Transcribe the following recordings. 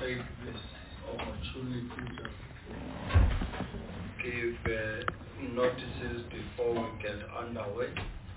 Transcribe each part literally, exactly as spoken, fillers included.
take this opportunity to give uh, notices before we get underway.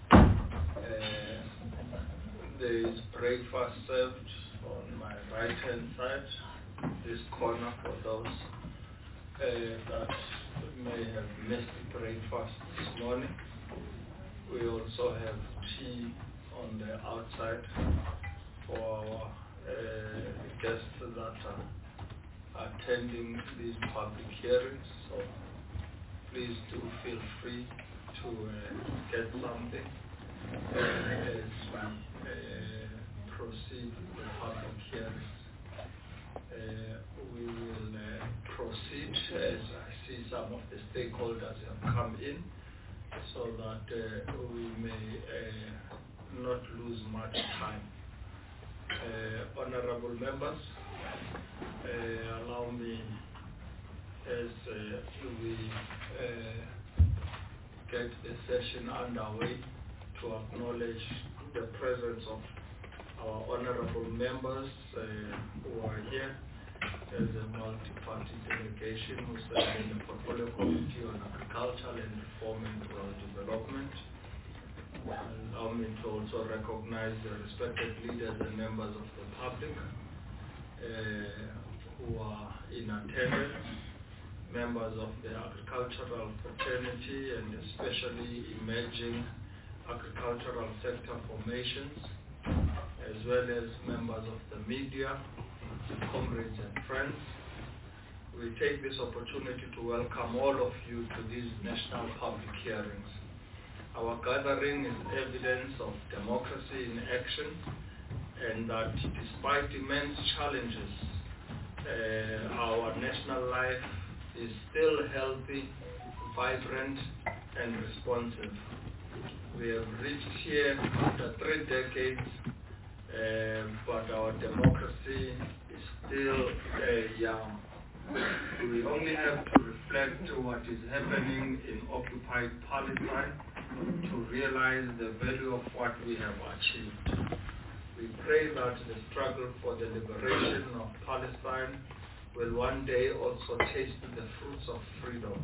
Uh, there is breakfast served on my right hand side, this corner, for those uh, that may have missed breakfast this morning. We also have tea on the outside for our uh, guests that are attending these public hearings. So please do feel free to uh, get something uh, as we uh, proceed with the public hearings. Uh, we will uh, proceed as I see some of the stakeholders have come in, so that uh, we may uh, not lose much time. Uh, honorable members, uh, allow me, as uh, we uh, get the session underway, to acknowledge the presence of our honorable members uh, who are here as a multi-party delegation who serve in the Portfolio Committee on Agriculture and Reform and Rural Development. Allow me to also recognize the respected leaders and members of the public uh, who are in attendance, members of the agricultural fraternity and especially emerging agricultural sector formations, as well as members of the media, comrades and friends. We take this opportunity to welcome all of you to these national public hearings. Our gathering is evidence of democracy in action, and that despite immense challenges, uh, our national life is still healthy, vibrant, and responsive. We have reached here after three decades, uh, but our democracy is still uh, young. We only have to reflect to what is happening in occupied Palestine to realize the value of what we have achieved. We pray that the struggle for the liberation of Palestine will one day also taste the fruits of freedom.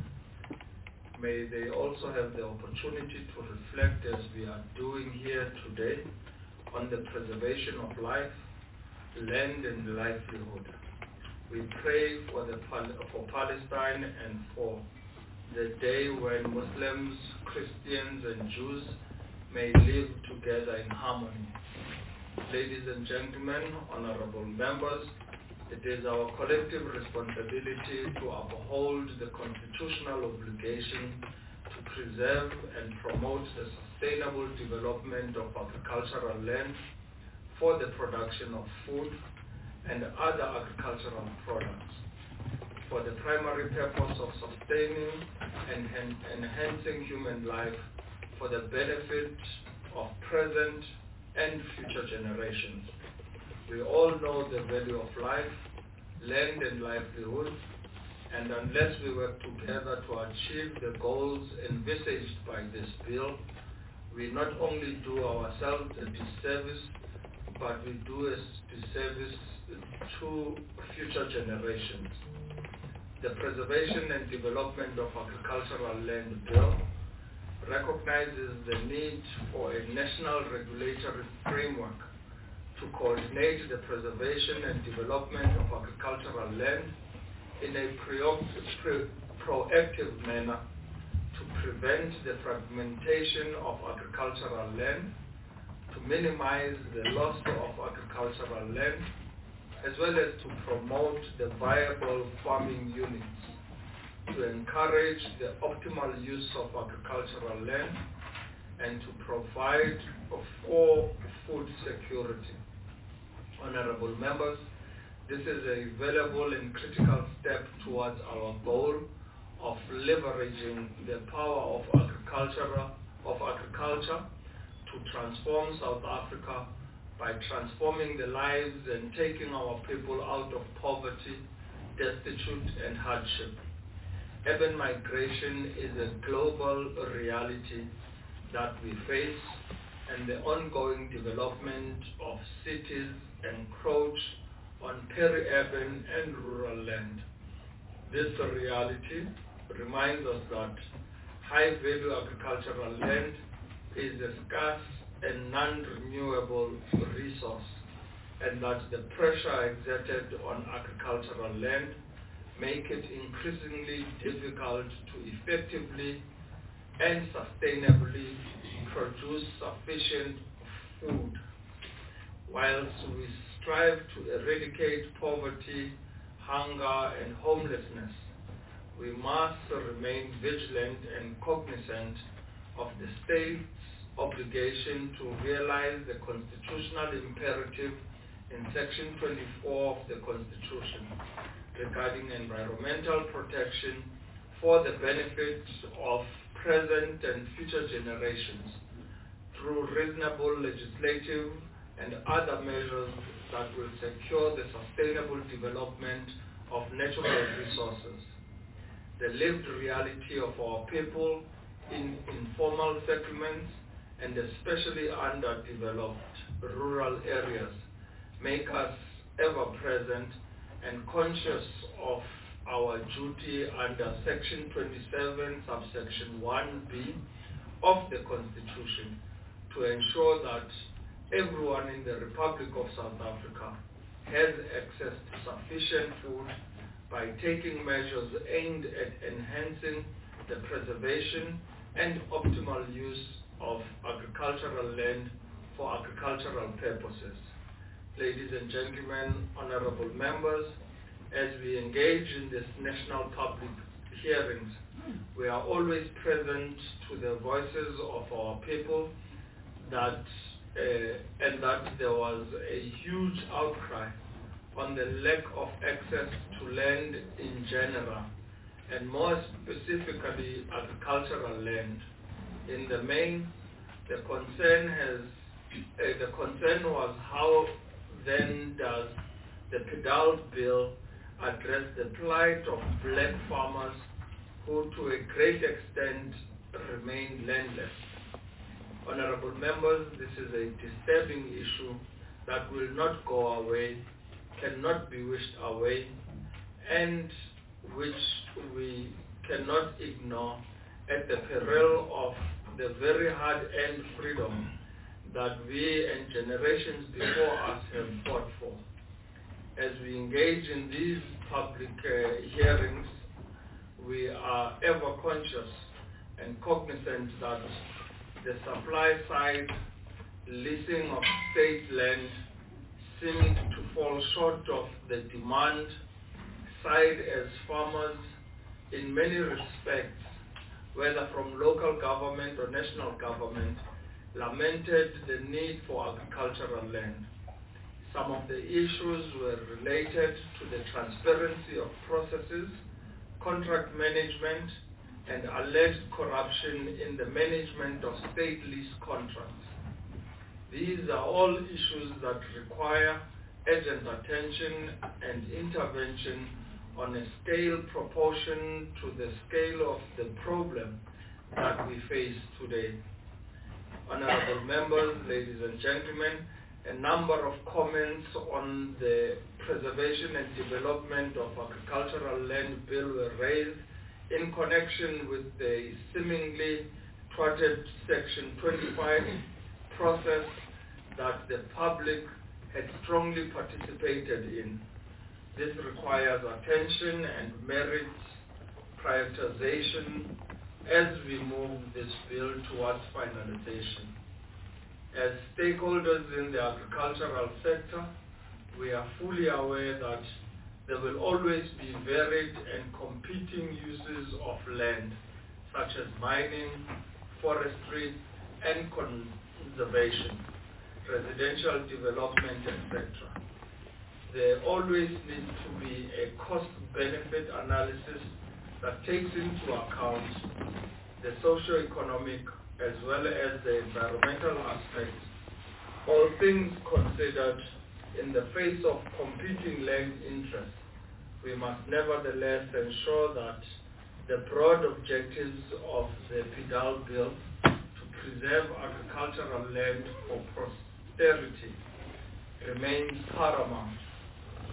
May they also have the opportunity to reflect, as we are doing here today, on the preservation of life, land, and livelihood. We pray for, the, for Palestine and for the day when Muslims, Christians, and Jews may live together in harmony. Ladies and gentlemen, honorable members, it is our collective responsibility to uphold the constitutional obligation to preserve and promote the sustainable development of agricultural land for the production of food and other agricultural products, for the primary purpose of sustaining and enhancing human life for the benefit of present and future generations. We all know the value of life, land, and livelihood, and unless we work together to achieve the goals envisaged by this bill, we not only do ourselves a disservice, but we do a disservice to future generations. The Preservation and Development of Agricultural Land Bill recognizes the need for a national regulatory framework to coordinate the preservation and development of agricultural land in a pre- proactive manner to prevent the fragmentation of agricultural land, to minimize the loss of agricultural land, as well as to promote the viable farming units, to encourage the optimal use of agricultural land, and to provide for food security. Honorable members, this is a valuable and critical step towards our goal of leveraging the power of agriculture, of agriculture to transform South Africa by transforming the lives and taking our people out of poverty, destitute, and hardship. Urban migration is a global reality that we face, and the ongoing development of cities encroach on peri-urban and rural land. This reality reminds us that high-value agricultural land is a scarce and non-renewable resource, and that the pressure exerted on agricultural land make it increasingly difficult to effectively and sustainably produce sufficient food. Whilst we strive to eradicate poverty, hunger, and homelessness, we must remain vigilant and cognizant of the state's obligation to realize the constitutional imperative in Section twenty-four of the Constitution regarding environmental protection for the benefit of present and future generations through reasonable legislative and other measures that will secure the sustainable development of natural resources. The lived reality of our people in informal settlements and especially underdeveloped rural areas make us ever present and conscious of our duty under Section twenty-seven, subsection one B of the Constitution to ensure that everyone in the Republic of South Africa has access to sufficient food by taking measures aimed at enhancing the preservation and optimal use of agricultural land for agricultural purposes. Ladies and gentlemen, honorable members, as we engage in this national public hearings, we are always present to the voices of our people that uh, and that there was a huge outcry on the lack of access to land in general, and more specifically agricultural land. In the main, the concern has uh, the concern was how then does the Pidal bill address the plight of black farmers who to a great extent remain landless. Honorable members, this is a disturbing issue that will not go away, cannot be wished away, and which we cannot ignore at the peril of the very hard-earned freedom that we and generations before us have fought for. As we engage in these public uh, hearings, we are ever conscious and cognizant that the supply side leasing of state land seemed to fall short of the demand side, as farmers in many respects, whether from local government or national government, lamented the need for agricultural land. Some of the issues were related to the transparency of processes, contract management, and alleged corruption in the management of state lease contracts. These are all issues that require urgent attention and intervention on a scale proportion to the scale of the problem that we face today. Honorable members, ladies and gentlemen, a number of comments on the preservation and development of agricultural land bill were raised in connection with the seemingly thwarted Section twenty-five process that the public had strongly participated in. This requires attention and merits prioritization as we move this bill towards finalization. As stakeholders in the agricultural sector, we are fully aware that there will always be varied and competing uses of land, such as mining, forestry, and conservation, residential development, et cetera. There always needs to be a cost-benefit analysis that takes into account the socio-economic as well as the environmental aspects, all things considered in the face of competing land interests. We must nevertheless ensure that the broad objectives of the Pidal bill to preserve agricultural land for posterity remains paramount.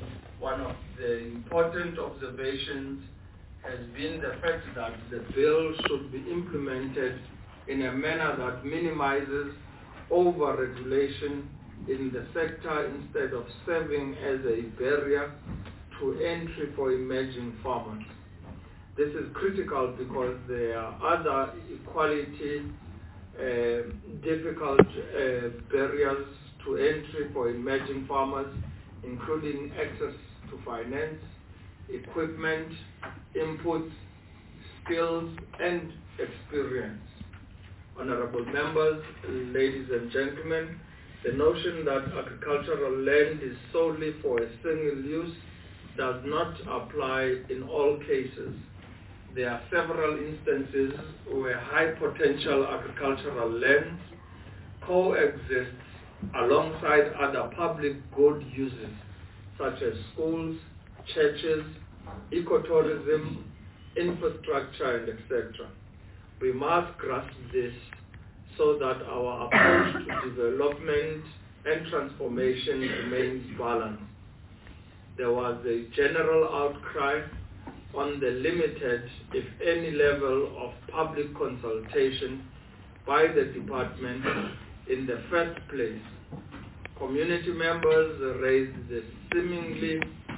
one of the important observations has been the fact that the bill should be implemented in a manner that minimizes over-regulation in the sector instead of serving as a barrier to entry for emerging farmers. This is critical because there are other equality uh, difficult uh, barriers to entry for emerging farmers, including access to finance, equipment, inputs, skills, and experience. Honorable members, ladies and gentlemen, the notion that agricultural land is solely for a single use does not apply in all cases. There are several instances where high potential agricultural lands coexist alongside other public good uses such as schools, churches, ecotourism, infrastructure, and et cetera. We must grasp this so that our approach to development and transformation remains balanced. There was a general outcry on the limited, if any, level of public consultation by the department in the first place. Community members raised the seemingly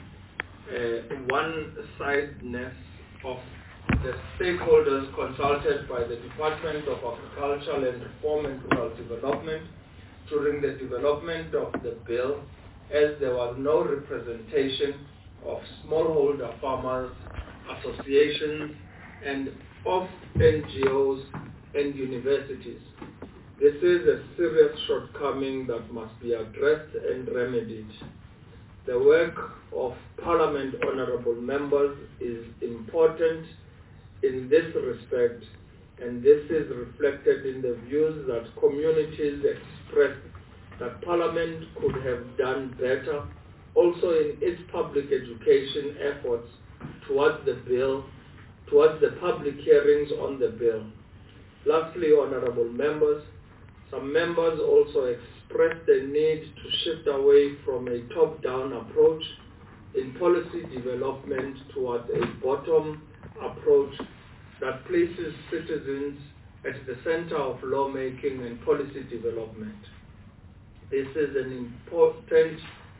uh, one-sidedness of the stakeholders consulted by the Department of Agriculture, Land Reform and Rural Development during the development of the bill, as there was no representation of smallholder farmers, associations, and of N G Os and universities. This is a serious shortcoming that must be addressed and remedied. The work of Parliament honorable members is important in this respect, and this is reflected in the views that communities expressed that Parliament could have done better, also in its public education efforts towards the bill, towards the public hearings on the bill. Lastly, honorable members, some members also expressed the need to shift away from a top-down approach in policy development towards a bottom approach that places citizens at the center of lawmaking and policy development. This is an important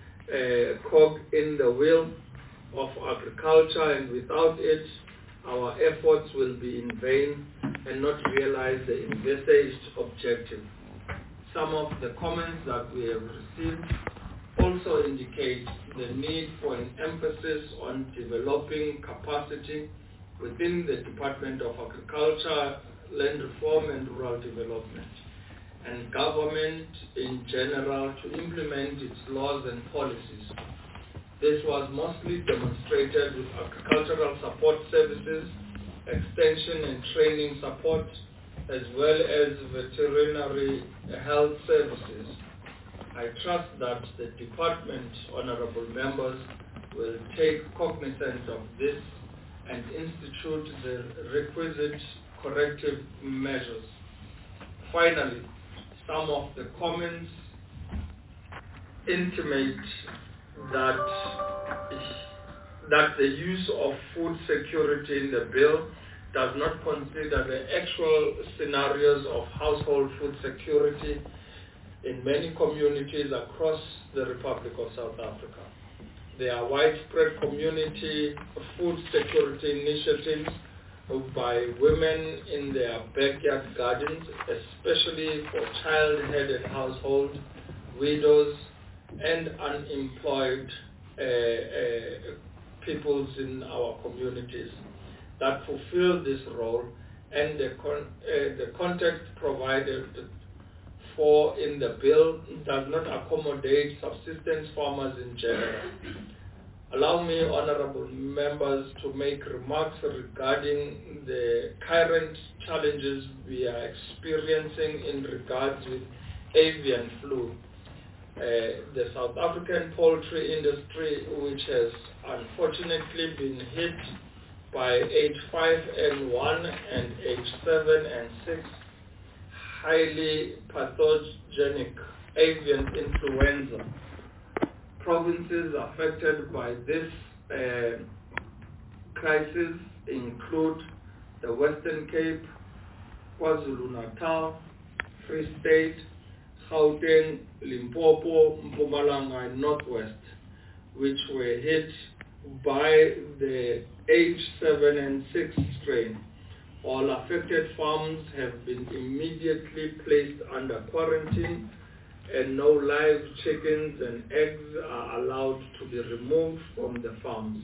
uh, cog in the wheel of agriculture, and without it, our efforts will be in vain and not realize the envisaged objective. Some of the comments that we have received also indicate the need for an emphasis on developing capacity within the Department of Agriculture, Land Reform and Rural Development, and government in general to implement its laws and policies. This was mostly demonstrated with agricultural support services, extension and training support, as well as veterinary health services. I trust that the department, honorable members, will take cognizance of this and institute the requisite corrective measures. Finally, some of the comments intimate that, that the use of food security in the bill does not consider the actual scenarios of household food security in many communities across the Republic of South Africa. There are widespread community food security initiatives by women in their backyard gardens, especially for child-headed households, widows, and unemployed uh, uh, peoples in our communities that fulfill this role, and the, con uh, the context provided for in the bill does not accommodate subsistence farmers in general. Allow me, honorable members, to make remarks regarding the current challenges we are experiencing in regards with avian flu. Uh, the South African poultry industry, which has unfortunately been hit by H five N one and H seven and six highly pathogenic avian influenza, provinces affected by this uh, crisis include the Western Cape, KwaZulu-Natal, Free State, Gauteng, Limpopo, Mpumalanga, and Northwest, which were hit by the H seven N six strain. All affected farms have been immediately placed under quarantine, and no live chickens and eggs are allowed to be removed from the farms.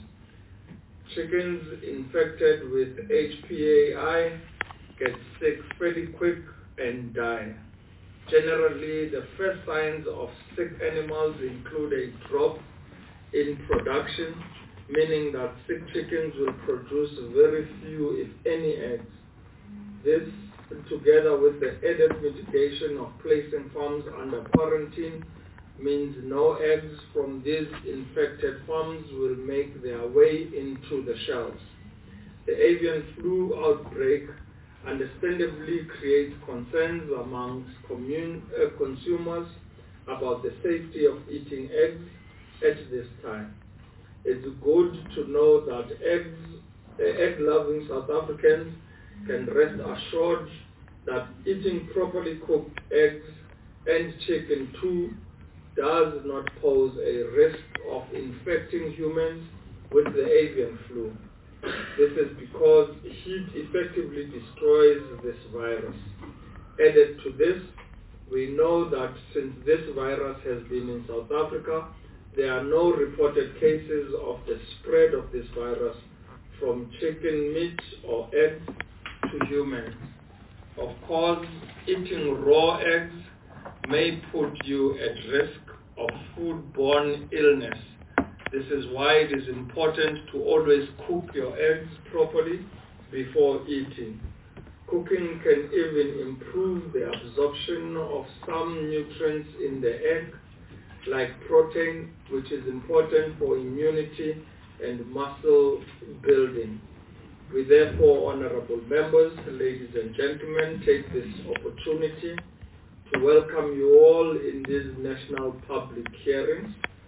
Chickens infected with H P A I get sick pretty quick and die. Generally, the first signs of sick animals include a drop in production, meaning that sick chickens will produce very few, if any, eggs. This, together with the added mitigation of placing farms under quarantine, means no eggs from these infected farms will make their way into the shelves. The avian flu outbreak understandably creates concerns amongst commune, uh, consumers about the safety of eating eggs at this time. It's good to know that eggs, uh, egg-loving South Africans can rest assured that eating properly cooked eggs and chicken too does not pose a risk of infecting humans with the avian flu. This is because heat effectively destroys this virus. Added to this, we know that since this virus has been in South Africa, there are no reported cases of the spread of this virus from chicken meat or eggs to humans. Of course, eating raw eggs may put you at risk of foodborne illness. This is why it is important to always cook your eggs properly before eating. Cooking can even improve the absorption of some nutrients in the egg, like protein, which is important for immunity and muscle building. We therefore, honorable members, ladies and gentlemen, take this opportunity to welcome you all in these national public hearings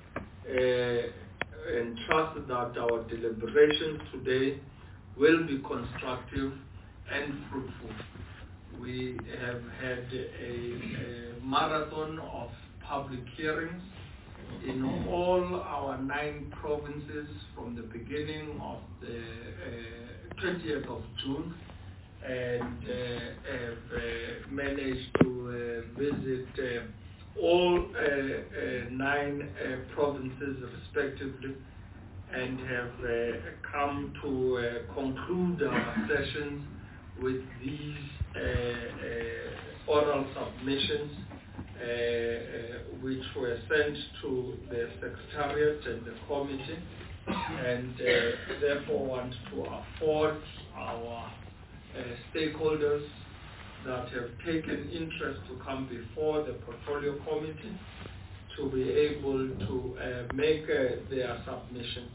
uh, and trust that our deliberations today will be constructive and fruitful. We have had a, a marathon of public hearings in all our nine provinces from the beginning of the uh, twentieth of June, and uh, have uh, managed to uh, visit uh, all uh, uh, nine uh, provinces respectively, and have uh, come to uh, conclude our sessions with these uh, uh, oral submissions uh, uh, which were sent to the Secretariat and the committee, and uh, therefore want to afford our uh, stakeholders that have taken interest to come before the Portfolio Committee to be able to uh, make uh, their submissions.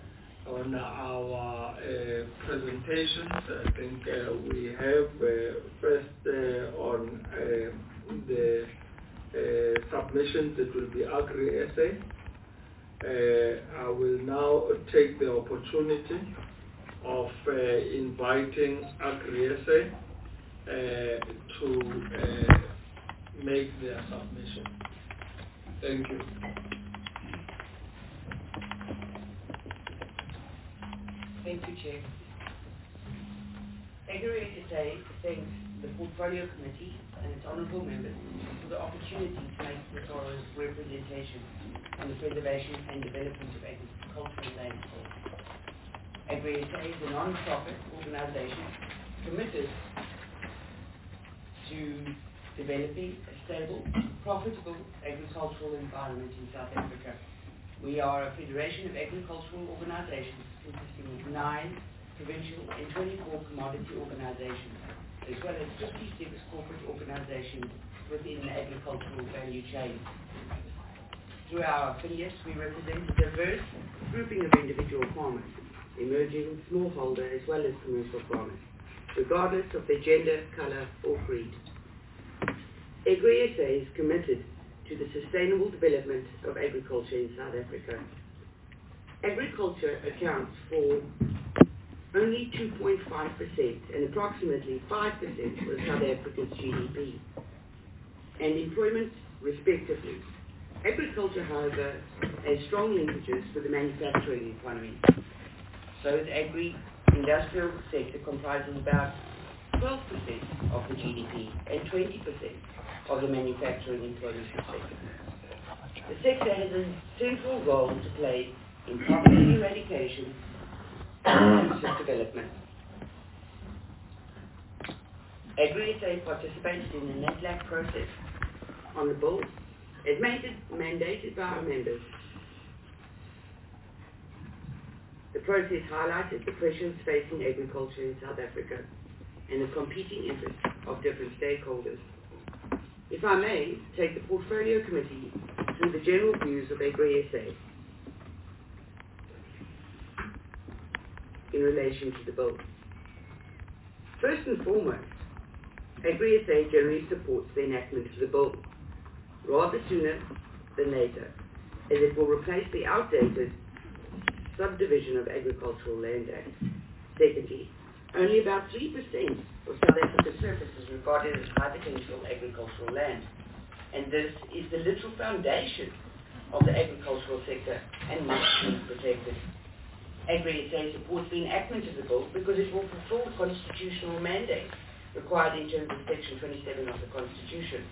On our uh, presentations, I think uh, we have uh, first uh, on uh, the uh, submissions, it will be Agri-S A. Uh, I will now take the opportunity of uh, inviting Agri-S A uh, to uh, make their submission. Thank you. Thank you, Chair. Agri-S A thanks the Portfolio Committee and its honourable members for the opportunity to make the thorough representation on the preservation and development of agricultural land. Agri-S A is a non-profit organisation committed to developing a stable, profitable agricultural environment in South Africa. We are a federation of agricultural organisations consisting of nine provincial and twenty-four commodity organisations, as well as fifty-six corporate organisations within the agricultural value chain. Through our affiliates, we represent a diverse grouping of individual farmers, emerging, smallholder, as well as commercial farmers, regardless of their gender, colour or creed. Agri-S A is committed to to the sustainable development of agriculture in South Africa. Agriculture accounts for only two point five percent and approximately five percent of South Africa's G D P and employment respectively. Agriculture, however, has strong linkages with the manufacturing economy. So the agri-industrial sector comprises about twelve percent of the G D P and twenty percent of the manufacturing employment sector. The sector has a central role to play in poverty eradication and inclusive development. Agri-S A participated in the NATLAC process on the bill as mandated by our members. The process highlighted the pressures facing agriculture in South Africa and the competing interests of different stakeholders. If I may, take the Portfolio Committee through the general views of Agri-S A in relation to the bill. First and foremost, Agri-S A generally supports the enactment of the bill, rather sooner than later, as it will replace the outdated Subdivision of Agricultural Land Act. Secondly, only about three percent of South Africa's surface is regarded as high potential agricultural land, and this is the literal foundation of the agricultural sector and must be protected. Agri-S A supports the enactment of the bill because it will fulfill the constitutional mandate required in terms of Section twenty-seven of the Constitution.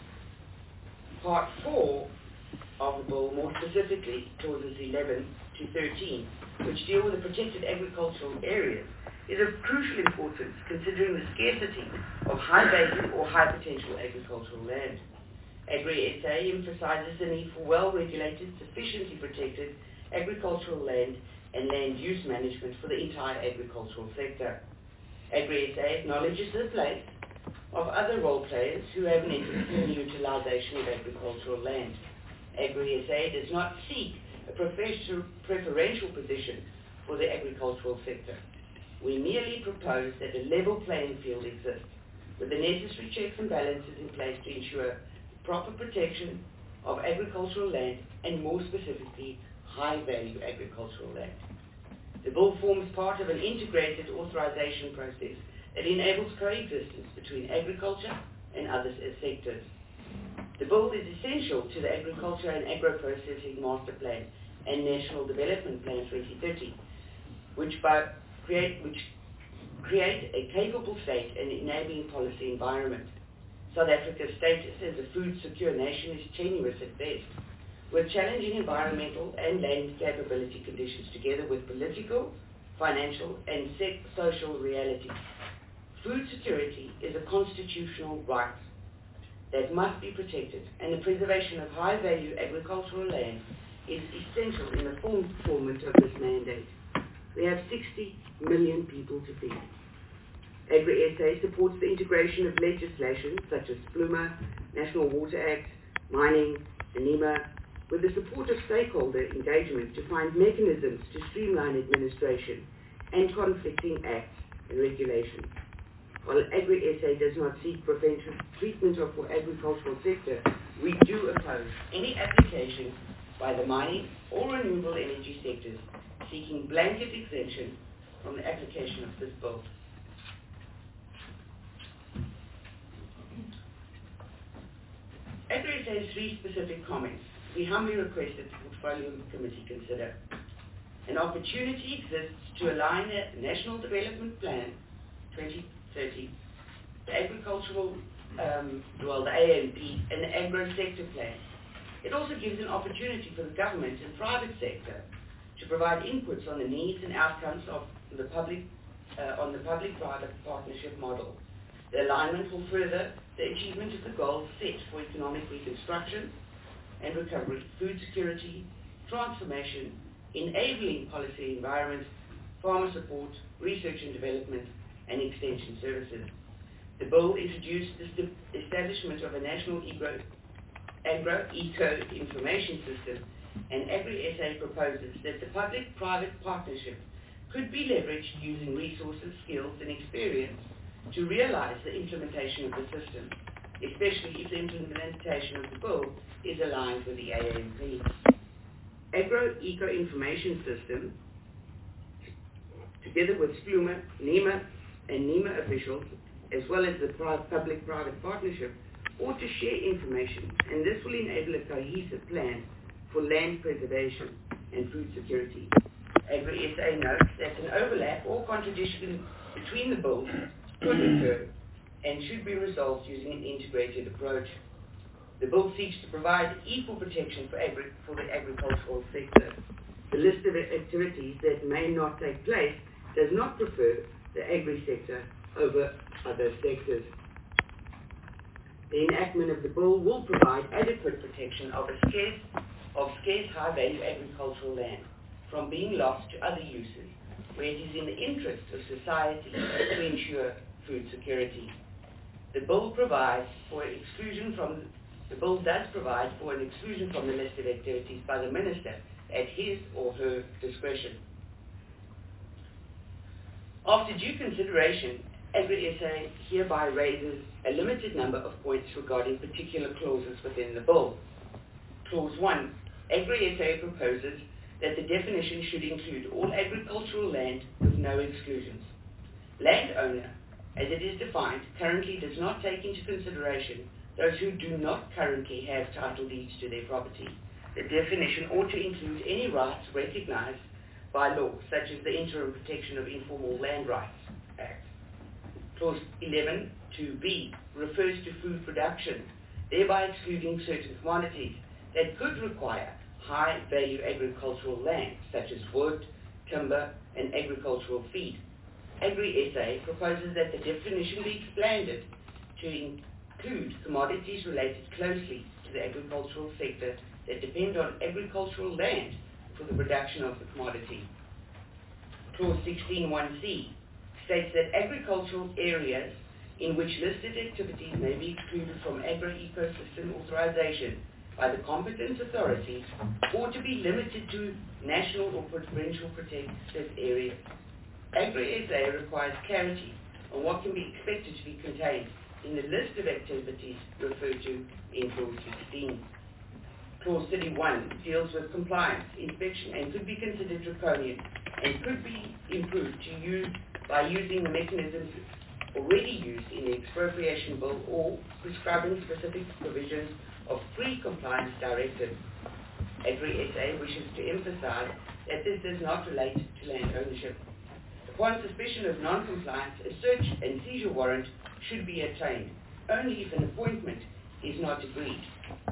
Part four of the bill, more specifically clauses eleven to thirteen, which deal with the protected agricultural areas, is of crucial importance considering the scarcity of high-value or high-potential agricultural land. Agri-S A emphasizes the need for well-regulated, sufficiently protected agricultural land and land use management for the entire agricultural sector. Agri-S A acknowledges the place of other role players who have an interest in the utilization of agricultural land. Agri-S A does not seek a preferential position for the agricultural sector. We merely propose that a level playing field exists, with the necessary checks and balances in place to ensure proper protection of agricultural land and, more specifically, high-value agricultural land. The bill forms part of an integrated authorization process that enables coexistence between agriculture and other sectors. The bill is essential to the Agriculture and Agro-Processing Master Plan and National Development Plan twenty thirty, which, by create, which create a capable state and enabling policy environment. South Africa's status as a food secure nation is tenuous at best, with challenging environmental and land capability conditions together with political, financial, and social realities. Food security is a constitutional right that must be protected, and the preservation of high-value agricultural land is essential in the fulfillment of this mandate. We have sixty million people to feed. Agri-S A supports the integration of legislation such as FLUMA, National Water Act, Mining, NEMA, with the support of stakeholder engagement to find mechanisms to streamline administration and conflicting acts and regulations. While Agri-S A does not seek preferential treatment of the agricultural sector, we do oppose any application by the mining or renewable energy sectors seeking blanket exemption from the application of this bill. Agri-S A has three specific comments. We humbly request that the Portfolio Committee consider. An opportunity exists to align the National Development Plan twenty thirty, the agricultural, um, well, the A N P, and the agro-sector plan. It also gives an opportunity for the government and private sector to provide inputs on the needs and outcomes of the public, uh, on the public-private partnership model. The alignment will further the achievement of the goals set for economic reconstruction and recovery, food security, transformation, enabling policy environment, farmer support, research and development, and extension services. The bill introduced the establishment of a national agro-eco information system, and Agri-S A proposes that the public-private partnership could be leveraged using resources, skills, and experience to realize the implementation of the system. especially if the implementation of the bill is aligned with the A M P. Agro Eco Information System, together with SPLUMA, NEMA, and NEMA officials, as well as the public-private partnership, ought to share information, and this will enable a cohesive plan for land preservation and food security. Agri-S A notes that an overlap or contradiction between the bills could occur and should be resolved using an integrated approach. The bill seeks to provide equal protection for, agri- for the agricultural sector. The list of activities that may not take place does not prefer the agri-sector over other sectors. The enactment of the bill will provide adequate protection of a scarce, of scarce high-value agricultural land from being lost to other uses, where it is in the interest of society to ensure food security. The bill provides for exclusion from the bill does provide for an exclusion from the list of activities by the minister at his or her discretion. After due consideration, Agri-S A hereby raises a limited number of points regarding particular clauses within the bill. Clause one, Agri-S A proposes that the definition should include all agricultural land with no exclusions. Landowner, as it is defined, currently does not take into consideration those who do not currently have title deeds to their property. The definition ought to include any rights recognized by law, such as the Interim Protection of Informal Land Rights Act. Clause eleven two B refers to food production, thereby excluding certain commodities that could require high-value agricultural land, such as wood, timber, and agricultural feed. Agri-S A proposes that the definition be expanded to include commodities related closely to the agricultural sector that depend on agricultural land for the production of the commodity. Clause sixteen one C states that agricultural areas in which listed activities may be excluded from agro-ecosystem authorization by the competent authorities ought to be limited to national or provincial protected areas. Agri-S A requires clarity on what can be expected to be contained in the list of activities referred to in Clause sixteen. Clause thirty-one deals with compliance, inspection, and could be considered draconian and could be improved to use by using the mechanisms already used in the expropriation bill or prescribing specific provisions of pre-compliance directives. Agri-S A wishes to emphasize that this does not relate to land ownership. Upon suspicion of non-compliance, a search and seizure warrant should be obtained, only if an appointment is not agreed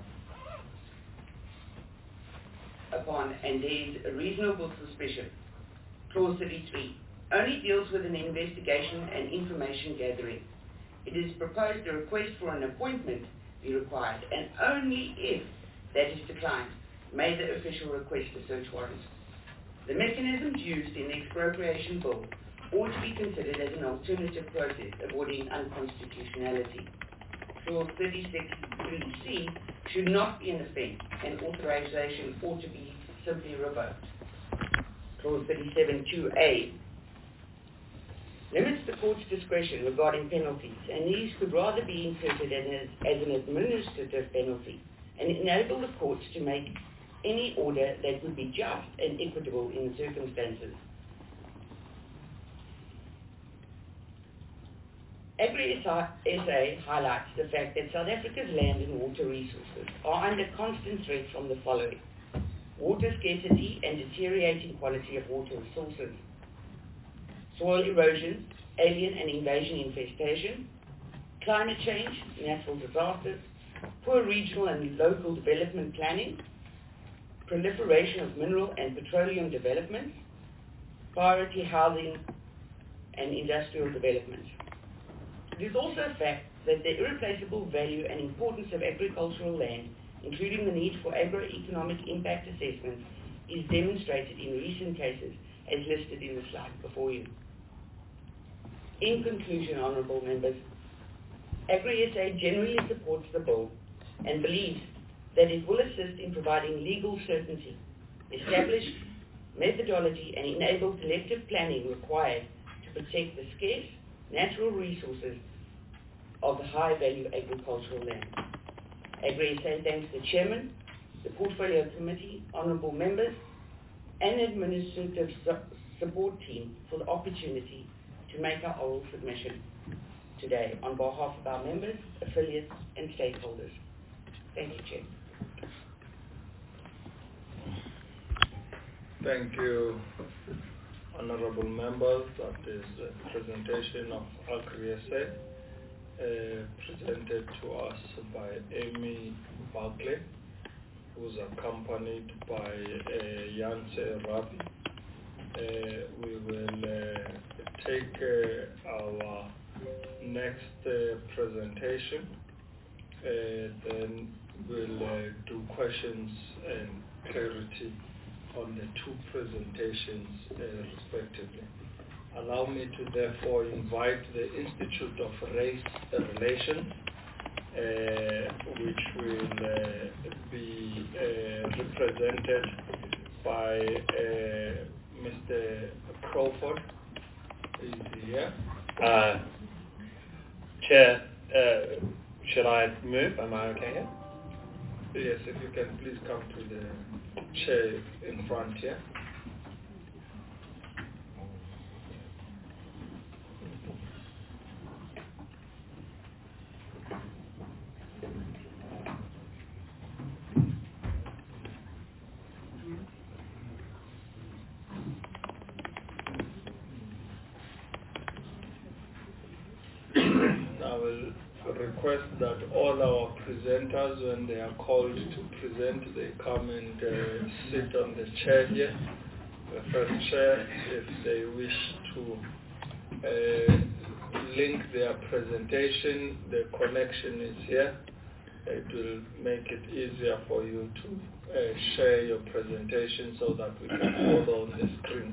upon and there is a reasonable suspicion. Clause thirty-three only deals with an investigation and information gathering. It is proposed a request for an appointment be required, and only if that is declined may the official request a search warrant. The mechanisms used in the expropriation bill ought to be considered as an alternative process, avoiding unconstitutionality. Clause thirty-six three C should not be an offence, and authorization ought to be simply revoked. Clause thirty-seven two A limits the court's discretion regarding penalties, and these could rather be inserted as an, as an administrative penalty and enable the courts to make any order that would be just and equitable in the circumstances. Agri-S A highlights the fact that South Africa's land and water resources are under constant threat from the following: water scarcity and deteriorating quality of water resources, soil erosion, alien and invasion infestation, climate change, natural disasters, poor regional and local development planning, proliferation of mineral and petroleum developments, priority housing and industrial development. It is also a fact that the irreplaceable value and importance of agricultural land, including the need for agroeconomic impact assessments, is demonstrated in recent cases as listed in the slide before you. In conclusion, honourable members, Agri-S A generally supports the bill and believes that it will assist in providing legal certainty, establish methodology and enable collective planning required to protect the scarce natural resources of the high-value agricultural land. Agri-S A thanks the Chairman, the Portfolio Committee, honourable members, and administrative su support team for the opportunity to make our oral submission today on behalf of our members, affiliates, and stakeholders. Thank you, Chair. Thank you, honourable members. That is a presentation of Agri-S A, uh, presented to us by Amy Barclay, who's accompanied by uh, Janse Rabi. Uh, we will uh, take uh, our next uh, presentation, uh, then we'll uh, do questions and clarity on the two presentations uh, respectively. Allow me to therefore invite the Institute of Race Relations, uh, which will uh, be uh, represented by uh, Mister Crawford. Is he here? Uh, Chair, uh, should I move? Am I okay here? Yes, if you can please come to the chair in front here. I will request that all our presenters, when they are called to present, they come and uh, sit on the chair here, the first chair. If they wish to uh, link their presentation, the connection is here. It will make it easier for you to uh, share your presentation so that we can follow on the screens.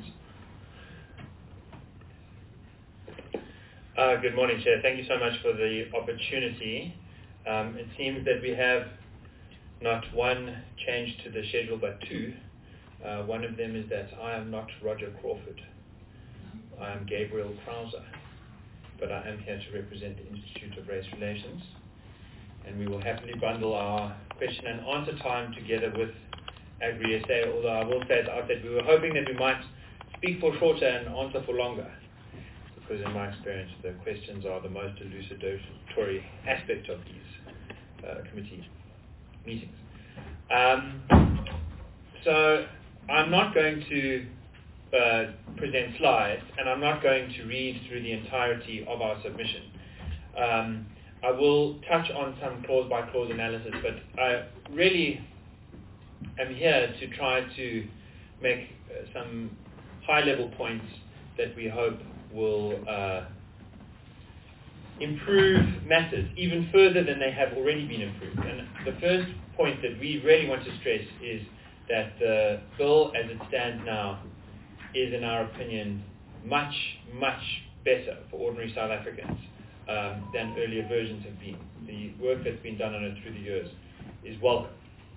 Uh, good morning, Chair. Thank you so much for the opportunity. Um, it seems that we have not one change to the schedule, but two. Uh, one of them is that I am not Roger Crawford. I am Gabriel Krauser, but I am here to represent the Institute of Race Relations, and we will happily bundle our question and answer time together with Agri-S A, although I will say at the outset we were hoping that we might speak for shorter and answer for longer, because in my experience the questions are the most elucidatory aspect of these uh, committee meetings. Um, so I'm not going to uh, present slides, and I'm not going to read through the entirety of our submission. Um, I will touch on some clause by clause analysis, but I really am here to try to make uh, some high level points that we hope will uh, improve matters even further than they have already been improved. And the first point that we really want to stress is that the bill as it stands now is, in our opinion, much, much better for ordinary South Africans um, than earlier versions have been. The work that's been done on it through the years is welcome.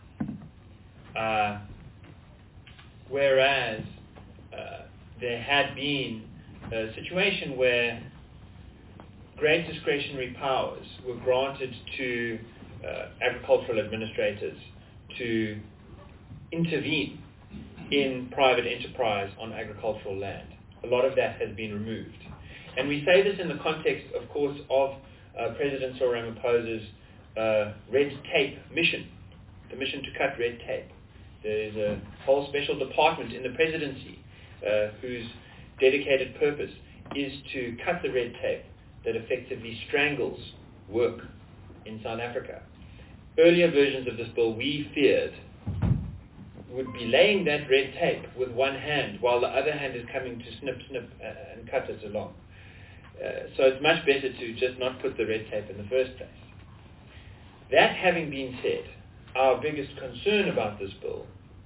Uh, whereas uh, there had been a situation where great discretionary powers were granted to uh, agricultural administrators to intervene in private enterprise on agricultural land. A lot of that has been removed. And we say this in the context, of course, of uh, President Cyril Ramaphosa's uh, red tape mission, the mission to cut red tape. There is a whole special department in the presidency uh, whose dedicated purpose is to cut the red tape that effectively strangles work in South Africa. Earlier versions of this bill, we feared, would be laying that red tape with one hand while the other hand is coming to snip, snip, uh, and cut it along. Uh, so it's much better to just not put the red tape in the first place. That having been said, our biggest concern about this bill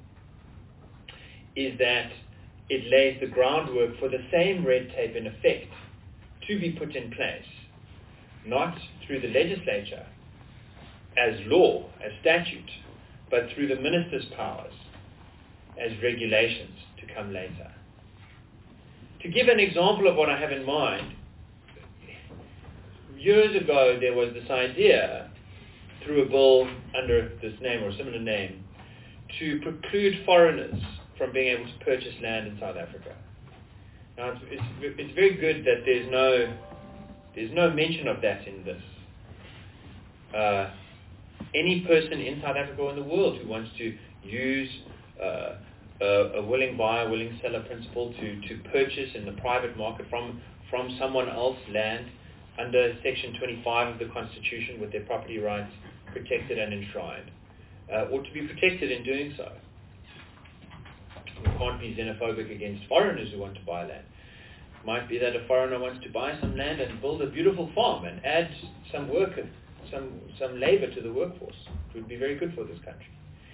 is that it lays the groundwork for the same red tape in effect to be put in place, not through the legislature as law, as statute, but through the minister's powers as regulations to come later. To give an example of what I have in mind, years ago there was this idea, through a bill under this name or a similar name, to preclude foreigners from being able to purchase land in South Africa. Now, it's, it's, it's very good that there's no there's no mention of that in this. Uh, any person in South Africa or in the world who wants to use uh, a, a willing buyer, willing seller principle to, to purchase in the private market from, from someone else land under Section twenty-five of the Constitution with their property rights protected and enshrined, uh, ought to be protected in doing so. We can't be xenophobic against foreigners who want to buy land. It might be that a foreigner wants to buy some land and build a beautiful farm and add some work, some some labor to the workforce. It would be very good for this country.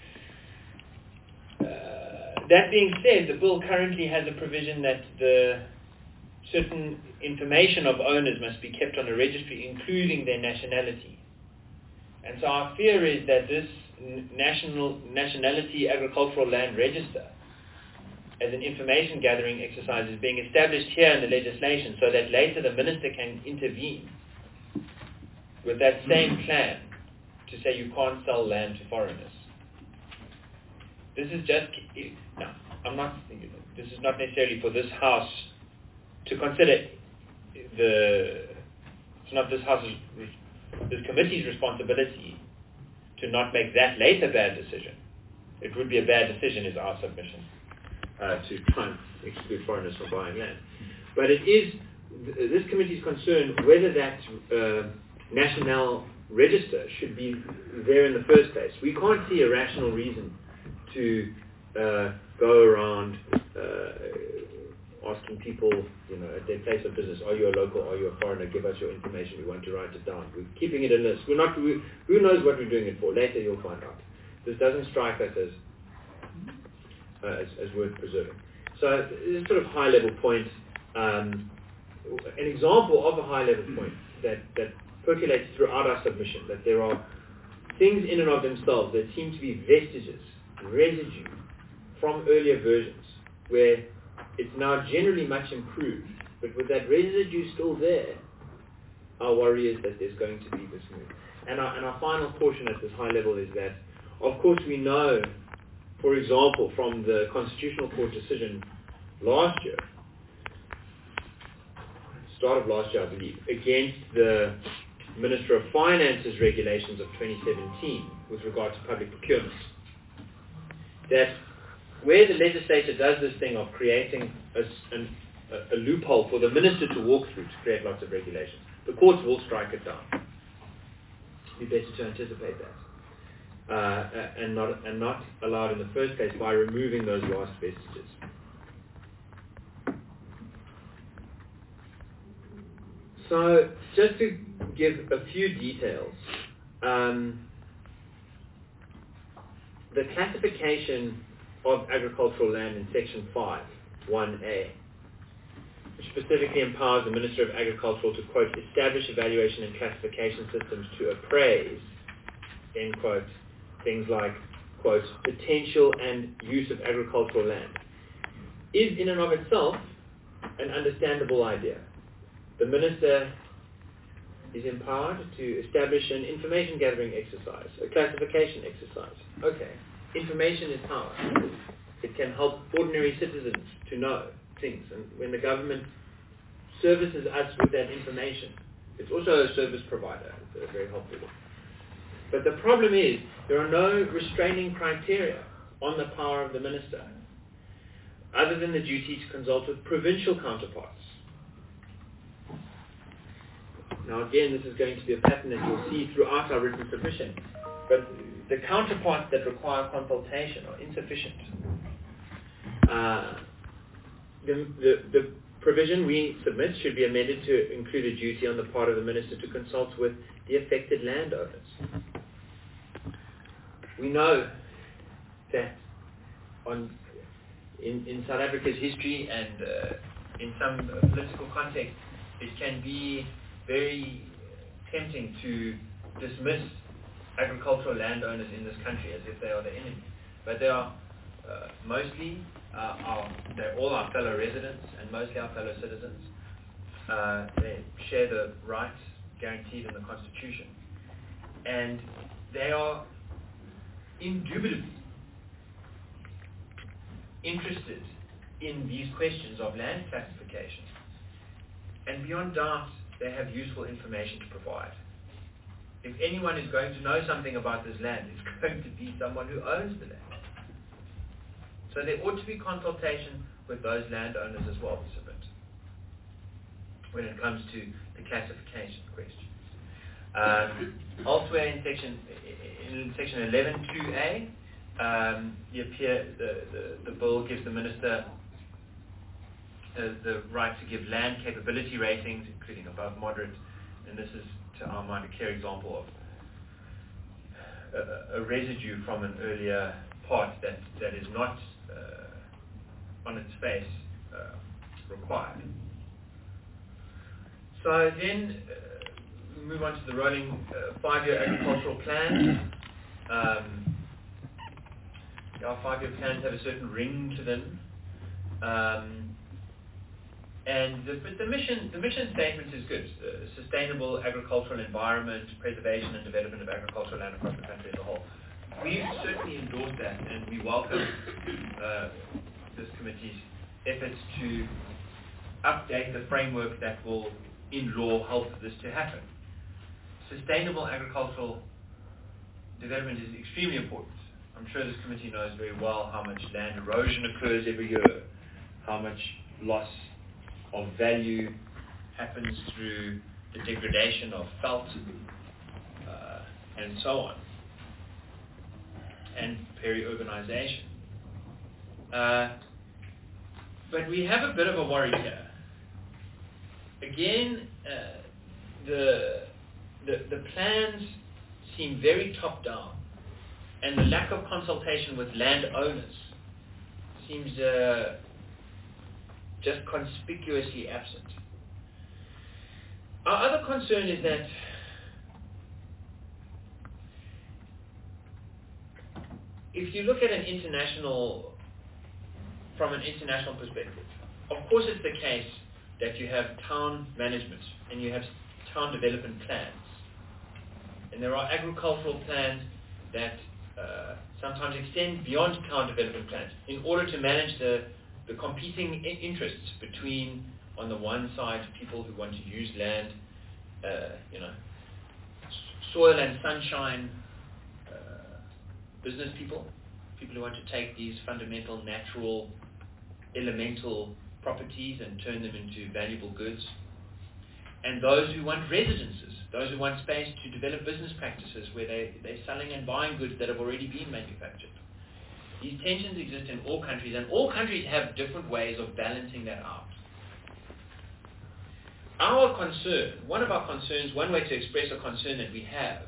Uh, that being said, the bill currently has a provision that the certain information of owners must be kept on a registry, including their nationality. And so our fear is that this national nationality agricultural land register, as an information gathering exercise, is being established here in the legislation so that later the minister can intervene with that same plan to say you can't sell land to foreigners. This is just, no, I'm not, this is not necessarily for this House to consider the, it's not this House's, this committee's responsibility to not make that later bad decision. It would be a bad decision is our submission, uh, to try and exclude foreigners from buying land. But it is, this committee's concern whether that uh, national register should be there in the first place. We can't see a rational reason to uh, go around uh, asking people, you know, at their place of business, are you a local, are you a foreigner, give us your information, we want to write it down. We're keeping it in this. We're not, we, who knows what we're doing it for? Later you'll find out. This doesn't strike us as, uh, as, as worth preserving. So it's a sort of high-level point, um, an example of a high-level point that, that percolates throughout our submission, that there are things in and of themselves that seem to be vestiges, residue from earlier versions, where it's now generally much improved, but with that residue still there, our worry is that there's going to be this move. And our, and our final caution at this high level is that, of course, we know, for example, from the Constitutional Court decision last year, start of last year, I believe, against the Minister of Finance's regulations of twenty seventeen with regard to public procurement, that where the legislature does this thing of creating a, an, a, a loophole for the minister to walk through to create lots of regulations, the courts will strike it down. It'd be better to anticipate that uh, and not and not allow it in the first place by removing those last vestiges. So, just to give a few details, um, the classification of agricultural land in Section five, one A, which specifically empowers the Minister of Agriculture to, quote, establish evaluation and classification systems to appraise, end quote, things like, quote, potential and use of agricultural land, is in and of itself an understandable idea. The Minister is empowered to establish an information gathering exercise, a classification exercise. Okay, information is power. It can help ordinary citizens to know things, and when the government services us with that information, it's also a service provider. It's very helpful. But the problem is, there are no restraining criteria on the power of the Minister, other than the duty to consult with provincial counterparts. Now again, this is going to be a pattern that you'll see throughout our written submission. But the counterparts that require consultation are insufficient. Uh, the, the, the provision we submit should be amended to include a duty on the part of the Minister to consult with the affected landowners. We know that on, in, in South Africa's history and uh, in some uh, political context, it can be very tempting to dismiss agricultural landowners in this country as if they are the enemy. But they are uh, mostly, uh, our, they're all our fellow residents and mostly our fellow citizens. Uh, they share the right guaranteed in the Constitution. And they are indubitably interested in these questions of land classification. And beyond doubt, they have useful information to provide. If anyone is going to know something about this land, it's going to be someone who owns the land. So there ought to be consultation with those landowners as well, Submit, when it comes to the classification question. Um, elsewhere in section in section eleven two A, um, the, appear, the, the, the bill gives the minister uh, the right to give land capability ratings, including above moderate, and this is, to our mind, a clear example of a, a residue from an earlier part that, that is not uh, on its face uh, required. So then uh, we move on to the rolling uh, five-year agricultural plan. Um, our five-year plans have a certain ring to them. Um, and the, the mission the mission statement is good. Uh, sustainable agricultural environment, preservation and development of agricultural land across the country as a whole. We certainly endorse that, and we welcome uh, this committee's efforts to update the framework that will, in law, help this to happen. Sustainable agricultural development is extremely important. I'm sure this committee knows very well how much land erosion occurs every year, how much loss of value happens through the degradation of felt, uh, and so on, and peri-urbanization. Uh, but we have a bit of a worry here. Again, uh, the, the the plans seem very top-down, and the lack of consultation with landowners seems uh, just conspicuously absent. Our other concern is that if you look at an international, from an international perspective, of course it's the case that you have town management and you have town development plans. And there are agricultural plans that uh, sometimes extend beyond town development plans in order to manage the, the competing I- interests between, on the one side, people who want to use land, uh, you know, soil and sunshine uh, business people, people who want to take these fundamental natural elemental properties and turn them into valuable goods, and those who want residences, those who want space to develop business practices where they, they're selling and buying goods that have already been manufactured. These tensions exist in all countries, and all countries have different ways of balancing that out. Our concern, one of our concerns, one way to express a concern that we have,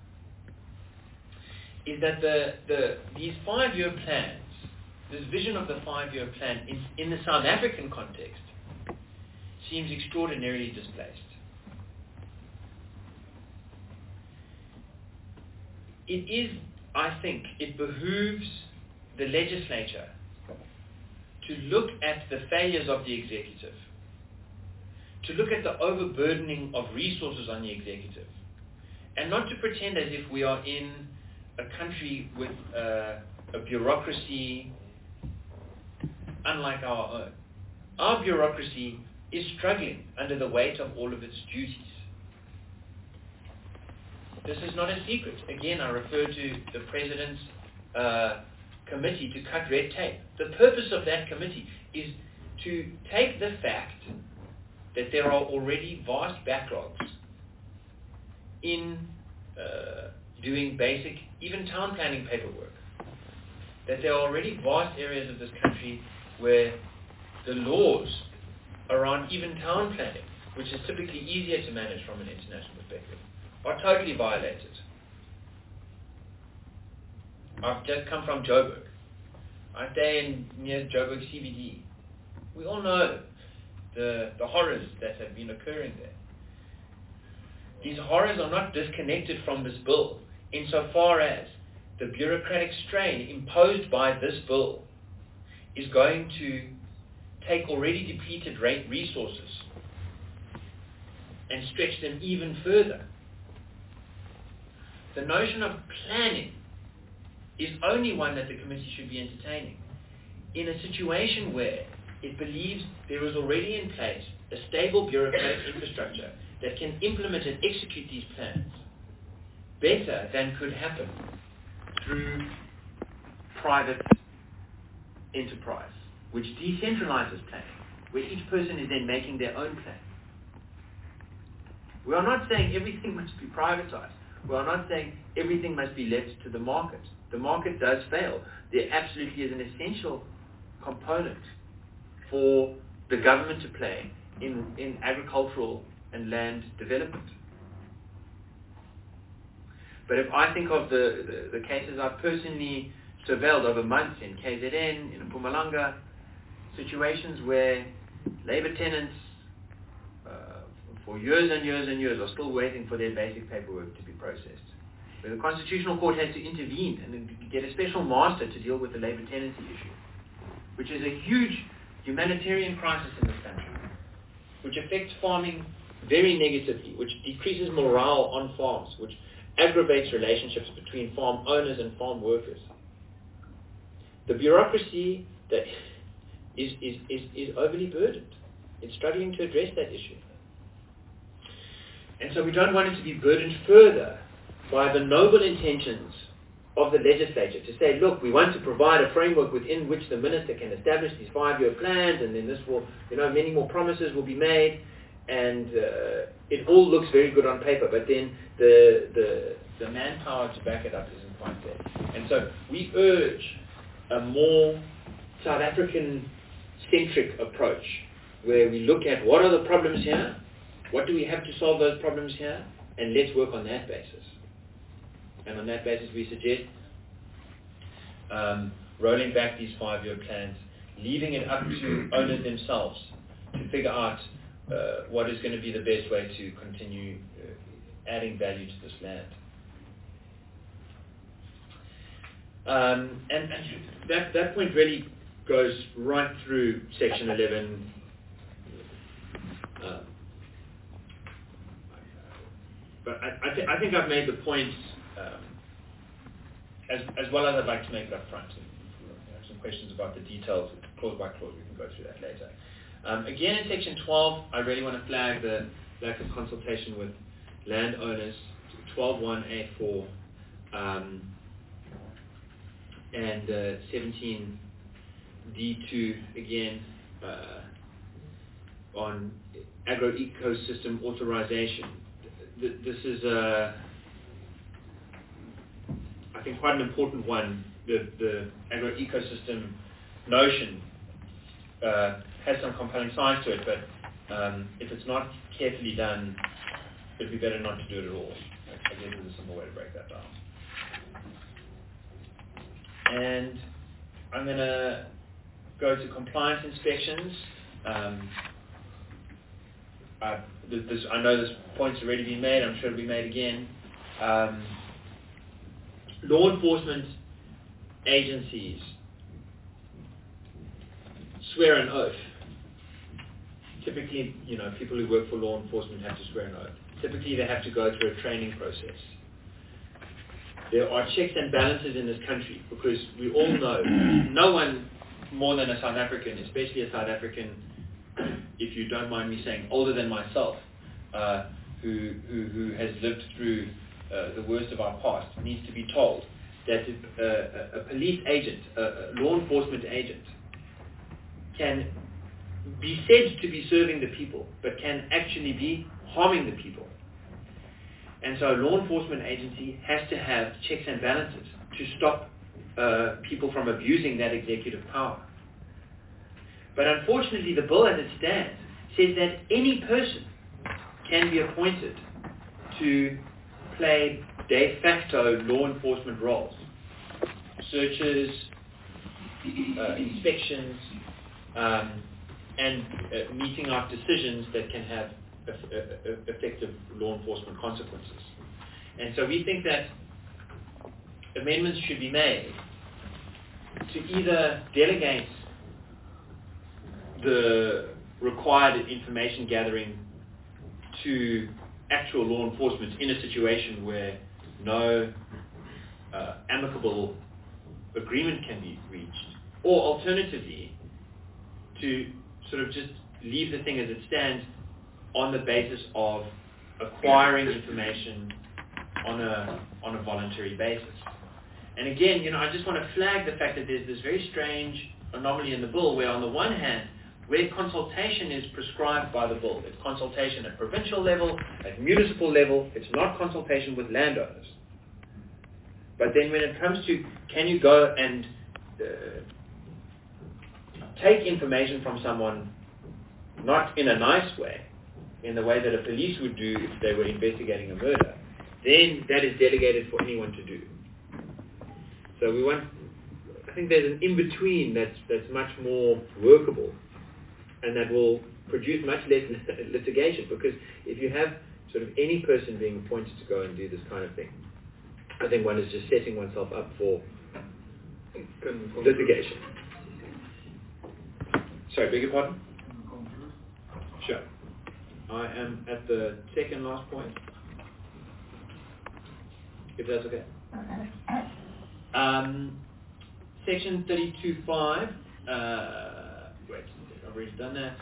is that the, the these five-year plans, this vision of the five-year plan in, in the South African context seems extraordinarily displaced. It is, I think, it behooves the legislature to look at the failures of the executive, to look at the overburdening of resources on the executive, and not to pretend as if we are in a country with uh, a bureaucracy unlike our own. Our bureaucracy is struggling under the weight of all of its duties. This is not a secret. Again, I refer to the President's uh, committee to cut red tape. The purpose of that committee is to take the fact that there are already vast backlogs in uh, doing basic, even town planning paperwork, that there are already vast areas of this country where the laws around even town planning, which is typically easier to manage from an international perspective, are totally violated. I've just come from Joburg. I stay in near Joburg C B D. We all know the, the horrors that have been occurring there. These horrors are not disconnected from this bill insofar as the bureaucratic strain imposed by this bill is going to take already depleted resources and stretch them even further. The notion of planning is only one that the committee should be entertaining. In a situation where it believes there is already in place a stable bureaucratic infrastructure that can implement and execute these plans better than could happen through private enterprise, which decentralizes planning, where each person is then making their own plan. We are not saying everything must be privatized. We are not saying everything must be left to the market. The market does fail. There absolutely is an essential component for the government to play in, in agricultural and land development. But if I think of the, the, the cases I've personally surveilled over months in K Z N, in Mpumalanga, situations where labor tenants uh, for years and years and years are still waiting for their basic paperwork to be processed, where the Constitutional Court has to intervene and get a special master to deal with the labor tenancy issue, which is a huge humanitarian crisis in this country, which affects farming very negatively, which decreases morale on farms, which aggravates relationships between farm owners and farm workers. The bureaucracy that is, is, is, is overly burdened. It's struggling to address that issue. And so we don't want it to be burdened further by the noble intentions of the legislature to say, look, we want to provide a framework within which the minister can establish these five-year plans, and then this will, you know, many more promises will be made, and uh, it all looks very good on paper, but then the, the, the manpower to back it up isn't quite there. And so we urge a more South African-centric approach, where we look at what are the problems here, what do we have to solve those problems here, and let's work on that basis. And on that basis, we suggest um, rolling back these five-year plans, leaving it up to owners themselves to figure out uh, what is going to be the best way to continue uh, adding value to this land. Um, and, and that, that point really goes right through Section eleven. Uh, but I, I, th- I think I've made the points um, as, as well as I'd like to make it up front. And if you have some questions about the details, clause by clause, we can go through that later. Um, again, in Section twelve, I really want to flag the lack of consultation with landowners, twelve point one A four, um, and uh, seventeen D two, again, uh, on agro-ecosystem authorization. This is, uh, I think, quite an important one. The, the agro-ecosystem notion uh, has some compelling sides to it, but um, if it's not carefully done, it'd be better not to do it at all. I guess there's a simple way to break that down. And I'm going to go to compliance inspections. Um, I, this, I know this point's already been made. I'm sure it'll be made again. Um, law enforcement agencies swear an oath. Typically, you know, people who work for law enforcement have to swear an oath. Typically, they have to go through a training process. There are checks and balances in this country, because we all know no one more than a South African, especially a South African, if you don't mind me saying, older than myself, uh, who, who who has lived through uh, the worst of our past, needs to be told that uh, a, a police agent, a, a law enforcement agent, can be said to be serving the people, but can actually be harming the people. And so a law enforcement agency has to have checks and balances to stop uh, people from abusing that executive power. But unfortunately, the bill as it stands says that any person can be appointed to play de facto law enforcement roles. Searches, uh, inspections, um, and uh, meting out decisions that can have effective law enforcement consequences. And so we think that amendments should be made to either delegate the required information gathering to actual law enforcement in a situation where no uh, amicable agreement can be reached, or alternatively, to sort of just leave the thing as it stands on the basis of acquiring information on a on a voluntary basis. And again, you know, I just want to flag the fact that there's this very strange anomaly in the bill where on the one hand, where consultation is prescribed by the bill, it's consultation at provincial level, at municipal level, it's not consultation with landowners. But then when it comes to, can you go and uh, take information from someone, not in a nice way, in the way that a police would do if they were investigating a murder, then that is delegated for anyone to do. So we want, I think there's an in-between that's, that's much more workable and that will produce much less litigation, because if you have sort of any person being appointed to go and do this kind of thing, I think one is just setting oneself up for litigation. Sorry, beg your pardon? Sure. I am at the second last point, if that's okay. Um, section thirty-two point five, uh, wait, I've already done that.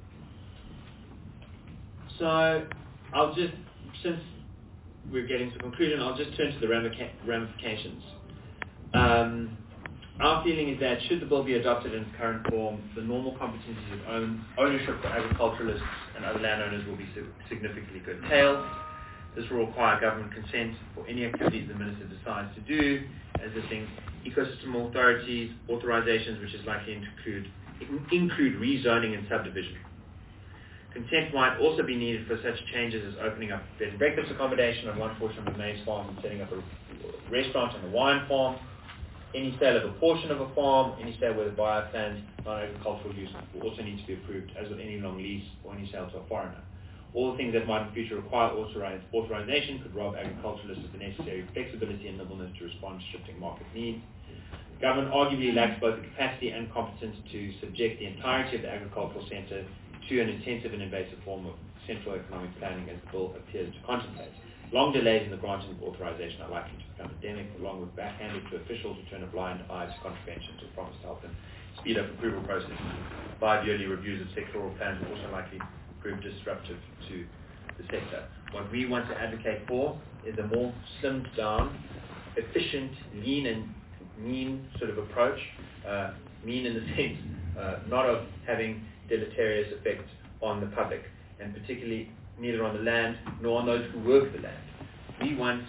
So, I'll just, since we're getting to conclusion, I'll just turn to the ramica- ramifications. Um, our feeling is that should the bill be adopted in its current form, the normal competencies of own, ownership for agriculturalists and other landowners will be significantly curtailed. This will require government consent for any activities the Minister decides to do, as listing ecosystem authorities, authorizations which is likely to include, include rezoning and subdivision. Consent might also be needed for such changes as opening up bed and breakfast accommodation on one portion of the maize farm and setting up a restaurant on the wine farm, any sale of a portion of a farm, any sale where the buyer plans non-agricultural use will also need to be approved, as with any long lease or any sale to a foreigner. All the things that might in future require authorize, authorization could rob agriculturalists of the necessary flexibility and nimbleness to respond to shifting market needs. Government arguably lacks both the capacity and competence to subject the entirety of the agricultural centre to an intensive and invasive form of central economic planning as the bill appears to contemplate. Long delays in the granting of authorization are likely to become endemic, along with backhanded to officials who turn a blind eye to contraventions or promise to help them speed up approval processes. Five yearly reviews of sectoral plans are also likely prove disruptive to the sector. What we want to advocate for is a more slimmed down, efficient, lean and mean sort of approach, uh, mean in the sense uh, not of having deleterious effects on the public, and particularly neither on the land nor on those who work the land. We want,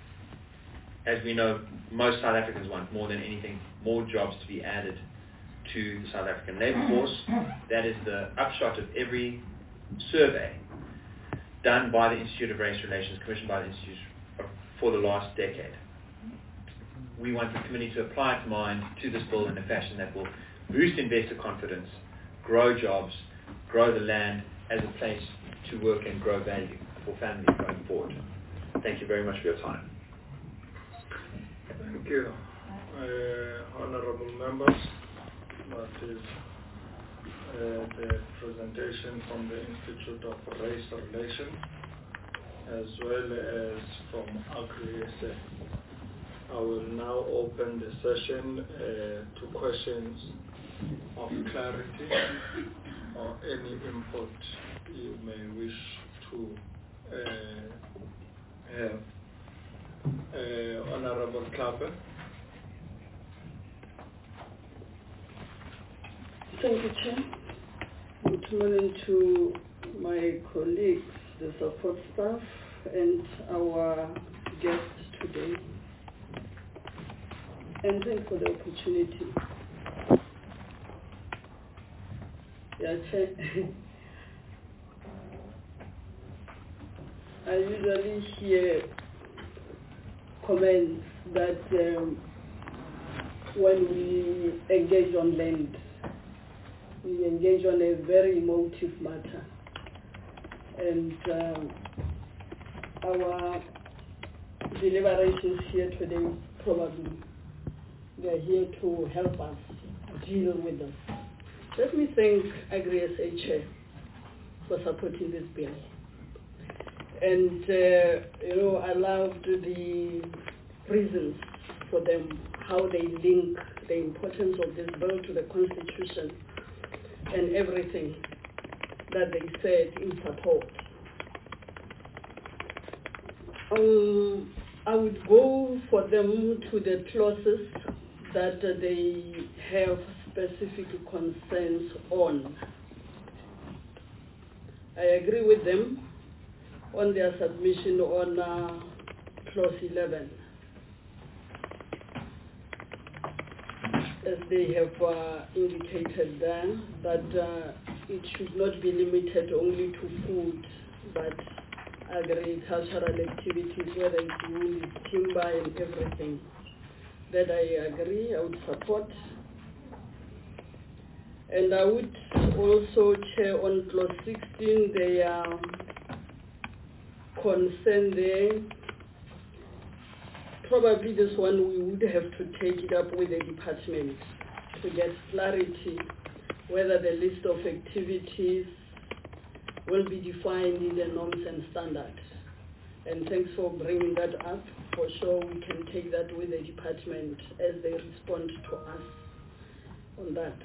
as we know most South Africans want more than anything, more jobs to be added to the South African labour force. That is the upshot of every survey done by the Institute of Race Relations, commissioned by the Institute for the last decade. We want the committee to apply its mind to this bill in a fashion that will boost investor confidence, grow jobs, grow the land as a place to work and grow value for families going forward. Thank you very much for your time. Thank you, uh, honorable members. That is uh, the presentation from the Institute of Race Relations, as well as from Agri-S A. I will now open the session uh, to questions of clarity or any input you may wish to uh, have. Uh, Honorable Klappe. Thank you, Chair. Good morning to my colleagues, the support staff, and our guests today. And thanks for the opportunity. Yeah, Chair. I usually hear comments that um, when we engage on land, we engage on a very emotive matter. And um, our deliberations here today, probably, they're here to help us deal with them. Let me thank Agri-S A Chair for supporting this bill. And, uh, you know, I loved the reasons for them, how they link the importance of this bill to the Constitution and everything that they said in support. Um, I would go for them to the clauses that uh, they have specific concerns on. I agree with them on their submission on uh, clause eleven, as they have uh, indicated there, that uh, it should not be limited only to food, but agricultural activities, whether it's wool, timber, and everything. That I agree, I would support. And I would also chair on clause sixteen, they are concerned there. Probably this one we would have to take it up with the department to get clarity whether the list of activities will be defined in the norms and standards. And thanks for bringing that up. For sure we can take that with the department as they respond to us on that.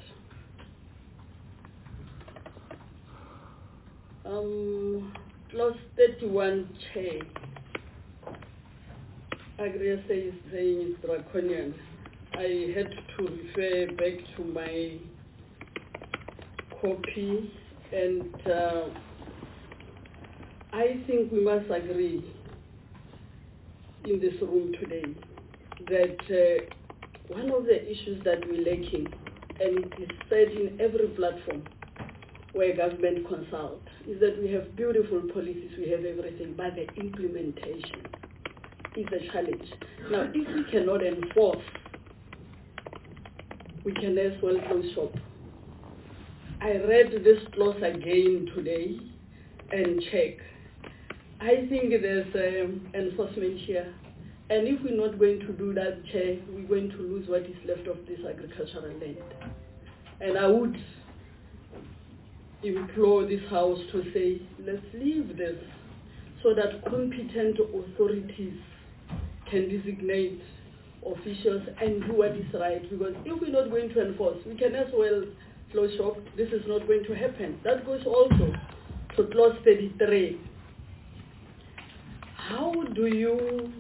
Um, clause thirty-one, Chair. Agria is saying it's draconian. I had to refer back to my copy, and uh, I think we must agree in this room today that uh, one of the issues that we're lacking, and it is said in every platform where government consult, is that we have beautiful policies, we have everything, but the implementation is a challenge. Now, if we cannot enforce, we can as well close shop. I read this clause again today and check. I think there's um, enforcement here. And if we're not going to do that, Chair, we're going to lose what is left of this agricultural land. And I would implore this House to say, let's leave this so that competent authorities can designate officials and do what is right. Because if we're not going to enforce, we can as well close shop. This is not going to happen. That goes also to clause thirty-three. How do you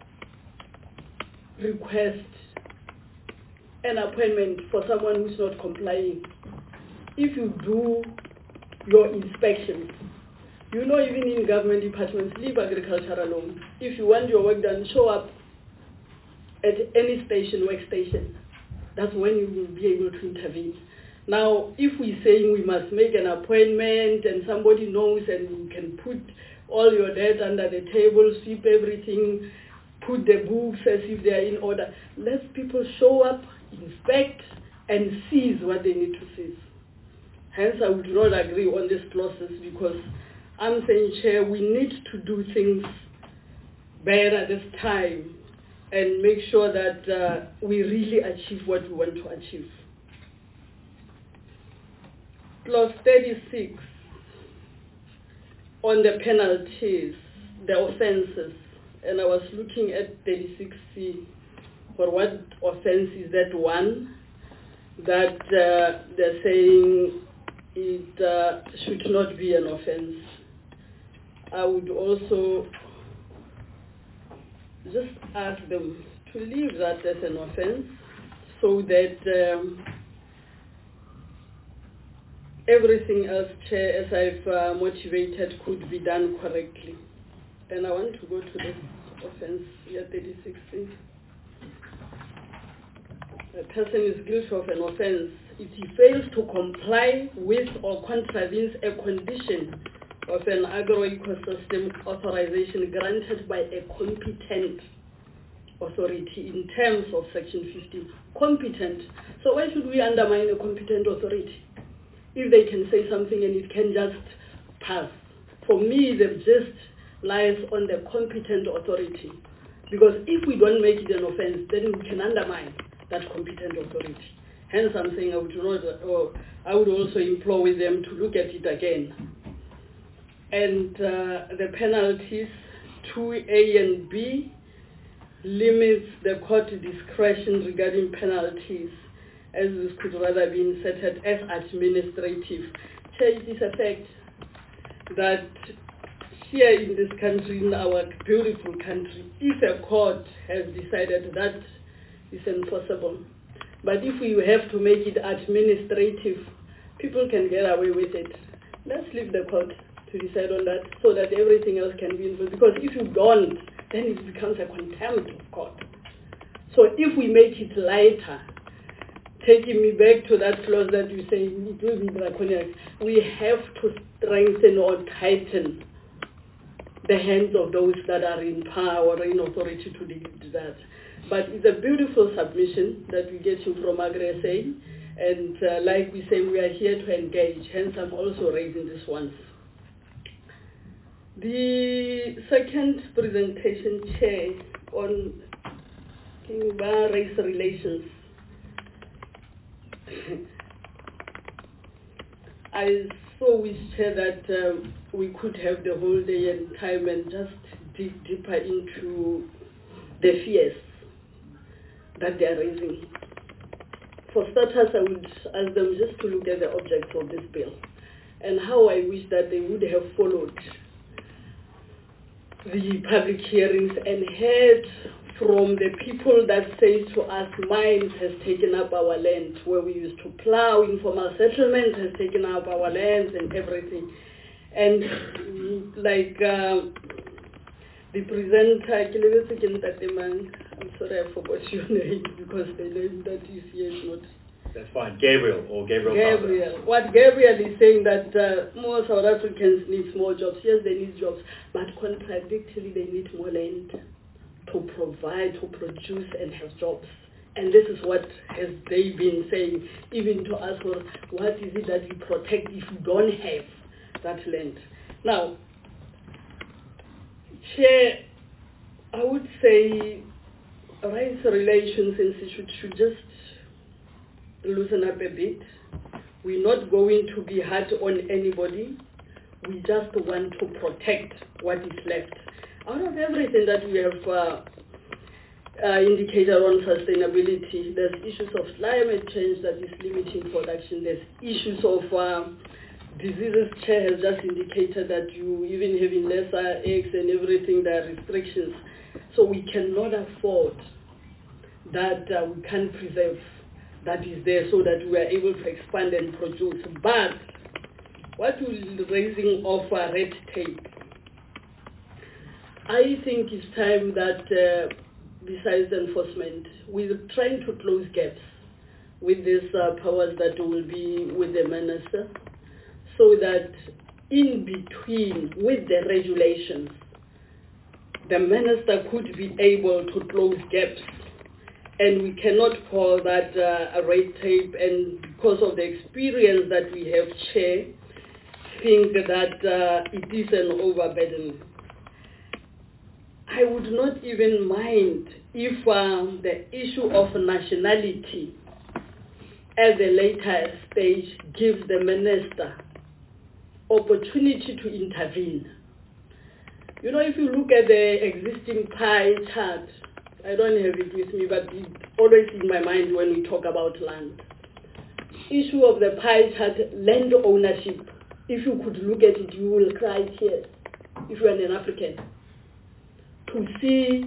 request an appointment for someone who's not complying? If you do your inspections, you know, even in government departments, leave agriculture alone. If you want your work done, show up at any station, workstation. That's when you will be able to intervene. Now, if we're saying we must make an appointment and somebody knows and you can put all your debt under the table, sweep everything, put the books as if they are in order, let people show up, inspect, and seize what they need to seize. Hence, I would not agree on these clauses because I'm saying, Chair, we need to do things better this time and make sure that uh, we really achieve what we want to achieve. Clause thirty-six, on the penalties, the offenses, and I was looking at thirty-six C, for what offense is that one, that uh, they're saying it uh, should not be an offense. I would also just ask them to leave that as an offense so that um, everything else, Chair, as I've uh, motivated, could be done correctly. And I want to go to this offense, year thirty-six C. A person is guilty of an offense if he fails to comply with or contravenes a condition of an agroecosystem authorization granted by a competent authority in terms of section fifteen. Competent. So why should we undermine a competent authority? If they can say something and it can just pass. For me, the gist lies on the competent authority. Because if we don't make it an offense, then we can undermine that competent authority. Hence, I'm saying I would, not, or I would also implore with them to look at it again. and uh, the penalties two A and B limits the court discretion regarding penalties, as this could rather be inserted as administrative. Chair, it is a fact that here in this country, in our beautiful country, if a court has decided that is enforceable, but if we have to make it administrative, people can get away with it. Let's leave the court to decide on that so that everything else can be involved. Because if you don't, then it becomes a contempt of court. So if we make it lighter, taking me back to that clause that you say it will be draconian, we have to strengthen or tighten the hands of those that are in power or in authority to do that. But it's a beautiful submission that we get you from Agri-S A, and uh, like we say, we are here to engage, hence I'm also raising this one. The second presentation, Chair, on race relations. I so wish, Chair, that um, we could have the whole day and time and just dig deeper into the fears that they are raising. For starters, I would ask them just to look at the objects of this bill and how I wish that they would have followed the public hearings and heard from the people that say to us, mines has taken up our land where we used to plow, informal settlement has taken up our lands and everything. And like uh, the presenter, I'm sorry I forgot your name because the name that is here is not. That's fine. Gabriel or Gabriel. Gabriel. Powder. What Gabriel is saying that uh, more South Africans need more jobs. Yes, they need jobs, but contradictorily they need more land to provide, to produce and have jobs. And this is what has they been saying, even to us, well, what is it that we protect if we don't have that land? Now, Chair, I would say Rights Relations Institute should just loosen up a bit. We're not going to be hard on anybody. We just want to protect what is left. Out of everything that we have uh, uh, indicated on sustainability, there's issues of climate change that is limiting production. There's issues of uh, diseases. Chair has just indicated that you even having lesser eggs and everything, there are restrictions. So we cannot afford that uh, we can't preserve that is there so that we are able to expand and produce. But what will the raising of uh, red tape? I think it's time that uh, besides enforcement, we're trying to close gaps with these uh, powers that will be with the minister, so that in between with the regulations, the minister could be able to close gaps. And we cannot call that uh, a red tape, and because of the experience that we have, Chair, think that uh, it is an overburden. I would not even mind if um, the issue of nationality at the later stage gives the minister opportunity to intervene. You know, if you look at the existing pie chart, I don't have it with me, but it's always in my mind when we talk about land. Issue of the pie chart, land ownership. If you could look at it, you will cry tears, if you are an African. To see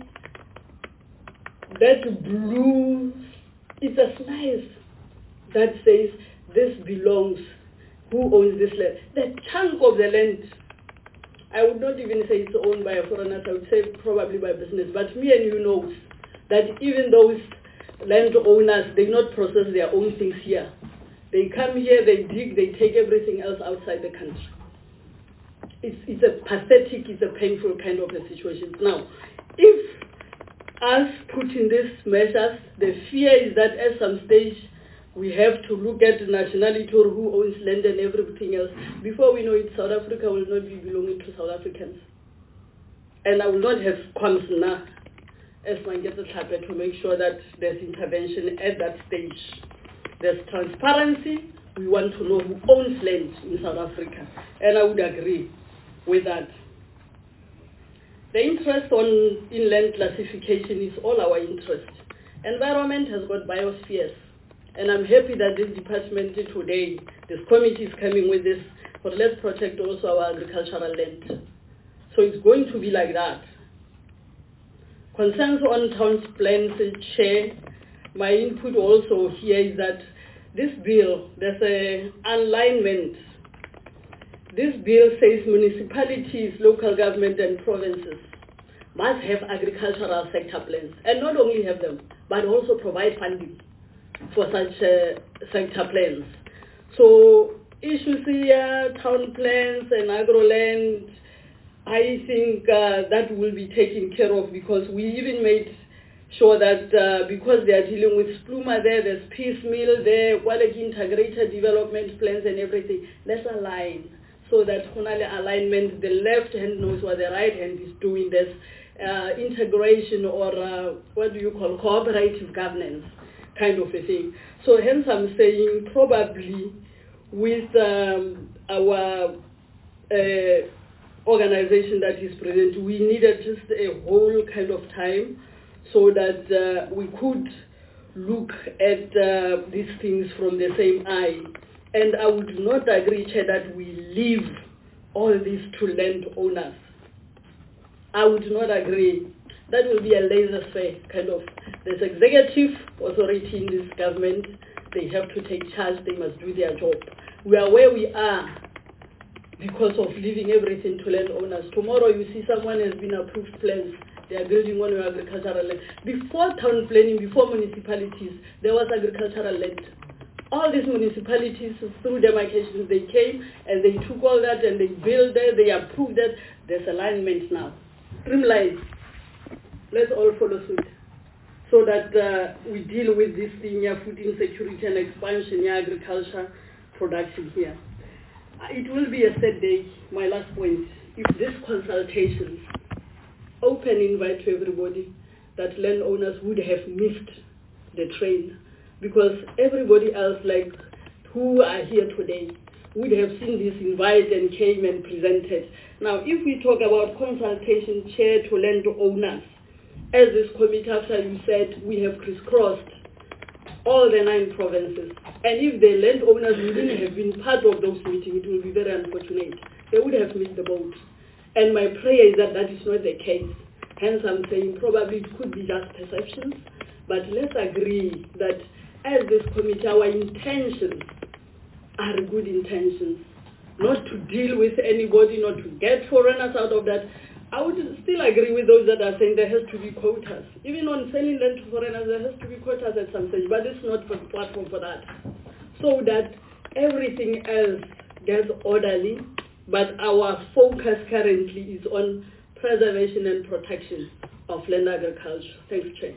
that blue, it's a slice that says, this belongs, who owns this land? The chunk of the land, I would not even say it's owned by a foreigner, I would say probably by business, but me and you know that even those landowners, they not process their own things here. They come here, they dig, they take everything else outside the country. It's, it's a pathetic, it's a painful kind of a situation. Now, if us putting these measures, the fear is that at some stage we have to look at nationality or who owns land and everything else. Before we know it, South Africa will not be belonging to South Africans. And I will not have Kwamsna as Mangeta Tlhape to make sure that there's intervention at that stage. There's transparency. We want to know who owns land in South Africa. And I would agree with that. The interest on inland classification is all our interest. Environment has got biospheres, and I'm happy that this department today, this committee is coming with this, but let's protect also our agricultural land. So it's going to be like that. Concerns on town plans, Chair, my input also here is that this bill, there's an alignment. This bill says municipalities, local government and provinces must have agricultural sector plans, and not only have them, but also provide funding for such uh, sector plans. So issues here, town plans and agro-land, I think uh, that will be taken care of, because we even made sure that uh, because they are dealing with Spluma there, there's piecemeal there, quality integrated development plans and everything. Let's align so that honali alignment, the left hand knows what the right hand is doing. This uh, integration or uh, what do you call cooperative governance kind of a thing. So hence I'm saying probably with um, our uh, organization that is present, we needed just a whole kind of time so that uh, we could look at uh, these things from the same eye. And I would not agree, Chair, that we leave all this to landowners. I would not agree. That will be a laissez-faire kind of. There's executive authority in this government. They have to take charge. They must do their job. We are where we are because of leaving everything to landowners. Tomorrow you see someone has been approved plans. They are building on your agricultural land. Before town planning, before municipalities, there was agricultural land. All these municipalities, through demarcations, they came and they took all that and they built there, they approved that. There's alignment now. Streamline. Let's all follow suit so that uh, we deal with this thing here, food insecurity and expansion here, agriculture production here. It will be a sad day, my last point, if this consultations, open invite to everybody, that landowners would have missed the train, because everybody else, like who are here today, would have seen this invite and came and presented. Now, if we talk about consultation, Chair, to landowners, as this committee, after you said, we have crisscrossed all the nine provinces. And if the landowners wouldn't have been part of those meetings, it would be very unfortunate. They would have missed the boat. And my prayer is that that is not the case. Hence, I'm saying probably it could be just perceptions, but let's agree that as this committee, our intentions are good intentions, not to deal with anybody, not to get foreigners out of that. I would still agree with those that are saying there has to be quotas. Even on selling land to foreigners, there has to be quotas at some stage, but it's not the platform for that. So that everything else gets orderly, but our focus currently is on preservation and protection of land agriculture. Thanks, Chair.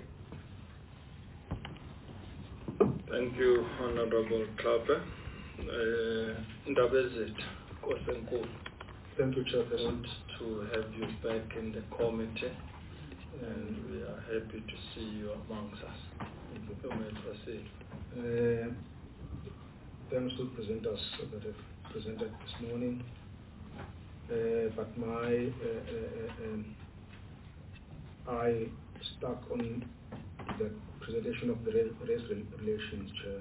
Thank you, Honorable Klape. Ndabezit, Kosenkulu. Thank you, Chairperson. Good to have you back in the committee, and we are happy to see you amongst us. Thank you. You may proceed. Uh, thanks to presenters that have presented this morning. Uh, but my uh, uh, um, I stuck on the presentation of the race relations, Chair.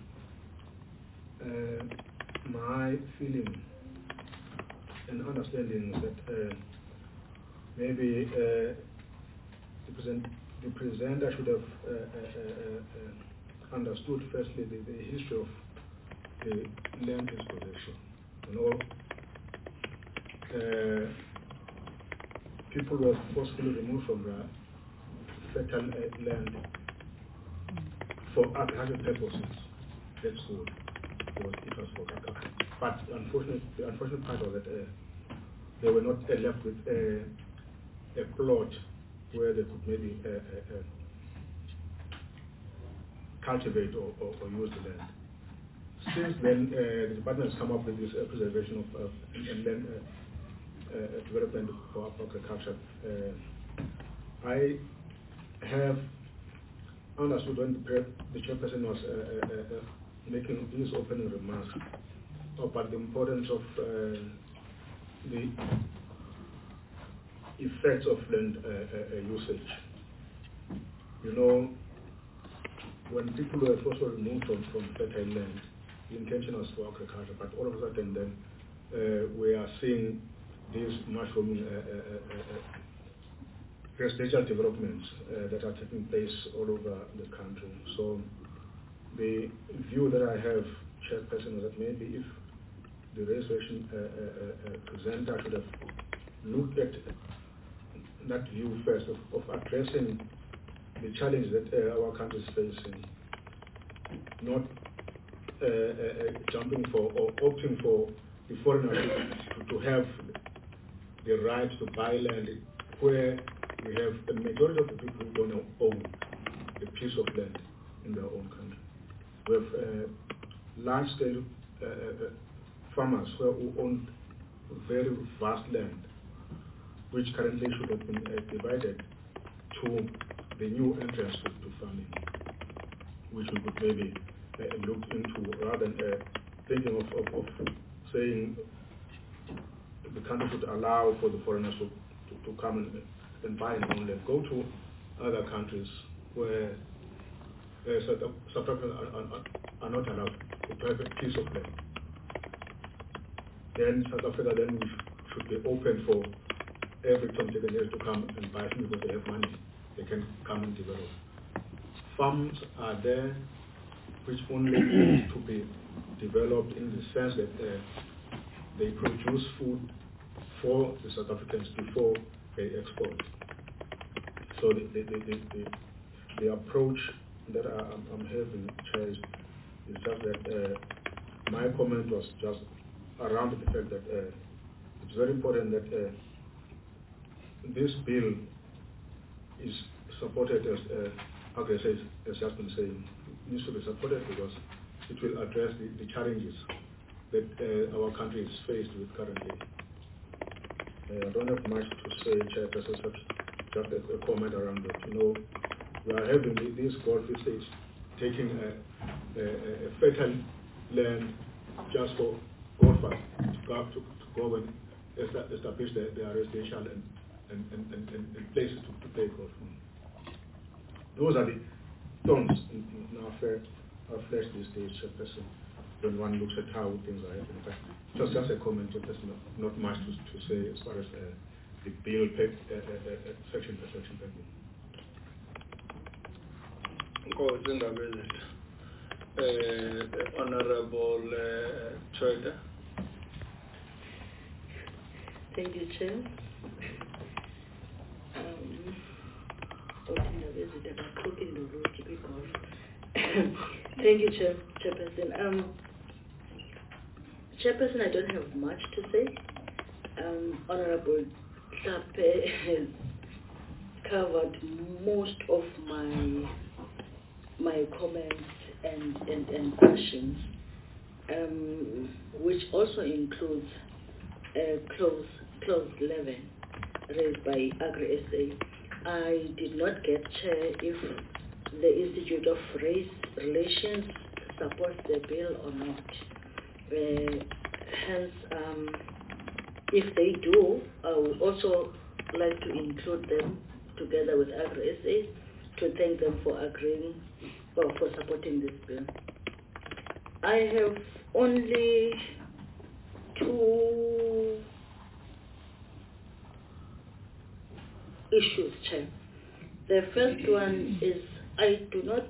Uh, my feeling and understanding is that uh, maybe uh, the, present, the presenter should have uh, uh, uh, understood firstly the, the history of the land disposition. You know, uh, people were forcefully removed from the fertile uh, land for agricultural purposes. That's good. It was, it was for cattle. But unfortunately, the unfortunate part of it, uh, they were not uh, left with uh, a plot where they could maybe uh, uh, uh, cultivate or, or, or use the land. Since then, uh, the department has come up with this uh, preservation of uh, and land uh, uh, development for agriculture. Uh, I have understood when the, the chairperson was uh, uh, uh, making his opening remarks about the importance of uh, the effects of land uh, uh, usage. You know, when people were first removed from, from fertile land, the intention was for agriculture, but all of a sudden then uh, we are seeing these mushrooming uh, uh, uh, uh, residential developments uh, that are taking place all over the country. So the view that I have, Chairperson, is that maybe if the registration uh, uh, uh, presenter should have looked at that view first of, of addressing the challenge that uh, our country is facing, not uh, uh, jumping for or opting for the foreigner to, to have the right to buy land where we have the majority of the people who don't own a piece of land in their own country. We have uh, large-scale uh, uh, farmers who own very vast land, which currently should have been uh, divided to the new entrance to, to farming, which we could maybe uh, look into rather than uh, thinking of, of, of saying the country should allow for the foreigners to, to, to come and, and buy and own land. Go to other countries where uh, South, South Africans are, are, are not allowed to have a piece of land. Then South Africa then should be open for every Tom, Dick, and Harry to come and buy things because they have money. They can come and develop. Farms are there which only need to be developed in the sense that uh, they produce food for the South Africans before they export. So the, the, the, the, the, the approach that I, I'm, I'm having, Chair, is just that uh, my comment was just around the fact that uh, it's very important that uh, this bill is supported, as uh, Agri says, has just been saying, it needs to be supported because it will address the, the challenges that uh, our country is faced with currently. Uh, I don't have much to say, Chairperson, just a, a comment around it. You know, we are having these Gulf states taking a, a, a fertile land just for golfers to go, to, to go and establish their, their residential and, and, and, and, and places to, to play golf. Those are the thorns in, in our, fair, our flesh these days, Chairperson, when one looks at how things are happening. But just, just a comment, Chairperson, not, not much to, to say as far as uh, the bill, peg, uh, uh, uh, section per section. Inkosi Ndabezitha. Uh, the Honorable uh, Trader. Thank you, Chair. Um, Thank you, Chair, Chairperson. Um, Chairperson, I don't have much to say. Um, Honorable Hlape has covered most of my my comments and, and, and questions, um, which also includes uh, clause, clause eleven raised by Agri-S A. I did not get, Chair, if the Institute of Race Relations supports the bill or not. Uh, hence, um, if they do, I would also like to include them together with Agri-S A to thank them for agreeing or for supporting this bill. I have only two issues, Chair. The first one is I do not,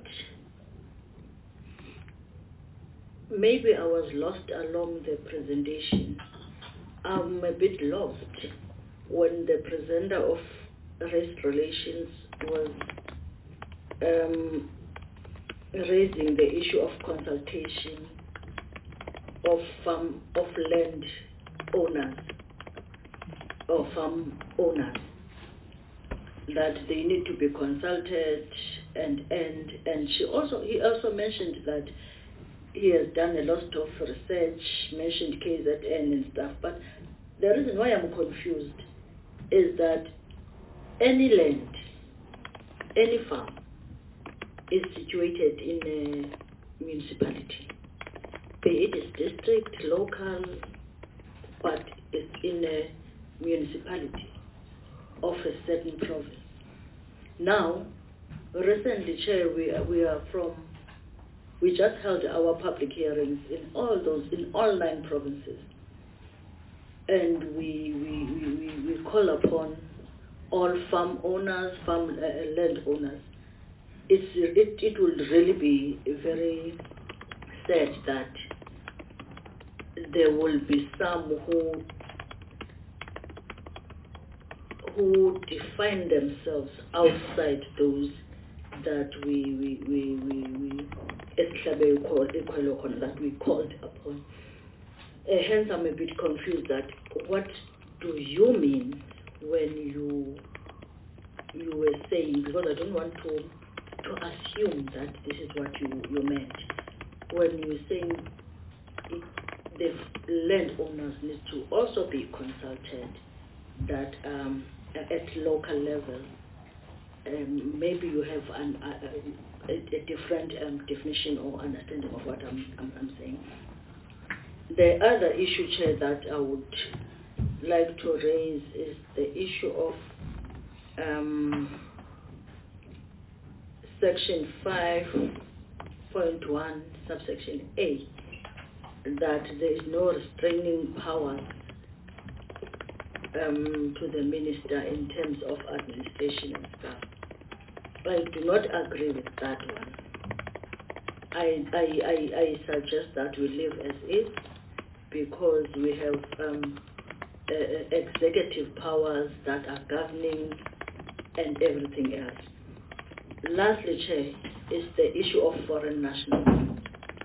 maybe I was lost along the presentation. I'm a bit lost when the presenter of race relations was um, raising the issue of consultation of farm, of land owners or farm owners, that they need to be consulted and and and she also he also mentioned that he has done a lot of research, mentioned K Z N and stuff, but the reason why I'm confused is that any land, any farm is situated in a municipality, be it is district, local, but it's in a municipality. of a certain province. Now, recently, Chair, we are, we are from, we just held our public hearings in all those, in all nine provinces. And we, we, we, we, we call upon all farm owners, farm uh, land owners. It's, it, it will really be very sad that there will be some who who define themselves outside those that we we we we, we that we called upon. Uh, hence, I'm a bit confused that what do you mean when you you were saying, because I don't want to to assume that this is what you, you meant when you were saying it, the landowners need to also be consulted, that um, at local level, um, maybe you have an, a, a, a different um, definition or understanding of what I'm, I'm, I'm saying. The other issue, Chair, that I would like to raise is the issue of um, Section five point one, subsection A, that there is no restraining powers um, to the minister in terms of administration and stuff. I do not agree with that one. I, I, I, I suggest that we leave as is, because we have um, uh, executive powers that are governing and everything else. Lastly, Chair, is the issue of foreign nationals.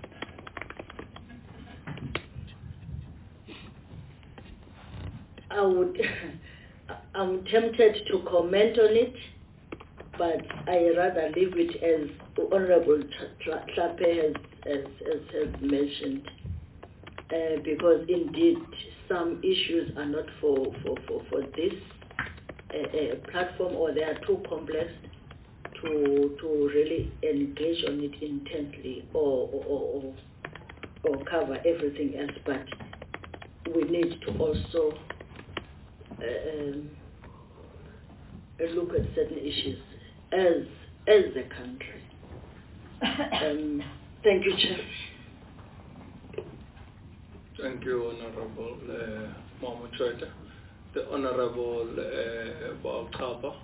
I would, I'm tempted to comment on it, but I rather leave it as Honorable Tlhape has, has, has, has mentioned, uh, because indeed some issues are not for, for, for, for this uh, uh, platform, or they are too complex to to really engage on it intensely or or, or, or cover everything else, but we need to also uh, um, look at certain issues as as a country. Um, thank you, Chair. Thank you, Honorable uh, Mamuchweta. The Honorable uh, Bob Kapa.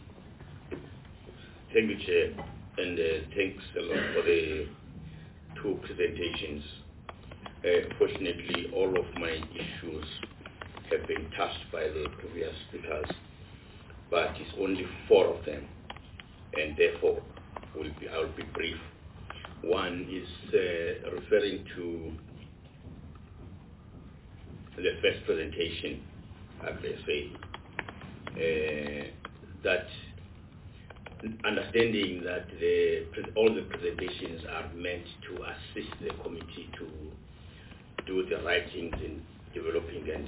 Thank you, Chair, and uh, thanks a lot for the two presentations. Uh, fortunately, all of my issues have been touched by the previous speakers, but it's only four of them, and therefore will be, I'll be brief. One is uh, referring to the first presentation, I say, uh, that understanding that the, all the presentations are meant to assist the committee to do the right things in developing and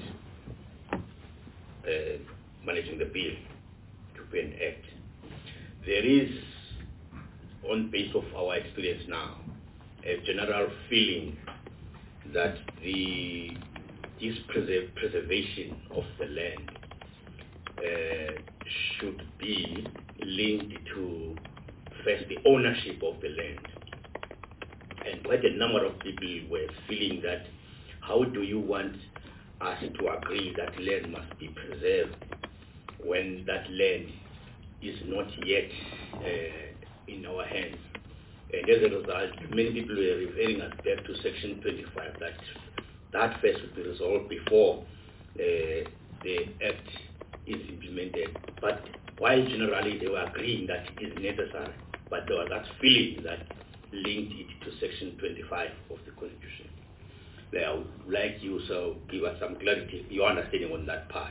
uh, managing the bill to be an act. There is, on base of our experience now, a general feeling that the this preserve, preservation of the land uh, should be linked to first the ownership of the land. And quite a number of people were feeling that, how do you want us to agree that land must be preserved when that land is not yet uh, in our hands? And as a result, many people were referring us back to Section twenty-five, that that first would be resolved before uh, the Act is implemented. But while generally they were agreeing that it is necessary, but there was that feeling that linked it to Section twenty-five of the Constitution. I would like you to give us some clarity, your understanding on that part.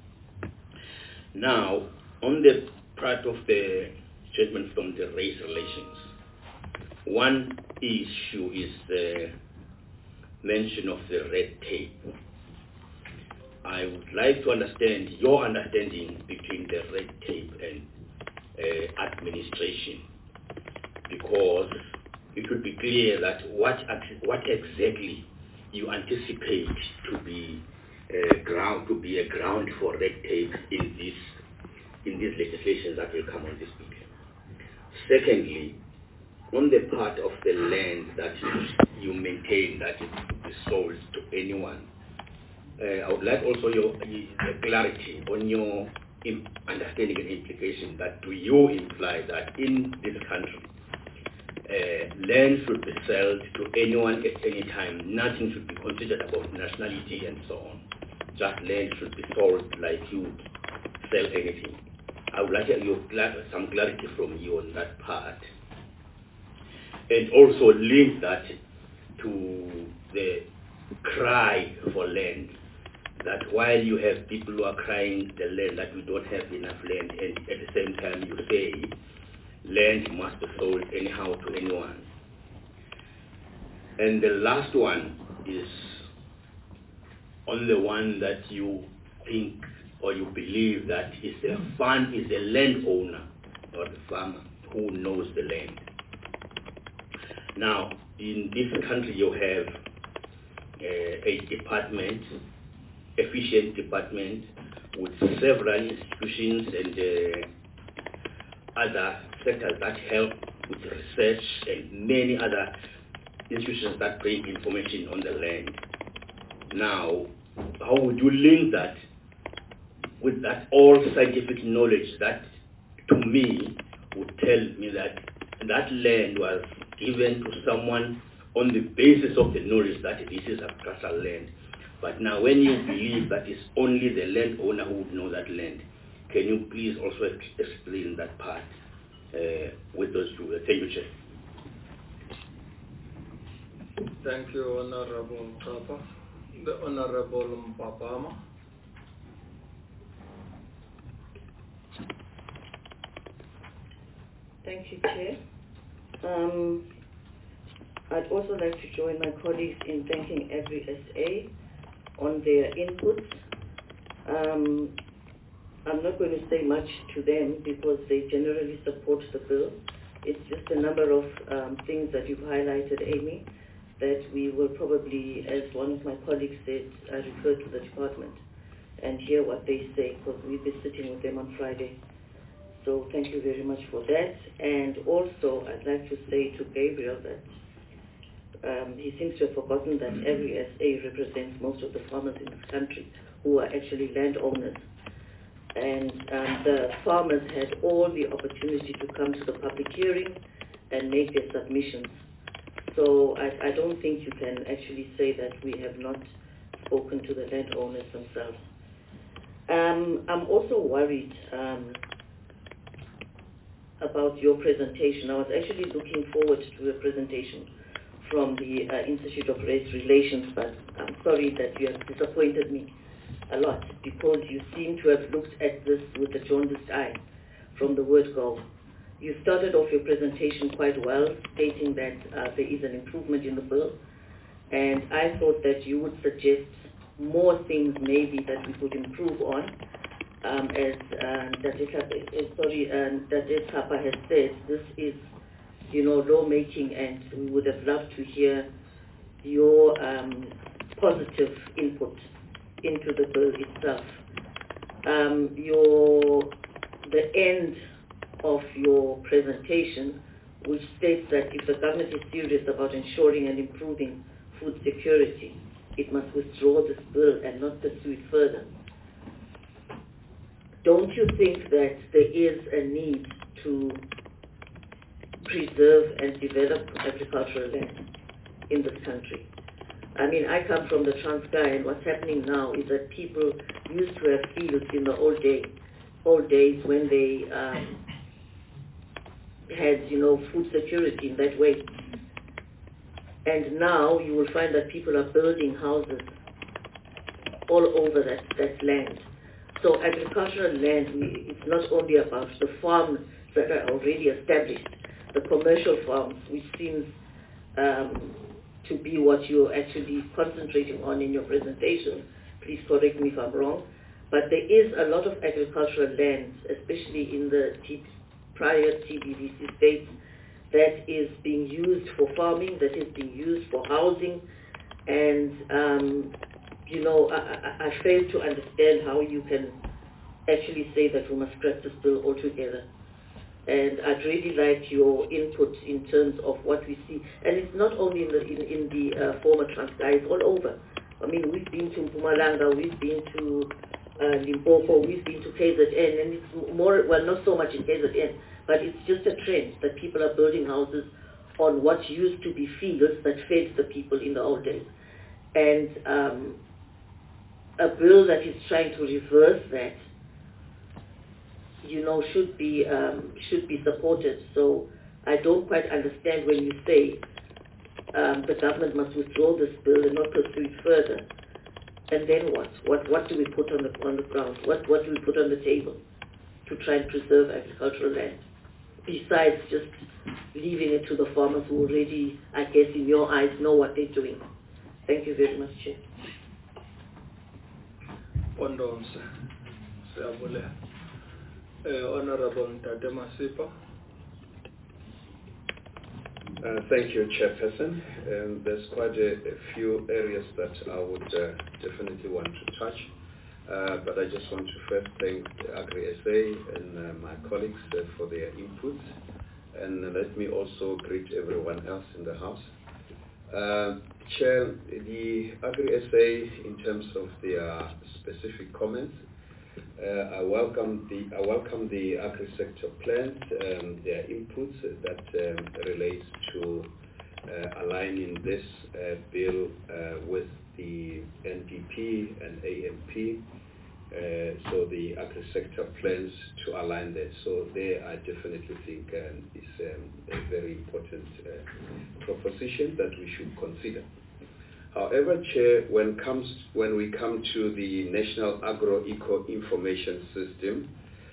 Now, on the part of the judgment from the race relations, one issue is the mention of the red tape. I would like to understand your understanding between the red tape and uh, administration, because it would be clear that what what exactly you anticipate to be a ground to be a ground for red tape in this in these legislations that will come on this bill. Secondly, on the part of the land that you maintain that it could be sold to anyone, uh, I would like also your uh, clarity on your im- understanding and implication that do you imply that in this country, uh, land should be sold to anyone at any time, nothing should be considered about nationality and so on. Just land should be sold like you would sell anything. I would like your, some clarity from you on that part. And also link that to the cry for land, that while you have people who are crying the land that we don't have enough land, and at the same time you say land must be sold anyhow to anyone. And the last one is on the one that you think or you believe that is a farm, is a landowner or the farmer who knows the land. Now, in this country you have uh, a department, efficient department with several institutions and uh, other sectors that help with research and many other institutions that bring information on the land. Now, how would you link that with that all scientific knowledge that to me would tell me that that land was given to someone on the basis of the knowledge that this is agricultural land. But now when you believe that it's only the landowner who would know that land, can you please also explain that part uh, with those two? Uh, thank you, Chair. Thank you, Honorable Papa. The Honorable Mpapama. Thank you, Chair. Um, I'd also like to join my colleagues in thanking every S A on their inputs. Um, I'm not going to say much to them because they generally support the bill. It's just a number of um, things that you've highlighted, Amy, that we will probably, as one of my colleagues said, uh, refer to the department and hear what they say, because we'll be sitting with them on Friday. So thank you very much for that. And also, I'd like to say to Gabriel that um, he seems to have forgotten that every S A represents most of the farmers in this country who are actually landowners. And um, the farmers had all the opportunity to come to the public hearing and make their submissions. So I, I don't think you can actually say that we have not spoken to the landowners themselves. Um, I'm also worried um, about your presentation. I was actually looking forward to a presentation from the uh, Institute of Race Relations, but I'm sorry that you have disappointed me a lot because you seem to have looked at this with a jaundiced eye from the word go. You started off your presentation quite well, stating that uh, there is an improvement in the bill, and I thought that you would suggest more things maybe that we could improve on. Um, as um, Dade sorry, um, Dade Papa has said, this is, you know, lawmaking, and we would have loved to hear your um, positive input into the bill itself. Um, your the end of your presentation, which states that if the government is serious about ensuring and improving food security, it must withdraw this bill and not pursue it further. Don't you think that there is a need to preserve and develop agricultural land in this country? I mean, I come from the Transkei, and what's happening now is that people used to have fields in the old day, old days when they um, had, you know, food security in that way. And now you will find that people are building houses all over that, that land. So agricultural land, we, it's not only about the farms that are already established, the commercial farms, which seems um, to be what you're actually concentrating on in your presentation. Please correct me if I'm wrong. But there is a lot of agricultural land, especially in the T- prior T B V C states, that is being used for farming, that is being used for housing, and um, you know, I, I, I fail to understand how you can actually say that we must scrap this bill altogether. And I'd really like your input in terms of what we see. And it's not only in the, in, in the uh, former Transkei, it's all over. I mean, we've been to Mpumalanga, we've been to uh, Limpopo, we've been to K Z N, and it's more, well, not so much in K Z N, but it's just a trend that people are building houses on what used to be fields that fed the people in the old days. And um, a bill that is trying to reverse that, you know, should be um, should be supported. So I don't quite understand when you say um, the government must withdraw this bill and not pursue it further. And then what? What what do we put on the on the ground? What what do we put on the table to try and preserve agricultural land? Besides just leaving it to the farmers who already, I guess, in your eyes, know what they're doing. Thank you very much, Chair. Ondonse, siyabulele. Uh, Honorable Ntate Masipa. Uh, thank you, Chairperson. Um, there's quite a, a few areas that I would uh, definitely want to touch, uh, but I just want to first thank the Agri-S A and uh, my colleagues uh, for their inputs, and uh, let me also greet everyone else in the House. Uh, Chair, the Agri-S A, in terms of their specific comments, Uh, I welcome the I welcome the agri-sector plans, um, their inputs that um, relates to uh, aligning this uh, bill uh, with the N D P and A M P. Uh, so the agri-sector plans to align that. So there, I definitely think um, is um, a very important uh, proposition that we should consider. However, Chair, when comes when we come to the National Agro-Eco Information System,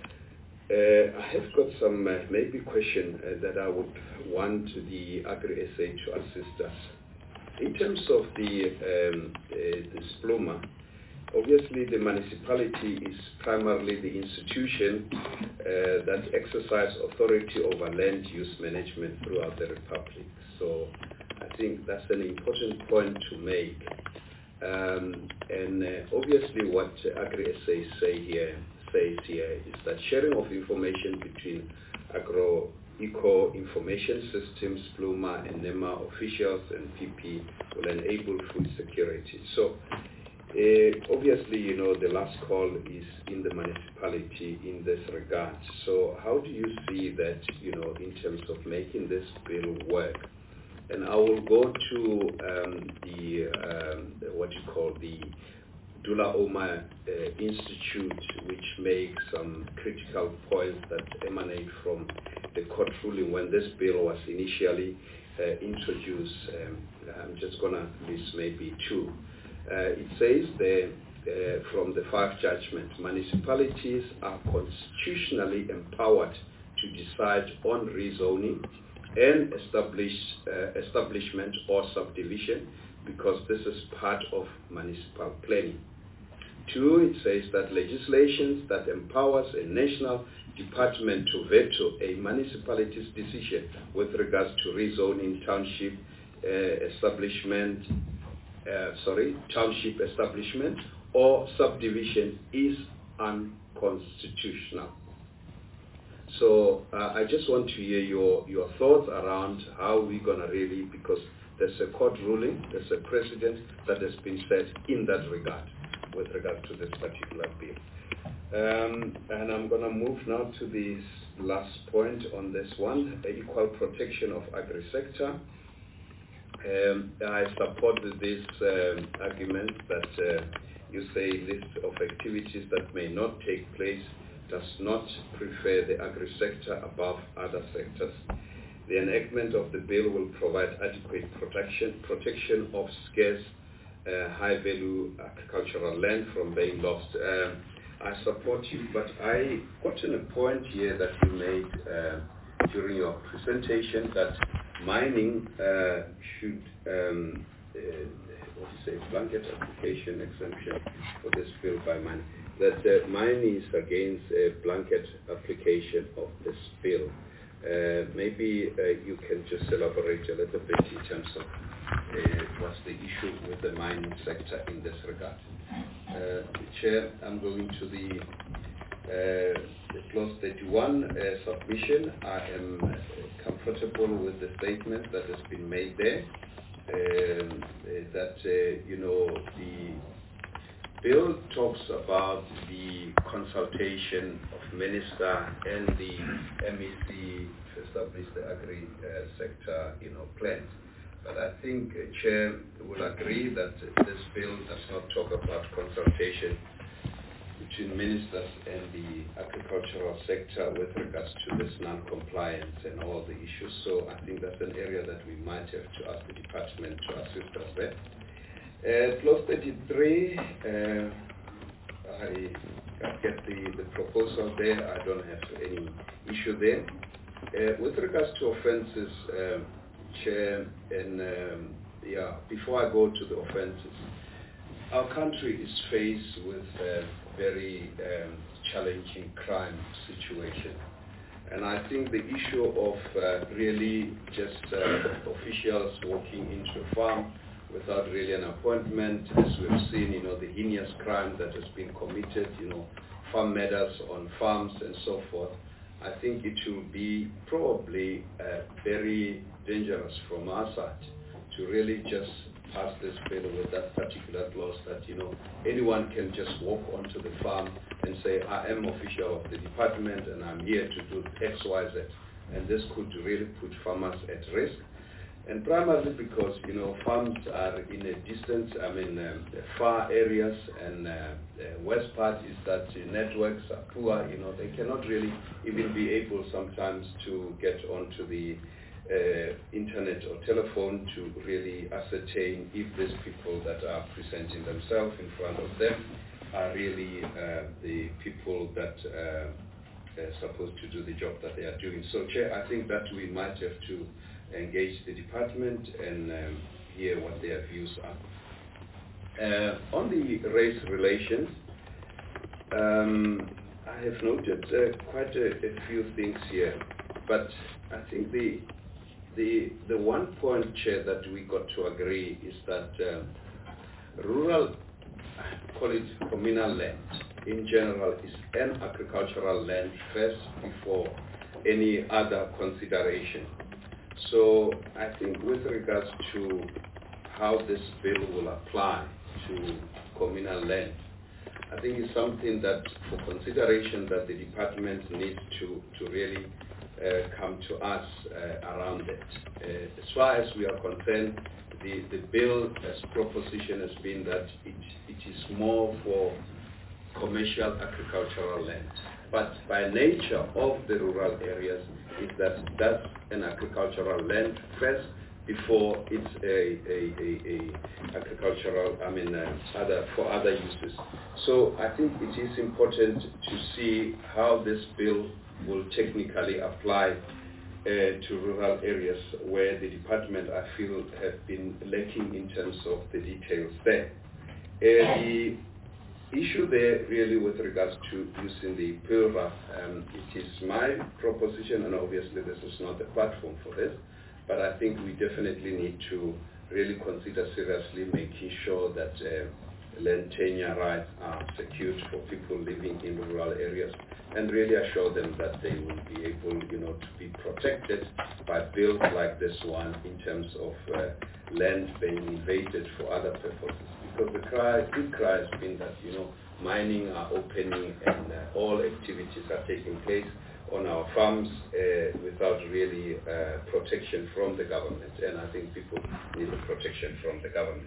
uh, I have got some uh, maybe question uh, that I would want the Agri-S A to assist us. In terms of the um, uh, the SPLUMA, obviously the municipality is primarily the institution uh, that exercises authority over land use management throughout the Republic. So I think that's an important point to make. Um, and uh, obviously what Agri-S A say here, says here is that sharing of information between agro-eco information systems, SPLUMA and NEMA officials and P P will enable food security. So uh, obviously, you know, the last call is in the municipality in this regard. So how do you see that, you know, in terms of making this bill work? And I will go to um, the, um, what you call the Dula Omar uh, Institute, which makes some critical points that emanate from the court ruling when this bill was initially uh, introduced. Um, I'm just going to list maybe two. Uh, it says that uh, from the five judgments, municipalities are constitutionally empowered to decide on rezoning and establish, uh, establishment or subdivision, because this is part of municipal planning. Two, it says that legislation that empowers a national department to veto a municipality's decision with regards to rezoning township uh, establishment, uh, sorry, township establishment or subdivision is unconstitutional. So uh, I just want to hear your, your thoughts around how we're going to really, because there's a court ruling, there's a precedent that has been set in that regard, with regard to this particular bill. Um, and I'm going to move now to this last point on this one, the equal protection of agri-sector. Um, I support this um, argument that uh, you say list of activities that may not take place does not prefer the agri-sector above other sectors. The enactment of the bill will provide adequate protection, protection of scarce, uh, high-value agricultural land from being lost. Um, I support you, but I got in a point here that you made uh, during your presentation that mining uh, should, um, uh, what do you say, blanket application exemption for this bill by mining. That uh, mine is against a blanket application of this bill. Uh, maybe uh, you can just elaborate a little bit in terms of uh, what's the issue with the mining sector in this regard. Uh, Chair, I'm going to the Uh, the clause thirty-one uh, submission, I am uh, comfortable with the statement that has been made there, um, uh, that, uh, you know, the bill talks about the consultation of minister and the M E C to establish the agri uh, sector, you know, plan. But I think uh, Chair will agree that this bill does not talk about consultation between ministers and the agricultural sector with regards to this non-compliance and all the issues. So I think that's an area that we might have to ask the department to assist us there. Uh, clause thirty-three, uh, I, I get the, the proposal there. I don't have any issue there. Uh, with regards to offences, um, Chair, and um, yeah, before I go to the offences, our country is faced with a very um, challenging crime situation. And I think the issue of uh, really just uh, officials walking into a farm without really an appointment, as we've seen, you know, the heinous crime that has been committed, you know, farm matters on farms and so forth, I think it will be probably uh, very dangerous from our side to really just pass this bill with that particular clause that, you know, anyone can just walk onto the farm and say, I am official of the department and I'm here to do X, Y, Z. And this could really put farmers at risk. And primarily because, you know, farms are in a distant, I mean, um, far areas, and uh, the worst part is that the networks are poor, you know, they cannot really even be able sometimes to get onto the uh, internet or telephone to really ascertain if these people that are presenting themselves in front of them are really uh, the people that uh, are supposed to do the job that they are doing. So, Chair, I think that we might have to engage the department and um, hear what their views are. Uh, on the race relations, um, I have noted uh, quite a, a few things here, but I think the the the one point, Chair, that we got to agree is that uh, rural, call it communal land in general, is an agricultural land first before any other consideration. So I think with regards to how this bill will apply to communal land, I think it's something that for consideration that the department needs to, to really uh, come to us uh, around it. Uh, as far as we are concerned, the, the bill as proposition has been that it, it is more for commercial agricultural land. But by nature of the rural areas is that that's an agricultural land first before it's a, a, a, a agricultural, I mean, uh, other for other uses. So I think it is important to see how this bill will technically apply uh, to rural areas where the department, I feel, have been lacking in terms of the details there. Uh, the issue there really with regards to using the PILRA, um, it is my proposition, and obviously this is not the platform for this, but I think we definitely need to really consider seriously making sure that uh, land tenure rights are secured for people living in rural areas, and really assure them that they will be able, you know, to be protected by bills like this one in terms of uh, land being invaded for other purposes. Because the cry, big cry has been that, you know, mining are opening and uh, all activities are taking place on our farms uh, without really uh, protection from the government. And I think people need the protection from the government.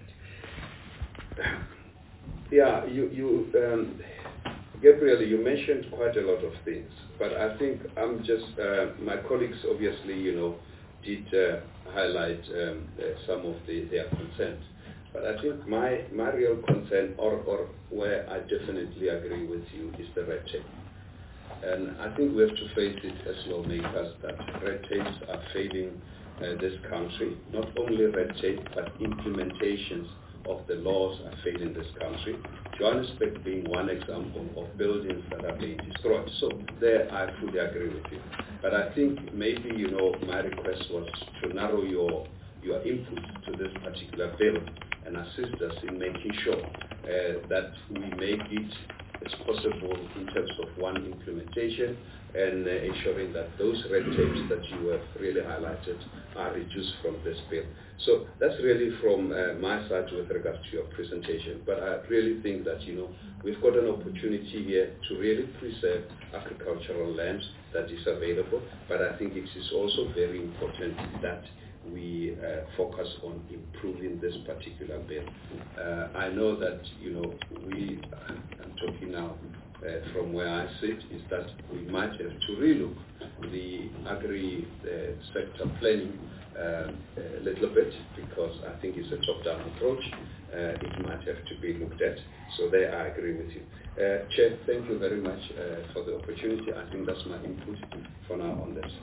Yeah, you, you um, Gabriel, you mentioned quite a lot of things, but I think I'm just, uh, my colleagues obviously, you know, did uh, highlight um, uh, some of the, their concerns. But I think my, my real concern, or, or where I definitely agree with you, is the red tape. And I think we have to face it as lawmakers that red tapes are failing uh, this country. Not only red tape, but implementations of the laws are failing this country. Johannesburg being one example of buildings that are being destroyed. So there I fully agree with you. But I think maybe, you know, my request was to narrow your, your input to this particular bill and assist us in making sure uh, that we make it as possible in terms of one implementation and uh, ensuring that those red tapes that you have really highlighted are reduced from this bill. So that's really from uh, my side with regards to your presentation. But I really think that, you know, we've got an opportunity here to really preserve agricultural land that is available. But I think it is also very important that we uh, focus on improving this particular bill. Uh, I know that, you know, we, I'm talking now uh, from where I sit, is that we might have to relook the agri uh, sector planning uh, a little bit, because I think it's a top-down approach. Uh, it might have to be looked at. So there I agree with you. Uh, Chair, thank you very much uh, for the opportunity. I think that's my input for now on this.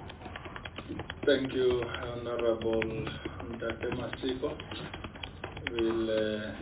Thank you, Honorable Ndate Masiko. We'll uh,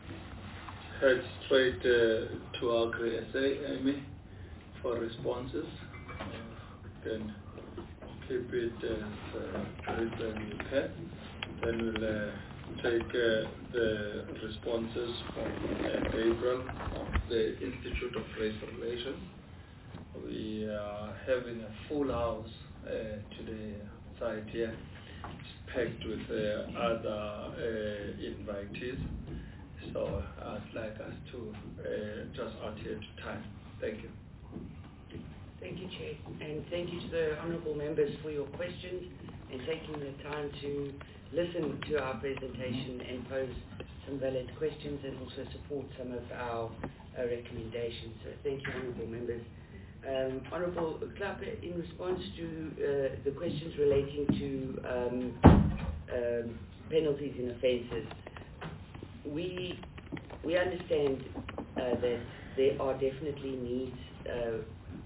head straight uh, to Agri S A, Amy, for responses. Uh, then keep it as uh, brief as you can. Then we'll uh, take uh, the responses from uh, Gabriel of the Institute of Race Relations. We are having a full house uh, today. Side here is packed with uh, other uh, invitees, so I'd like us to uh, just adhere to time. Thank you. Thank you, Chair, and thank you to the honourable members for your questions and taking the time to listen to our presentation and pose some valid questions and also support some of our uh, recommendations. So thank you, honourable members. Um, Honourable Klappe, in response to uh, the questions relating to um, um, penalties in offences, we we understand uh, that there are definitely needs uh,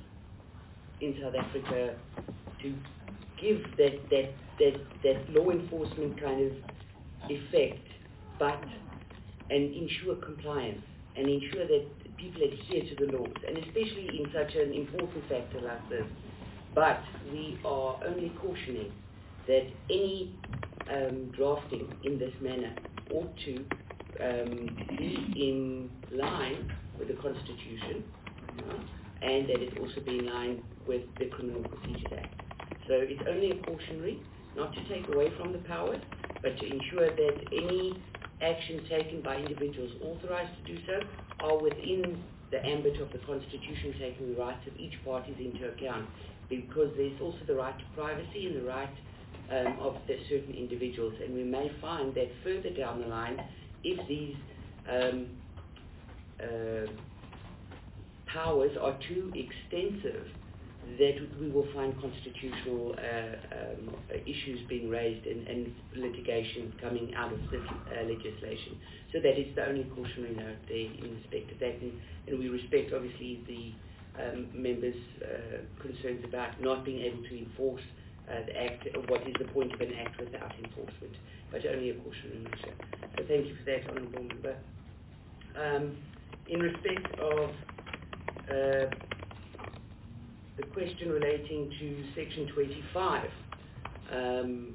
in South Africa to give that that that that law enforcement kind of effect, but and ensure compliance and ensure that people adhere to the laws, and especially in such an important factor like this. But we are only cautioning that any um, drafting in this manner ought to um, be in line with the Constitution, uh, and that it also be in line with the Criminal Procedures Act. So it's only a cautionary, not to take away from the powers, but to ensure that any action taken by individuals authorized to do so are within the ambit of the Constitution, taking the rights of each party into account, because there's also the right to privacy and the right um, of the certain individuals. And we may find that further down the line, if these um, uh, powers are too extensive, that we will find constitutional uh, um, issues being raised and, and litigation coming out of this uh, legislation. So that is the only cautionary note there in respect of that, and, and we respect obviously the um, members' uh, concerns about not being able to enforce uh, the act, what is the point of an act without enforcement, but only a cautionary measure. So thank you for that, Honourable Member. Um, in respect of uh, the question relating to Section twenty-five um,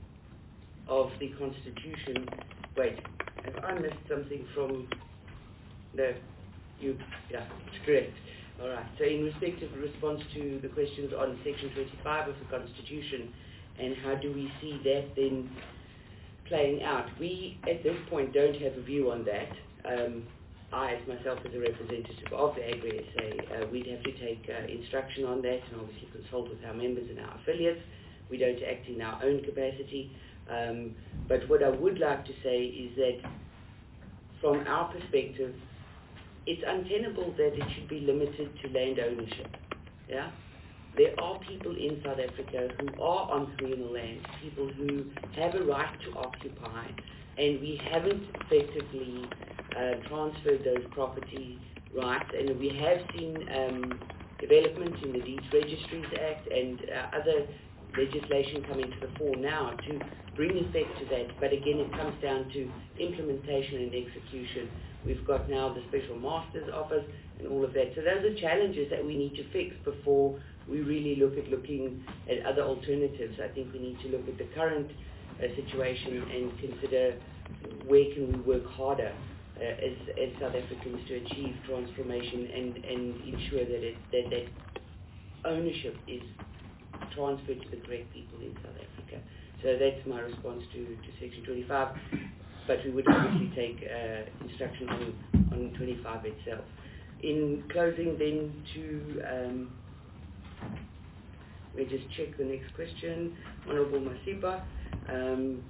of the Constitution. Wait, have I missed something from the, you, yeah, it's correct. All right, so in respect of response to the questions on Section twenty-five of the Constitution and how do we see that then playing out, we at this point don't have a view on that. Um, I, as myself, as a representative of the Agri S A, uh, we'd have to take uh, instruction on that and obviously consult with our members and our affiliates. We don't act in our own capacity. Um, but what I would like to say is that from our perspective, it's untenable that it should be limited to land ownership. Yeah? There are people in South Africa who are on communal land, people who have a right to occupy, and we haven't effectively Uh, transferred those property rights, and we have seen um, development in the Deeds Registries Act and uh, other legislation coming to the fore now to bring effect to that, but again it comes down to implementation and execution. We've got now the Special Master's Office and all of that, so those are challenges that we need to fix before we really look at looking at other alternatives. I think we need to look at the current uh, situation and consider where can we work harder uh, as, as South Africans to achieve transformation and, and ensure that, it, that that ownership is transferred to the correct people in South Africa. So that's my response to, to Section twenty-five, but we would obviously take uh, instruction on, on twenty-five itself. In closing then to, um, let me just check the next question, Honourable Masipa. Um,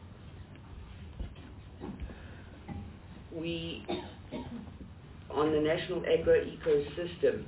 we, on the national agro-ecosystem,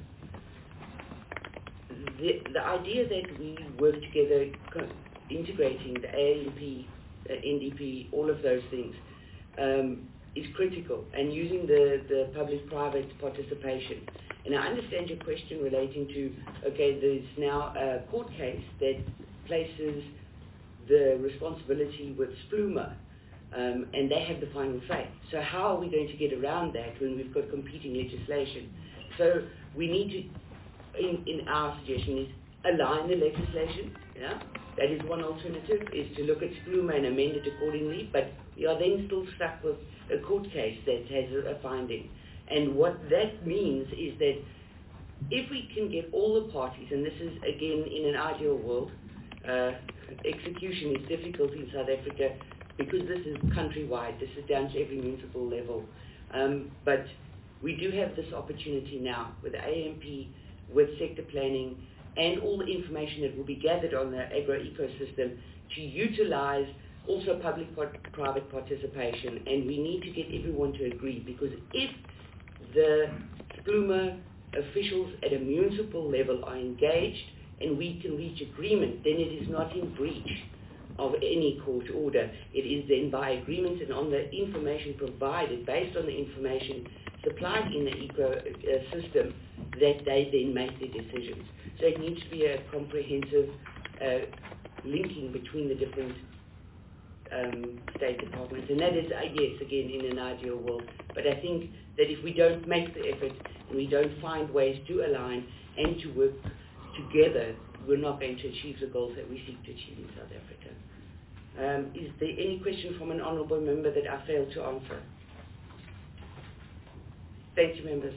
the, the idea that we work together, integrating the A M P, uh, N D P, all of those things, um, is critical, and using the, the public-private participation. And I understand your question relating to, okay, there's now a court case that places the responsibility with Spluma, um, and they have the final say. So how are we going to get around that when we've got competing legislation? So we need to, in, in our suggestion, is align the legislation, yeah? That is one alternative, is to look at Spluma and amend it accordingly, but we are then still stuck with a court case that has a, a finding. And what that means is that if we can get all the parties, and this is again in an ideal world, uh, execution is difficult in South Africa because this is countrywide, this is down to every municipal level. Um, but we do have this opportunity now with the A M P, with sector planning, and all the information that will be gathered on the agro-ecosystem to utilize also public-private participation. And we need to get everyone to agree, because if the Spluma officials at a municipal level are engaged and we can reach agreement, then it is not in breach of any court order. It is then by agreement and on the information provided, based on the information supplied in the ecosystem, that they then make their decisions. So it needs to be a comprehensive uh, linking between the different um, state departments. And that is, I guess, again, in an ideal world. But I think that if we don't make the effort and we don't find ways to align and to work together, we're not going to achieve the goals that we seek to achieve in South Africa. Um, is there any question from an honourable member that I failed to answer? Thank you, members.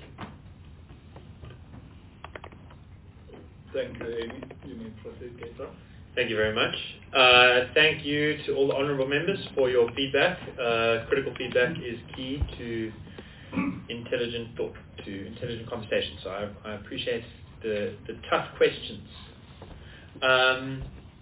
Thank you, Amy. You may proceed, Gator. Thank you very much. Uh, thank you to all the honourable members for your feedback. Uh, critical feedback is key to intelligent thought, to intelligent conversation. So I, I appreciate the, the tough questions. Um,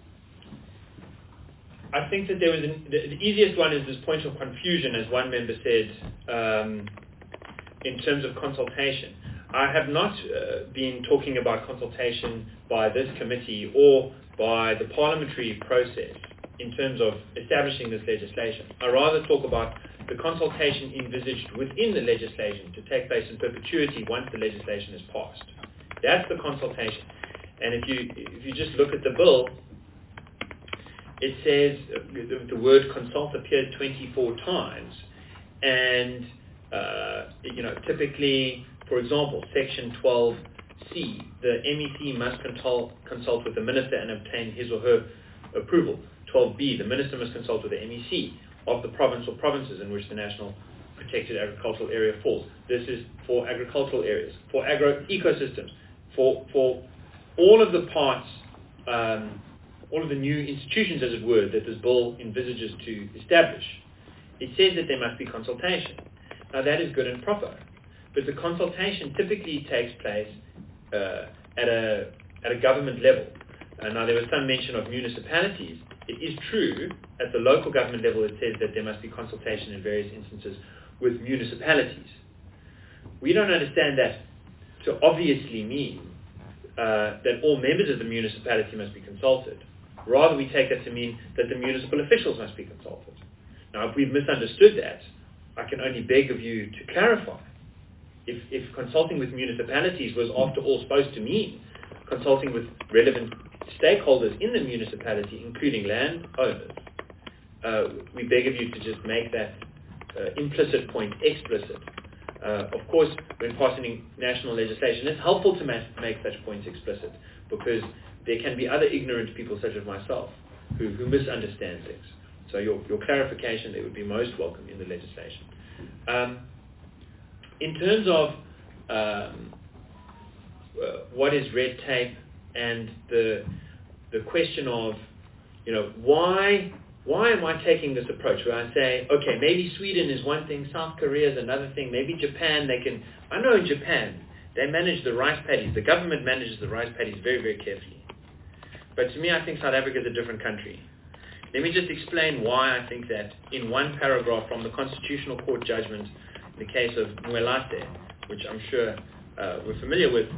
I think that there was an, the, the easiest one is this point of confusion, as one member said, um, in terms of consultation. I have not uh, been talking about consultation by this committee or by the parliamentary process in terms of establishing this legislation. I rather talk about the consultation envisaged within the legislation to take place in perpetuity once the legislation is passed. That's the consultation. And if you if you just look at the bill, it says uh, the, the word consult appeared twenty-four times, and uh, you know typically, for example, section twelve C, the M E C must consult, consult with the minister and obtain his or her approval. twelve B, the minister must consult with the M E C of the province or provinces in which the National Protected Agricultural Area falls. This is for agricultural areas, for agro-ecosystems, for, for all of the parts, um, all of the new institutions, as it were, that this bill envisages to establish. It says that there must be consultation. Now that is good and proper, but the consultation typically takes place uh, at a at a government level. Uh, now there was some mention of municipalities. It is true, at the local government level it says that there must be consultation in various instances with municipalities. We don't understand that to obviously mean uh, that all members of the municipality must be consulted. Rather, we take that to mean that the municipal officials must be consulted. Now, if we've misunderstood that, I can only beg of you to clarify. If, if consulting with municipalities was, after all, supposed to mean consulting with relevant stakeholders in the municipality, including landowners, uh, we beg of you to just make that uh, implicit point explicit. Uh, of course, when passing national legislation, it's helpful to ma- make such points explicit, because there can be other ignorant people such as myself who, who misunderstand things. So your, your clarification there would be most welcome in the legislation. Um, in terms of um, uh, what is red tape and the the question of, you know, why why am I taking this approach where I say, okay, maybe Sweden is one thing, South Korea is another thing, maybe Japan, they can, I know in Japan, they manage the rice paddies, the government manages the rice paddies very, very carefully. But to me, I think South Africa is a different country. Let me just explain why I think that in one paragraph from the Constitutional Court judgment, in the case of Mwelate, which I'm sure uh, we're familiar with,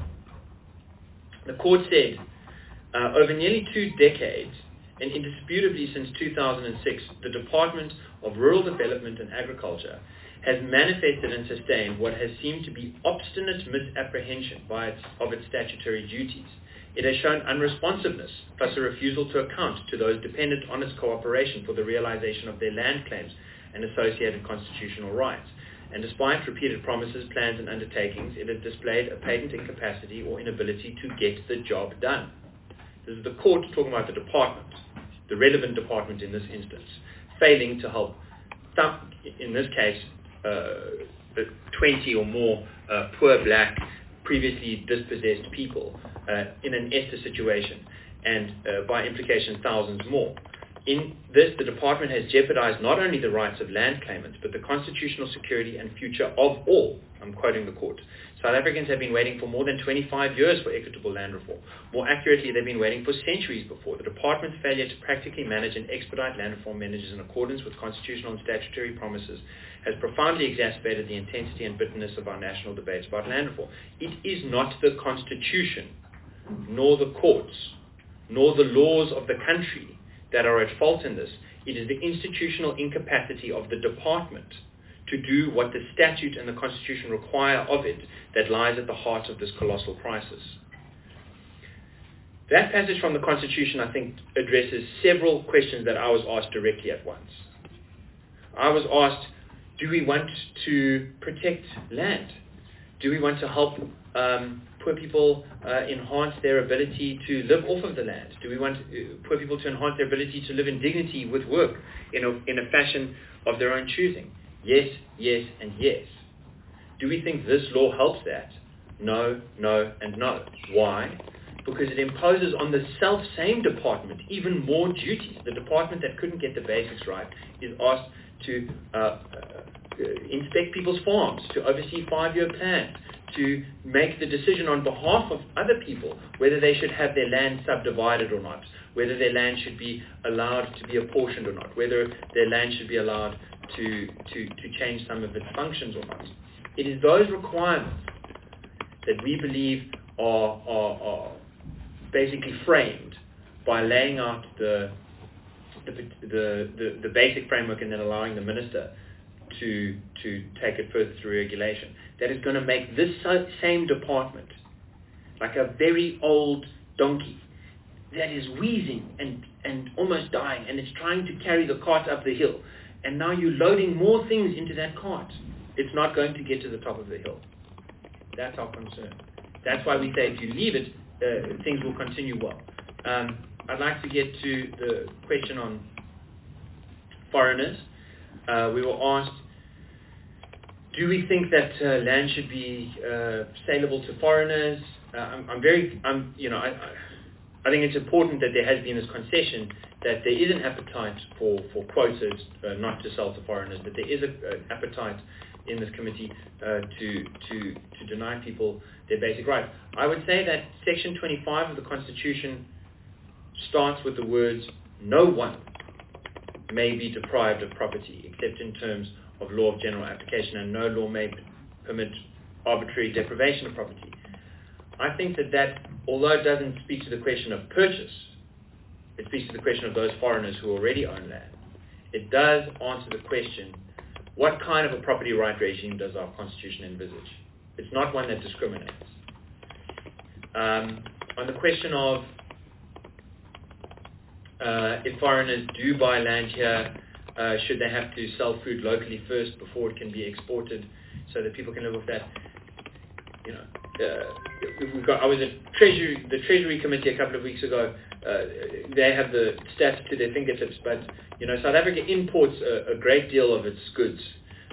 the court said, uh, over nearly two decades, and indisputably since two thousand six, the Department of Rural Development and Agriculture has manifested and sustained what has seemed to be obstinate misapprehension by its, of its statutory duties. It has shown unresponsiveness, plus a refusal to account to those dependent on its cooperation for the realization of their land claims and associated constitutional rights. And despite repeated promises, plans and undertakings, it has displayed a patent incapacity or inability to get the job done. This is the court talking about the department, the relevant department in this instance, failing to help, some, in this case, uh, twenty or more uh, poor black, previously dispossessed people uh, in an Esther situation, and uh, by implication thousands more. In this, the department has jeopardized not only the rights of land claimants, but the constitutional security and future of all. I'm quoting the court. South Africans have been waiting for more than twenty-five years for equitable land reform. More accurately, they've been waiting for centuries before. The department's failure to practically manage and expedite land reform measures in accordance with constitutional and statutory promises has profoundly exacerbated the intensity and bitterness of our national debates about land reform. It is not the Constitution, nor the courts, nor the laws of the country that are at fault in this. It is the institutional incapacity of the department to do what the statute and the Constitution require of it that lies at the heart of this colossal crisis. That passage from the Constitution, I think, addresses several questions that I was asked directly at once. I was asked, do we want to protect land? Do we want to help um, poor people uh, enhance their ability to live off of the land? Do we want uh, poor people to enhance their ability to live in dignity with work in a, in a fashion of their own choosing? Yes, yes, and yes. Do we think this law helps that? No, no, and no. Why? Because it imposes on the self-same department even more duties. The department that couldn't get the basics right is asked to uh, uh, inspect people's farms, to oversee five-year plans, to make the decision on behalf of other people whether they should have their land subdivided or not, whether their land should be allowed to be apportioned or not, whether their land should be allowed to, to, to change some of its functions or not. It is those requirements that we believe are, are, are basically framed by laying out the the, the, the, the basic framework and then allowing the minister to, to take it further through regulation. That is going to make this same department like a very old donkey that is wheezing and, and almost dying, and it's trying to carry the cart up the hill. And now you're loading more things into that cart. It's not going to get to the top of the hill. That's our concern. That's why we say if you leave it, uh, things will continue well. Um, I'd like to get to the question on foreigners. Uh, we were asked, do we think that uh, land should be uh, saleable to foreigners? Uh, I'm, I'm very, I'm, you know, I, I, I think it's important that there has been this concession that there is an appetite for, for quotas uh, not to sell to foreigners, that there is an appetite in this committee uh, to, to, to deny people their basic rights. I would say that Section twenty-five of the Constitution starts with the words, no one may be deprived of property except in terms of law of general application, and no law may permit arbitrary deprivation of property. I think that that, although it doesn't speak to the question of purchase, it speaks to the question of those foreigners who already own land. It does answer the question, what kind of a property right regime does our Constitution envisage? It's not one that discriminates. Um, on the question of uh, if foreigners do buy land here, uh, should they have to sell food locally first before it can be exported so that people can live off that? You know, uh, we've got, I was at Treasury, the Treasury Committee a couple of weeks ago. Uh, they have the stats to their fingertips, but you know, South Africa imports a, a great deal of its goods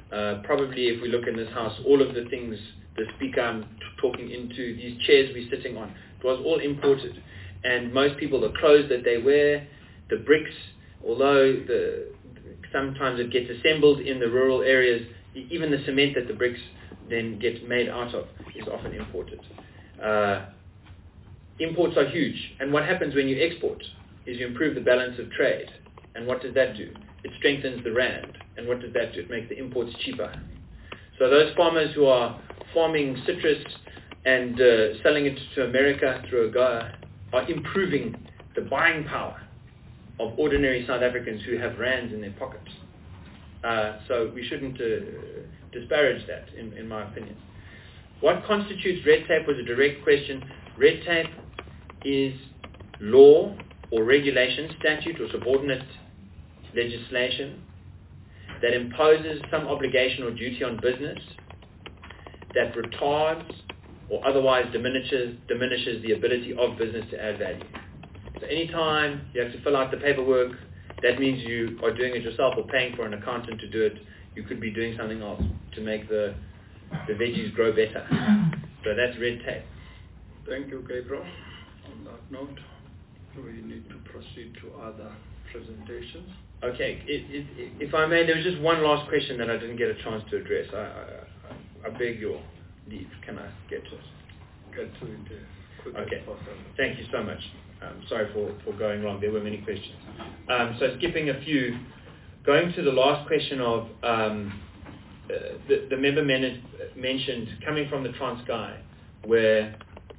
Uh, probably if we look in this house, all of the things, the speaker I'm t- talking into, these chairs we're sitting on, it was all imported. And most people, the clothes that they wear, the bricks, although the, sometimes it gets assembled in the rural areas, even the cement that the bricks then get made out of is often imported. Uh, imports are huge. And what happens when you export is you improve the balance of trade. And what does that do? It strengthens the rand. And what does that do? It makes the imports cheaper. So those farmers who are farming citrus and uh, selling it to America through AGOA are improving the buying power of ordinary South Africans who have rands in their pockets. Uh, so we shouldn't uh, disparage that, in, in my opinion. What constitutes red tape was a direct question. Red tape is law or regulation, statute or subordinate legislation that imposes some obligation or duty on business that retards or otherwise diminishes, diminishes the ability of business to add value. So anytime you have to fill out the paperwork, that means you are doing it yourself or paying for an accountant to do it. You could be doing something else to make the, the veggies grow better. So that's red tape. Thank you, Gabriel. On that note, we need to proceed to other presentations. Okay, it, it, it, if I may, there was just one last question that I didn't get a chance to address. I, I, I beg your leave. Can I get to it? Get to it uh, quick Okay, as possible. thank you so much. Um, sorry for, for going wrong. There were many questions. Um, so skipping a few, going to the last question of um, uh, the, the member men- mentioned coming from the Transkei, where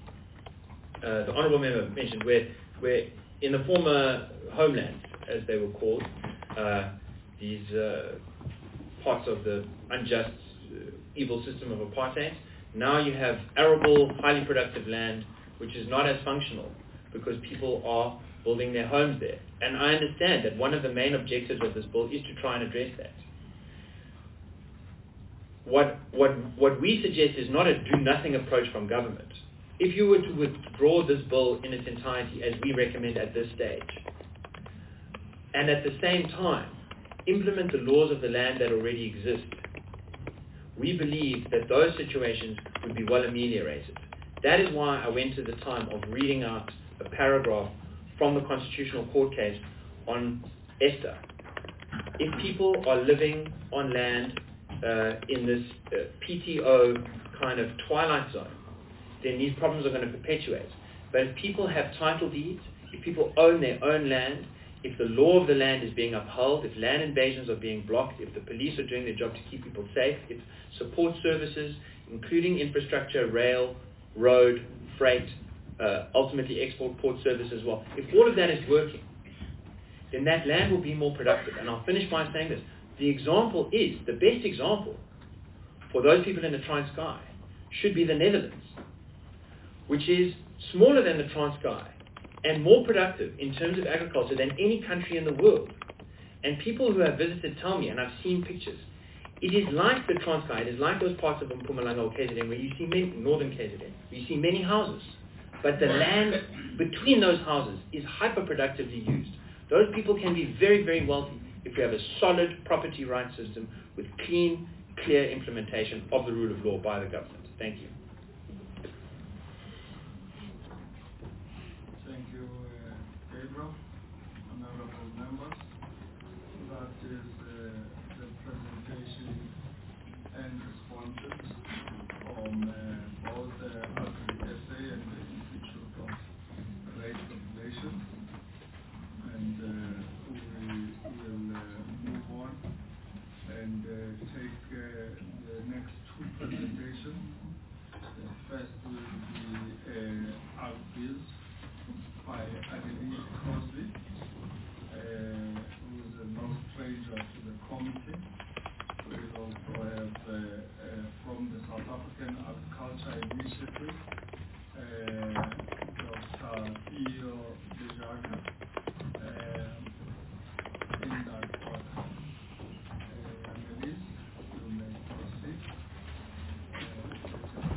uh, the honourable member mentioned where, where in the former homeland, as they were called, uh, these uh, parts of the unjust, uh, evil system of apartheid, now you have arable, highly productive land, which is not as functional because people are building their homes there. And I understand that one of the main objectives of this bill is to try and address that. What, what, what we suggest is not a do-nothing approach from government. If you were to withdraw this bill in its entirety, as we recommend at this stage, and at the same time implement the laws of the land that already exist, we believe that those situations would be well ameliorated. That is why I went to the time of reading out a paragraph from the Constitutional Court case on ESTA. If people are living on land uh, in this uh, P T O kind of twilight zone, then these problems are going to perpetuate. But if people have title deeds, if people own their own land, if the law of the land is being upheld, if land invasions are being blocked, if the police are doing their job to keep people safe, if support services, including infrastructure, rail, road, freight, uh, ultimately export port service as well, if all of that is working, then that land will be more productive. And I'll finish by saying this. The example is, the best example for those people in the Transkei should be the Netherlands, which is smaller than the Transkei and more productive in terms of agriculture than any country in the world. And people who have visited tell me, and I've seen pictures, it is like the Transkei, it is like those parts of Mpumalanga or K Z N where you see many, northern K Z N, where you see many houses, but the land between those houses is hyper-productively used. Those people can be very, very wealthy if we have a solid property rights system with clean, clear implementation of the rule of law by the government. Thank you. Thank you, uh, Gabriel, honorable members. That is uh, the presentation and responses from uh, both the Agri-S A and the Institute of Race Population. And uh, we will uh, move on and uh, take uh, the next two presentations. The first will be uh, Agbiz by Adeline Crosby, uh, who is a no stranger to the committee. We will also have uh, uh, from the South African Agriculture Initiative, uh, Doctor Theo Dejaga, uh, in that order. Uh, Annelies, you may proceed uh, with your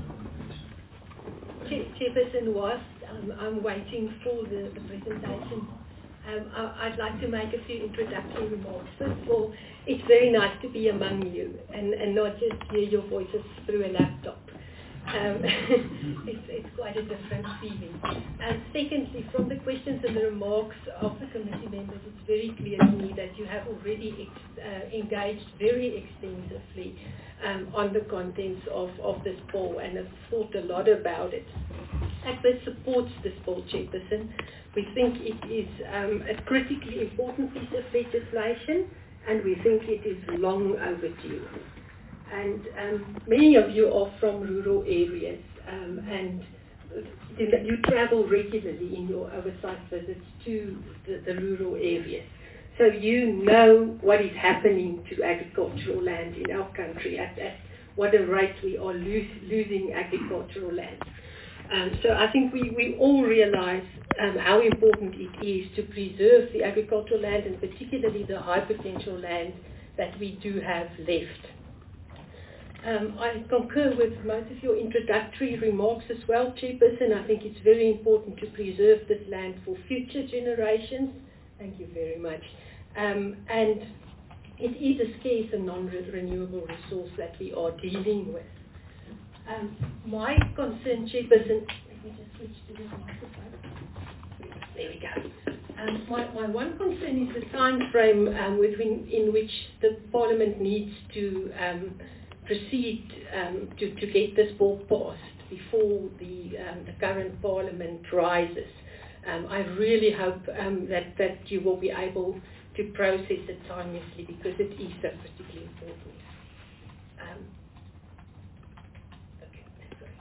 presentation. Chairperson was, um, I'm waiting for the, the presentation. Um, I, I'd like to make a few introductory remarks. First of all, it's very nice to be among you and, and not just hear your voices through a laptop. Um, it's, it's quite a different feeling. And secondly, from the questions and the remarks of the committee members, it's very clear to me that you have already ex, uh, engaged very extensively um, on the contents of, of this bill and have thought a lot about it. ACBIS supports this bill, Chairperson. We think it is um, a critically important piece of legislation, and we think it is long overdue. And um, many of you are from rural areas, um, and you travel regularly in your oversight visits to the, the rural areas. So you know what is happening to agricultural land in our country, at, at what a rate we are lose, losing agricultural land. Um, so I think we, we all realize um, how important it is to preserve the agricultural land, and particularly the high potential land that we do have left. Um, I concur with most of your introductory remarks as well, Chairperson. I think it's very important to preserve this land for future generations. Thank you very much. Um, and it is a scarce and non-renewable resource that we are dealing with. Um, my concern, Chairperson, let me just switch to the microphone. There we go. Um, my, my one concern is the time frame um, within, in which the Parliament needs to um, proceed um, to, to get this bill passed before the, um, the current Parliament rises. Um, I really hope um, that, that you will be able to process it timelessly, because it is so critically important. Um, okay, sorry,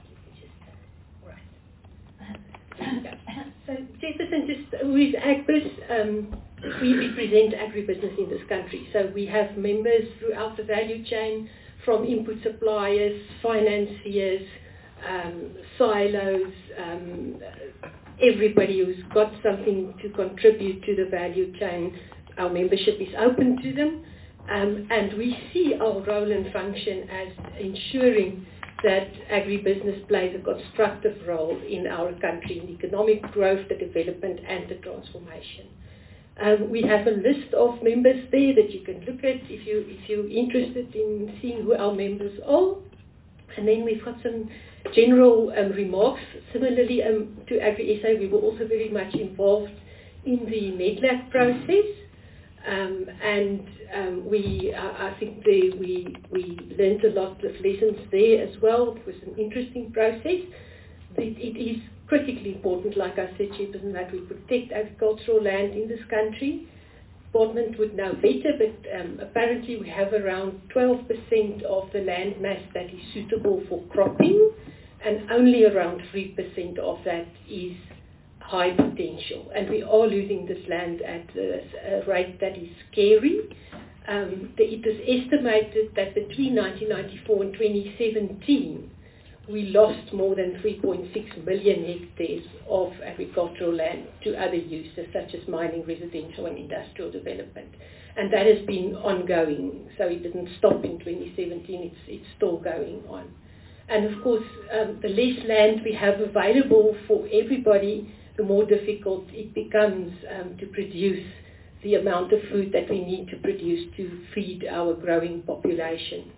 let me just, right. So, Jefferson, just with ACBIS, um, we represent agribusiness in this country. So we have members throughout the value chain, from input suppliers, financiers, um, silos, um, everybody who's got something to contribute to the value chain. Our membership is open to them, um, and we see our role and function as ensuring that agribusiness plays a constructive role in our country, in economic growth, the development and the transformation. Um, we have a list of members there that you can look at if, you, if you're interested in seeing who our members are. And then we've got some general um, remarks. Similarly um, to Agri-S A, we were also very much involved in the MEDLAC process. Um, and um, we, uh, I think they, we, we learned a lot of lessons there as well. It was an interesting process. It, it is critically important, like I said, Chairperson, that we protect agricultural land in this country. Parliament would know better, but um, apparently we have around twelve percent of the land mass that is suitable for cropping, and only around three percent of that is high potential. And we are losing this land at a rate that is scary. Um, it is estimated that between nineteen ninety-four and twenty seventeen, we lost more than three point six million hectares of agricultural land to other uses, such as mining, residential and industrial development. And that has been ongoing, so it didn't stop in twenty seventeen, it's, it's still going on. And of course, um, the less land we have available for everybody, the more difficult it becomes um, to produce the amount of food that we need to produce to feed our growing population.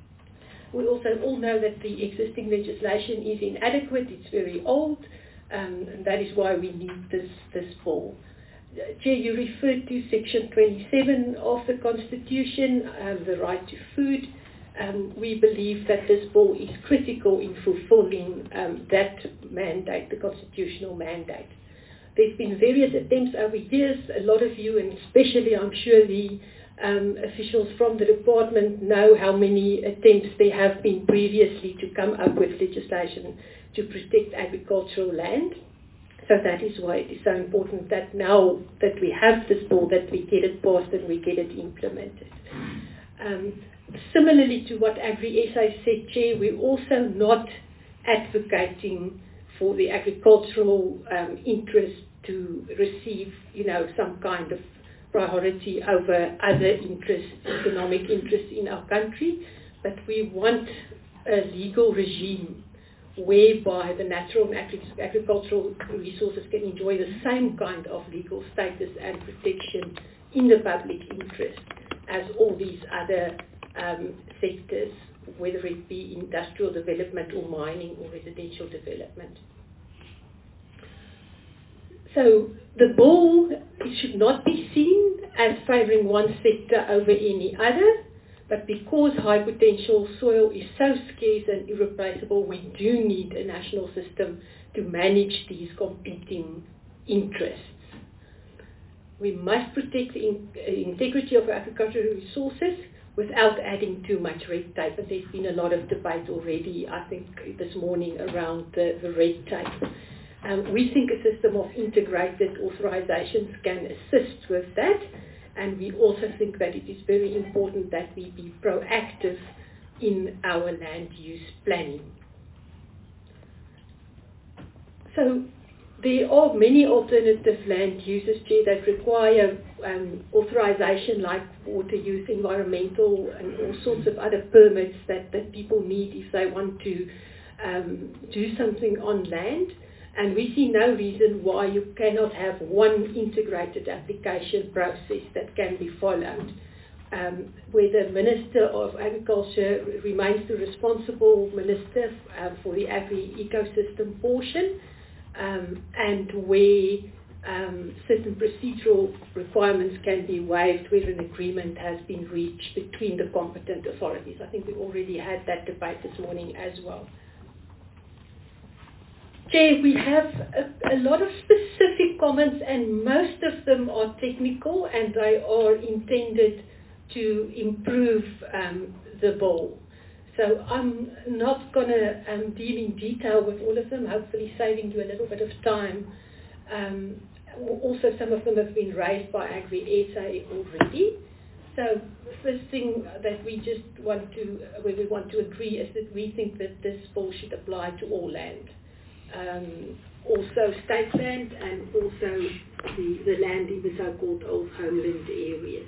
We also all know that the existing legislation is inadequate, it's very old, um, and that is why we need this, this bill. Uh, Chair, you referred to Section twenty-seven of the Constitution, um, the right to food. Um, we believe that this bill is critical in fulfilling um, that mandate, the constitutional mandate. There's been various attempts over years. A lot of you, and especially I'm sure the Um, officials from the department, know how many attempts there have been previously to come up with legislation to protect agricultural land. So that is why it is so important that now that we have this bill, that we get it passed and we get it implemented. Um, similarly to what Agri-S A said, Chair, we're also not advocating for the agricultural um, interest to receive, you know, some kind of priority over other interests, economic interests in our country, but we want a legal regime whereby the natural and agri- agricultural resources can enjoy the same kind of legal status and protection in the public interest as all these other um, sectors, whether it be industrial development or mining or residential development. So the bill should not be seen as favouring one sector over any other, but because high potential soil is so scarce and irreplaceable, we do need a national system to manage these competing interests. We must protect the in, uh, integrity of agricultural resources without adding too much red tape. And there's been a lot of debate already, I think, this morning around the, the red tape. Um, we think a system of integrated authorizations can assist with that, and we also think that it is very important that we be proactive in our land use planning. So there are many alternative land uses, Chair, that require um, authorization, like water use, environmental, and all sorts of other permits that, that people need if they want to um, do something on land. And we see no reason why you cannot have one integrated application process that can be followed, um, where the Minister of Agriculture remains the responsible minister uh, for the agri-ecosystem portion, um, and where um, certain procedural requirements can be waived where an agreement has been reached between the competent authorities. I think we already had that debate this morning as well. Chair, we have a, a lot of specific comments, and most of them are technical, and they are intended to improve um, the bill. So I'm not going to um, deal in detail with all of them, hopefully saving you a little bit of time. Um, also, some of them have been raised by Agri-S A already. So the first thing that we just want to, where we want to agree, is that we think that this bill should apply to all land. Um, also state land, and also the, the land in the so-called old homeland areas.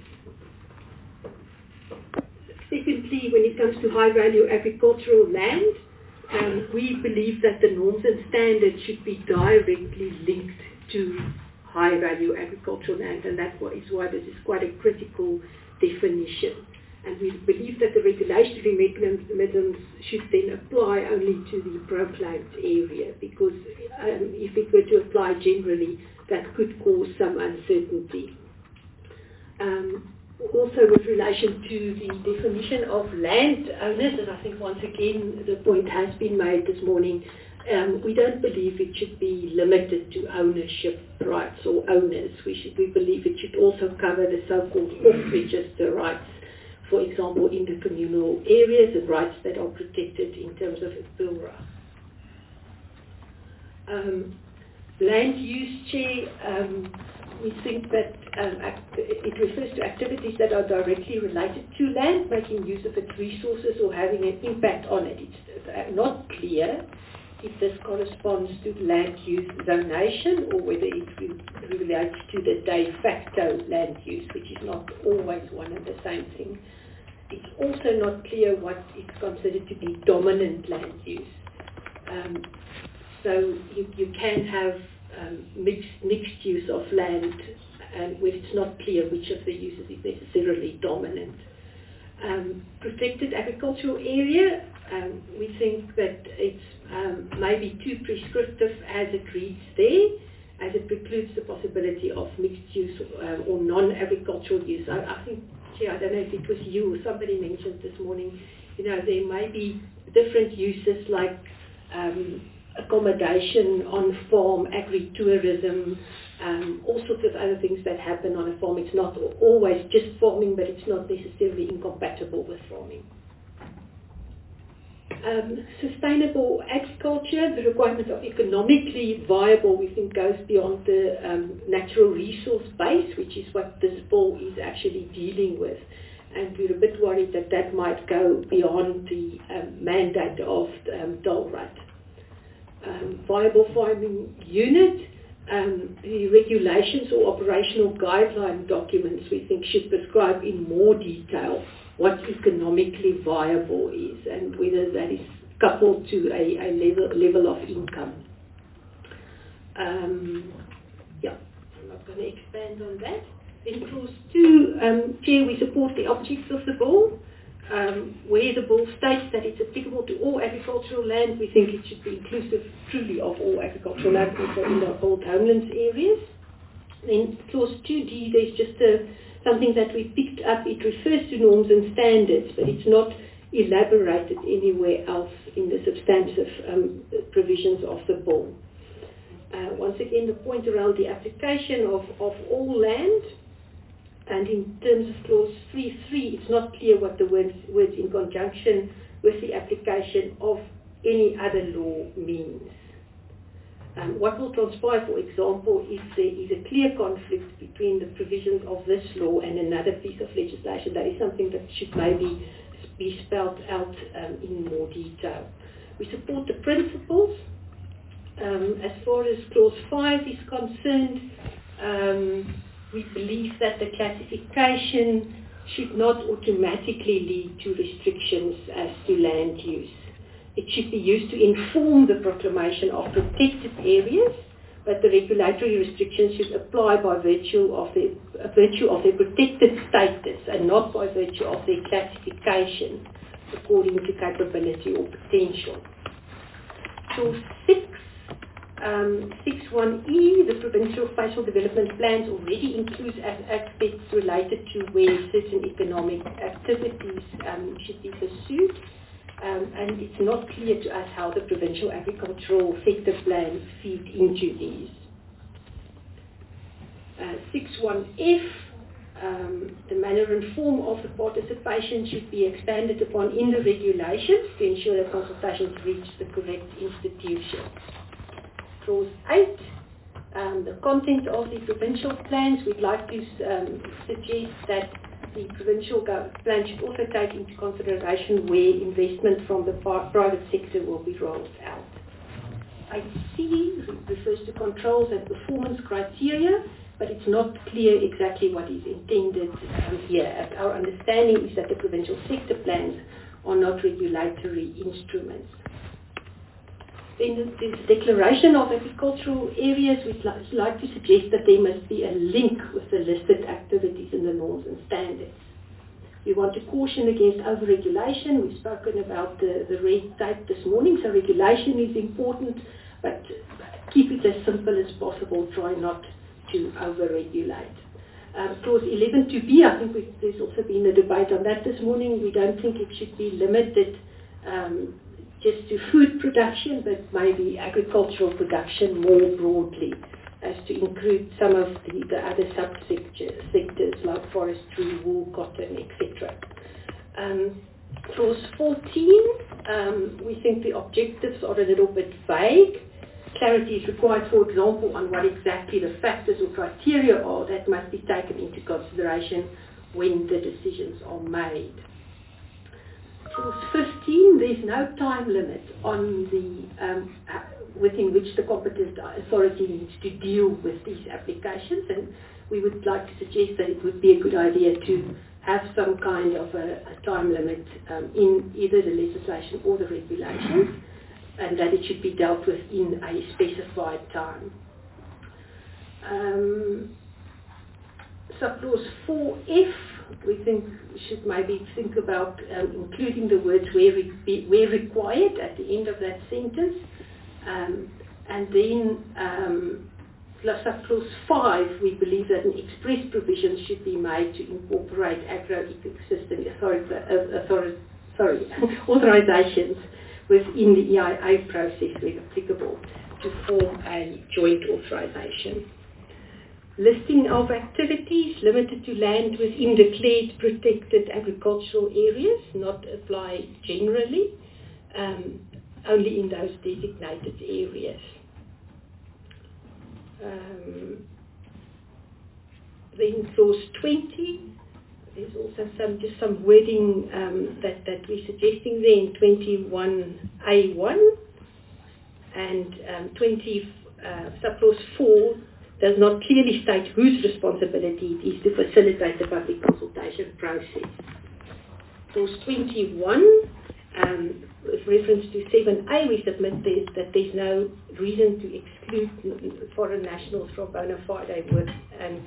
Secondly, when it comes to high-value agricultural land, um, we believe that the norms and standards should be directly linked to high-value agricultural land, and that is why this is quite a critical definition. And we believe that the regulatory mechanisms should then apply only to the proclaimed area, because um, if it were to apply generally, that could cause some uncertainty. Um, also, with relation to the definition of landowners, and I think once again the point has been made this morning, um, we don't believe it should be limited to ownership rights or owners. We should, we believe it should also cover the so-called off-register rights, for example, in the communal areas, and rights that are protected in terms of ILRA. Um, land use, Chair, um, we think that um, act- it refers to activities that are directly related to land, making use of its resources or having an impact on it. It's not clear if this corresponds to land use zonation or whether it re- relates to the de facto land use, which is not always one and the same thing. It's also not clear what is considered to be dominant land use. Um, so you, you can have um, mixed, mixed use of land, and where it's not clear which of the uses is necessarily dominant. Um, protected agricultural area, um, we think that it's um, maybe too prescriptive as it reads there, as it precludes the possibility of mixed use um, or non-agricultural use. I, I think, Chair, I don't know if it was you or somebody mentioned this morning, you know, there may be different uses like um, accommodation on farm, agri-tourism, um, all sorts of other things that happen on a farm. It's not always just farming, but it's not necessarily incompatible with farming. Um, sustainable agriculture, the requirement of economically viable, we think goes beyond the um, natural resource base, which is what this bill is actually dealing with. And we're a bit worried that that might go beyond the um, mandate of um, DOLRAT. Um, viable farming unit, um, the regulations or operational guideline documents we think should prescribe in more detail what economically viable is, and whether that is coupled to a, a level, level of income. Um, yeah, I'm not going to expand on that. In clause two, um, Chair, we support the objects of the bill. Um, where the bill states that it's applicable to all agricultural land, we think it should be inclusive truly of all agricultural land, also in the old homelands areas. In clause two D, there's just a, something that we picked up. It refers to norms and standards, but it's not elaborated anywhere else in the substantive um, provisions of the bill. Uh, once again, the point around the application of, of all land, and in terms of clause three three, it's not clear what the words, words in conjunction with the application of any other law means. Um, what will transpire, for example, if there is a clear conflict between the provisions of this law and another piece of legislation, that is something that should maybe be spelled out um, in more detail. We support the principles. Um, as far as clause five is concerned, um, we believe that the classification should not automatically lead to restrictions as to land use. It should be used to inform the proclamation of protected areas, but the regulatory restrictions should apply by virtue of their, uh, virtue of their protected status and not by virtue of their classification according to capability or potential. Clause six. Um, six one E, the provincial spatial development plans already includes aspects related to where certain economic activities um, should be pursued, um, and it's not clear to us how the provincial agricultural sector plans feed into these. Uh, six one F, um, the manner and form of the participation should be expanded upon in the regulations to ensure that consultations reach the correct institution. Clause eight, um, the content of the provincial plans, we'd like to um, suggest that the provincial plan should also take into consideration where investment from the private sector will be rolled out. eight C refers to controls and performance criteria, but it's not clear exactly what is intended um, here. As our understanding is that the provincial sector plans are not regulatory instruments. In the, the declaration of agricultural areas, we'd like, like to suggest that there must be a link with the listed activities in the norms and standards. We want to caution against over-regulation. We've spoken about the, the red tape this morning, so regulation is important, but keep it as simple as possible. Try not to over-regulate. Um, clause eleven two B, I think we, there's also been a debate on that this morning. We don't think it should be limited um, just to food production, but maybe agricultural production more broadly, as to include some of the, the other subsectors sectors like forestry, wool, cotton, et cetera. Um, clause fourteen, um, we think the objectives are a little bit vague. Clarity is required, for example, on what exactly the factors or criteria are that must be taken into consideration when the decisions are made. Clause fifteen, there's no time limit on the um, uh, within which the competent authority needs to deal with these applications, and we would like to suggest that it would be a good idea to have some kind of a, a time limit um, in either the legislation or the regulations, and that it should be dealt with in a specified time. Um, Subclause four F, we think we should maybe think about um, including the words where, re where required at the end of that sentence. Um, and then um, subclause five, we believe that an express provision should be made to incorporate agro-ecosystem authority, uh, authority, sorry, authorizations within the E I A process where applicable to form a joint authorization. Listing of activities limited to land within declared protected agricultural areas, not apply generally, um, only in those designated areas. Um, then clause twenty, there's also some just some wording um, that, that we're suggesting there in twenty-one A one, and um, twenty uh, subclause four does not clearly state whose responsibility it is to facilitate the public consultation process. Clause twenty-one, Um, with reference to seven A, we submit this, that there's no reason to exclude foreign nationals from bona fide work and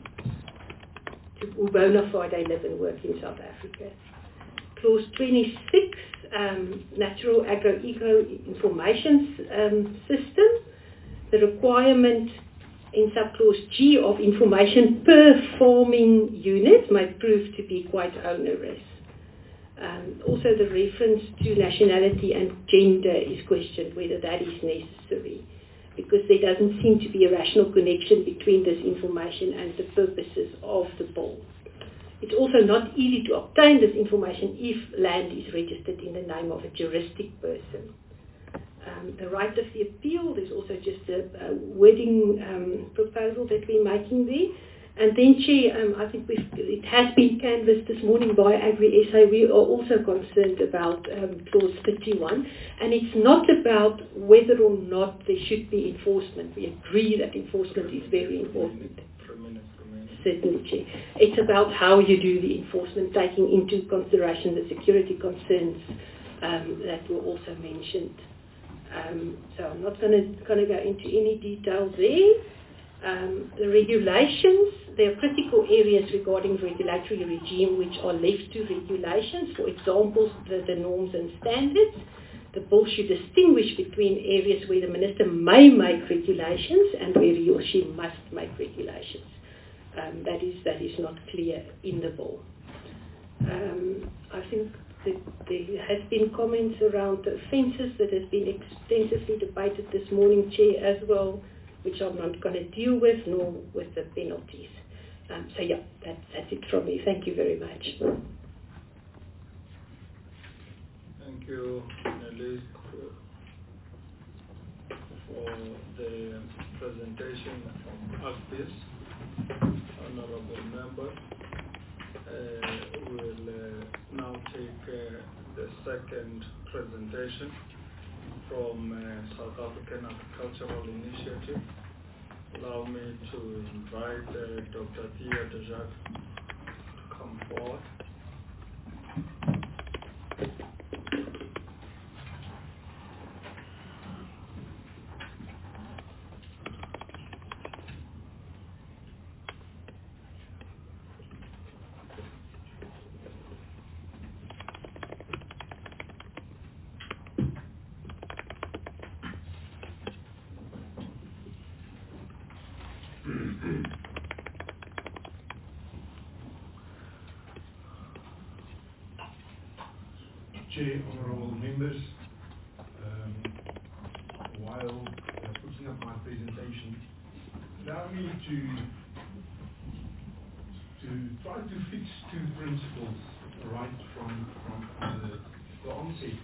to bona fide live and work in South Africa. Clause twenty-six, um, Natural Agro-Eco Information um, System, the requirement in subclause G of information per farming unit might prove to be quite onerous. Um, also the reference to nationality and gender is questioned whether that is necessary, because there doesn't seem to be a rational connection between this information and the purposes of the bill. It's also not easy to obtain this information if land is registered in the name of a juristic person. Um, the right of the appeal, there's also just a, a wording um, proposal that we're making there. And then, Chair, um, I think we've, it has been canvassed this morning by Agri-S A. We are also concerned about um, clause thirty-one. And it's not about whether or not there should be enforcement. We agree that enforcement is very important. Certainly, Chair. It's about how you do the enforcement, taking into consideration the security concerns um, that were also mentioned. Um, so I'm not going to going to go into any detail there. Um, the regulations, there are critical areas regarding regulatory regime which are left to regulations. For example, the, the norms and standards. The bill should distinguish between areas where the minister may make regulations and where he or she must make regulations. Um, that is that is not clear in the bill. Um, I think that there has been comments around the offences that has been extensively debated this morning, Chair, as well, which I'm not going to deal with, nor with the penalties. Um, so yeah, that, that's it from me. Thank you very much. Thank you, Nelly, for the presentation from ACTIS. Honorable members, uh, we'll uh, now take uh, the second presentation from uh, South African Agricultural Initiative. Allow me to invite uh, Doctor Thea de Jacques to come forward. Chair, honourable members, um, while uh, putting up my presentation, allow me to to try to fix two principles right from, from, from the, the onset.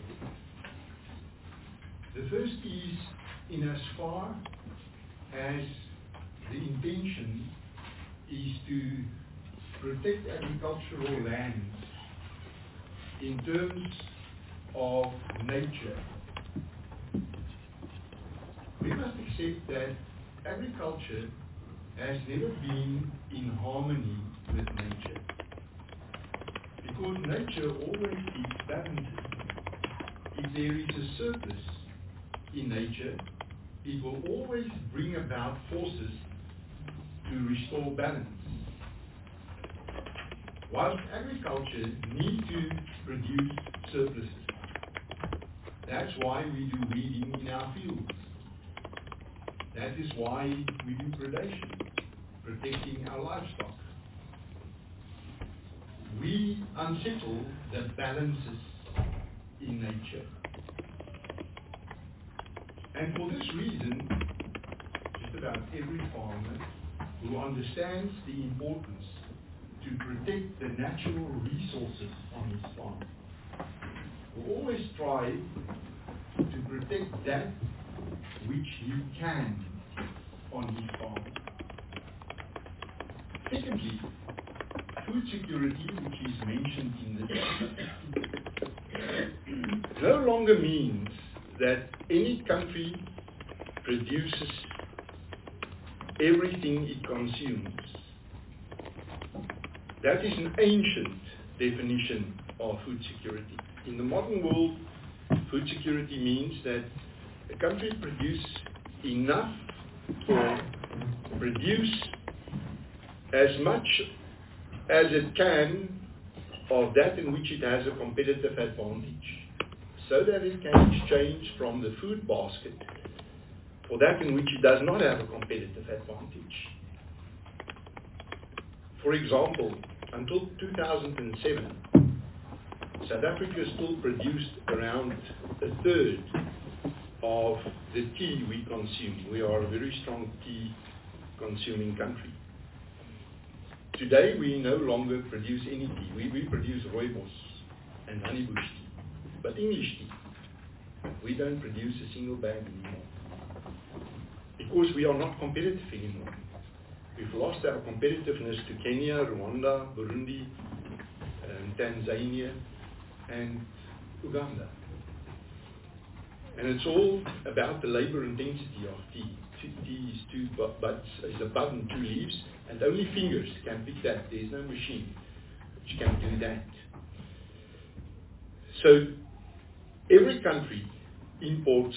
The first is, in as far as the intention is to protect agricultural lands in terms of nature, we must accept that agriculture has never been in harmony with nature, because nature always keeps balances. If there is a surplus in nature, it will always bring about forces to restore balance. Whilst agriculture needs to produce surpluses, that's why we do weeding in our fields. That is why we do predation, protecting our livestock. We unsettle the balances in nature. And for this reason, just about every farmer who understands the importance to protect the natural resources on his farm will always try to protect that which he can on his farm. Secondly, food security, which is mentioned in the text, no longer means that any country produces everything it consumes. That is an ancient definition of food security. In the modern world, food security means that a country produce enough or produce as much as it can of that in which it has a competitive advantage, so that it can exchange from the food basket for that in which it does not have a competitive advantage. For example, until two thousand seven, South Africa still produced around a third of the tea we consume. We are a very strong tea consuming country. Today we no longer produce any tea. We, we produce rooibos and honeybush tea. But English tea, we don't produce a single bag anymore. Because we are not competitive anymore. We've lost our competitiveness to Kenya, Rwanda, Burundi, and Tanzania, and Uganda. And it's all about the labor intensity of tea. Tea is two buds, is a bud and two leaves, and only fingers can pick that. There's no machine which can do that. So every country imports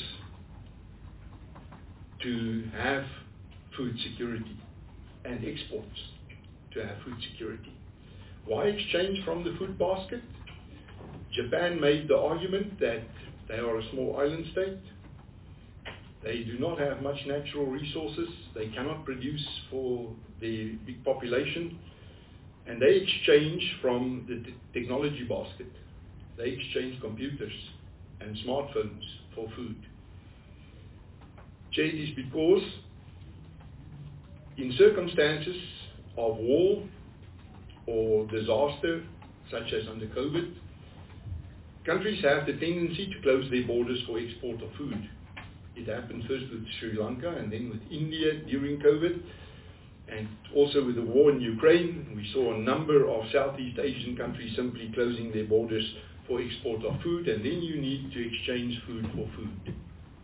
to have food security and exports to have food security. Why exchange from the food basket? Japan made the argument that they are a small island state. They do not have much natural resources. They cannot produce for the big population. And they exchange from the t- technology basket. They exchange computers and smartphones for food. It is because in circumstances of war or disaster, such as under COVID, countries have the tendency to close their borders for export of food. It happened first with Sri Lanka and then with India during COVID, and also with the war in Ukraine. We saw a number of Southeast Asian countries simply closing their borders for export of food, and then you need to exchange food for food.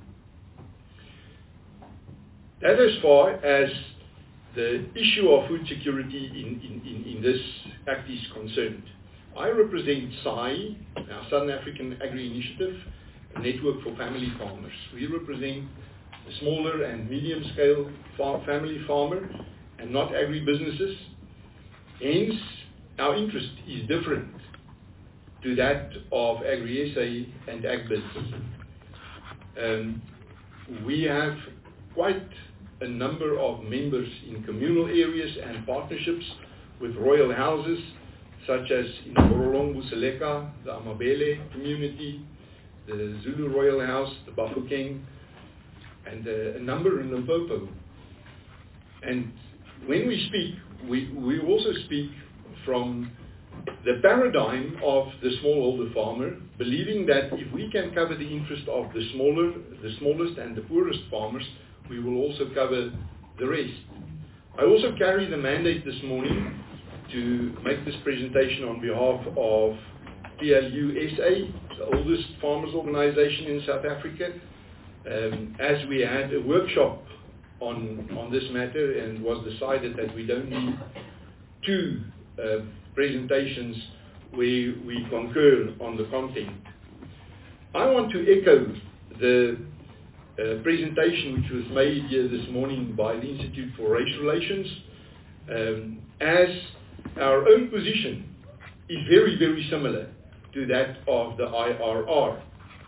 That as far as the issue of food security in, in, in, in this act is concerned. I represent S A I, our Southern African Agri-Initiative, a network for family farmers. We represent the smaller and medium-scale far family farmer and not agribusinesses. Hence, our interest is different to that of Agri-S A and AgBiz. Um, we have quite a number of members in communal areas and partnerships with royal houses, such as in Borolongo, Seleka, the Amabele community, the Zulu Royal House, the Bafokeng, and uh, a number in Limpopo. And when we speak, we, we also speak from the paradigm of the smallholder farmer, believing that if we can cover the interest of the smaller, the smallest and the poorest farmers, we will also cover the rest. I also carry the mandate this morning to make this presentation on behalf of P L U S A, the oldest farmers organization in South Africa, um, as we had a workshop on, on this matter, and was decided that we don't need two uh, presentations where we concur on the content. I want to echo the uh, presentation which was made here this morning by the Institute for Race Relations, um, as our own position is very, very similar to that of the I R R.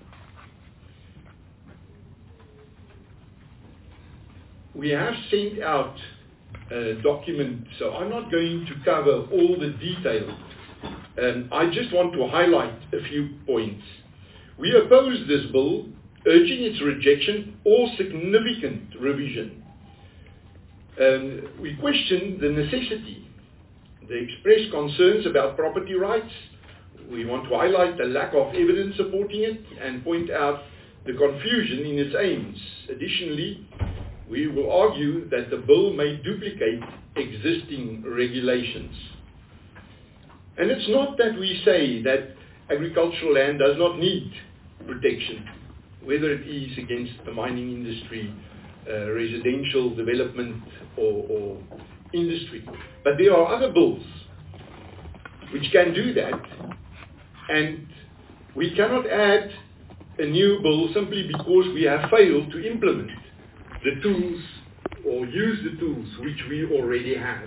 We have sent out a document, so I'm not going to cover all the detail. Um, I just want to highlight a few points. We oppose this bill, urging its rejection or significant revision. Um, we question the necessity. They express concerns about property rights. We want to highlight the lack of evidence supporting it and point out the confusion in its aims. Additionally, we will argue that the bill may duplicate existing regulations. And it's not that we say that agricultural land does not need protection, whether it is against the mining industry, uh, residential development, or, or industry. But there are other bills which can do that, and we cannot add a new bill simply because we have failed to implement the tools or use the tools which we already have.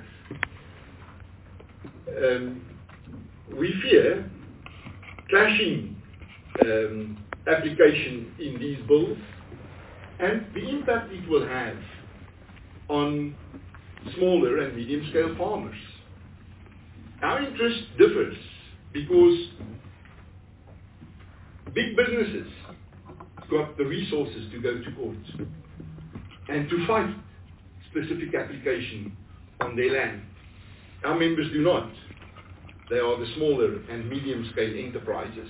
Um, we fear clashing um, application in these bills and the impact it will have on smaller and medium-scale farmers. Our interest differs because big businesses got the resources to go to court and to fight specific application on their land. Our members do not. They are the smaller and medium-scale enterprises.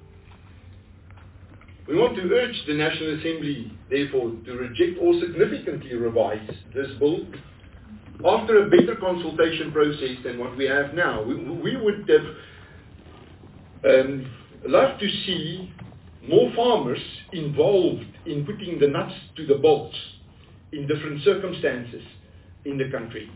We want to urge the National Assembly, therefore, to reject or significantly revise this bill after a better consultation process than what we have now. We, we would have um, loved to see more farmers involved in putting the nuts to the bolts in different circumstances in the country.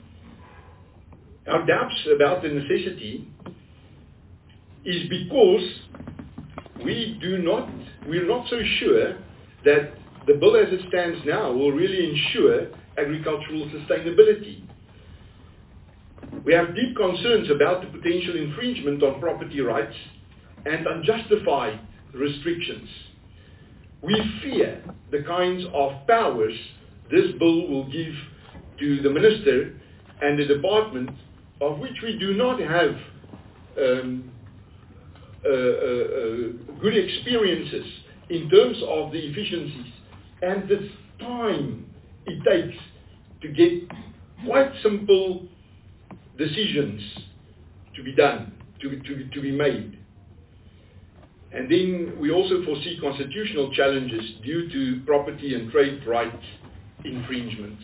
Our doubts about the necessity is because we do not, we're not so sure that the bill as it stands now will really ensure agricultural sustainability. We have deep concerns about the potential infringement on property rights and unjustified restrictions. We fear the kinds of powers this bill will give to the minister and the department, of which we do not have um, uh, uh, uh, good experiences in terms of the efficiencies and the time it takes to get quite simple decisions to be done, to, to, to be made. And then we also foresee constitutional challenges due to property and trade rights infringements.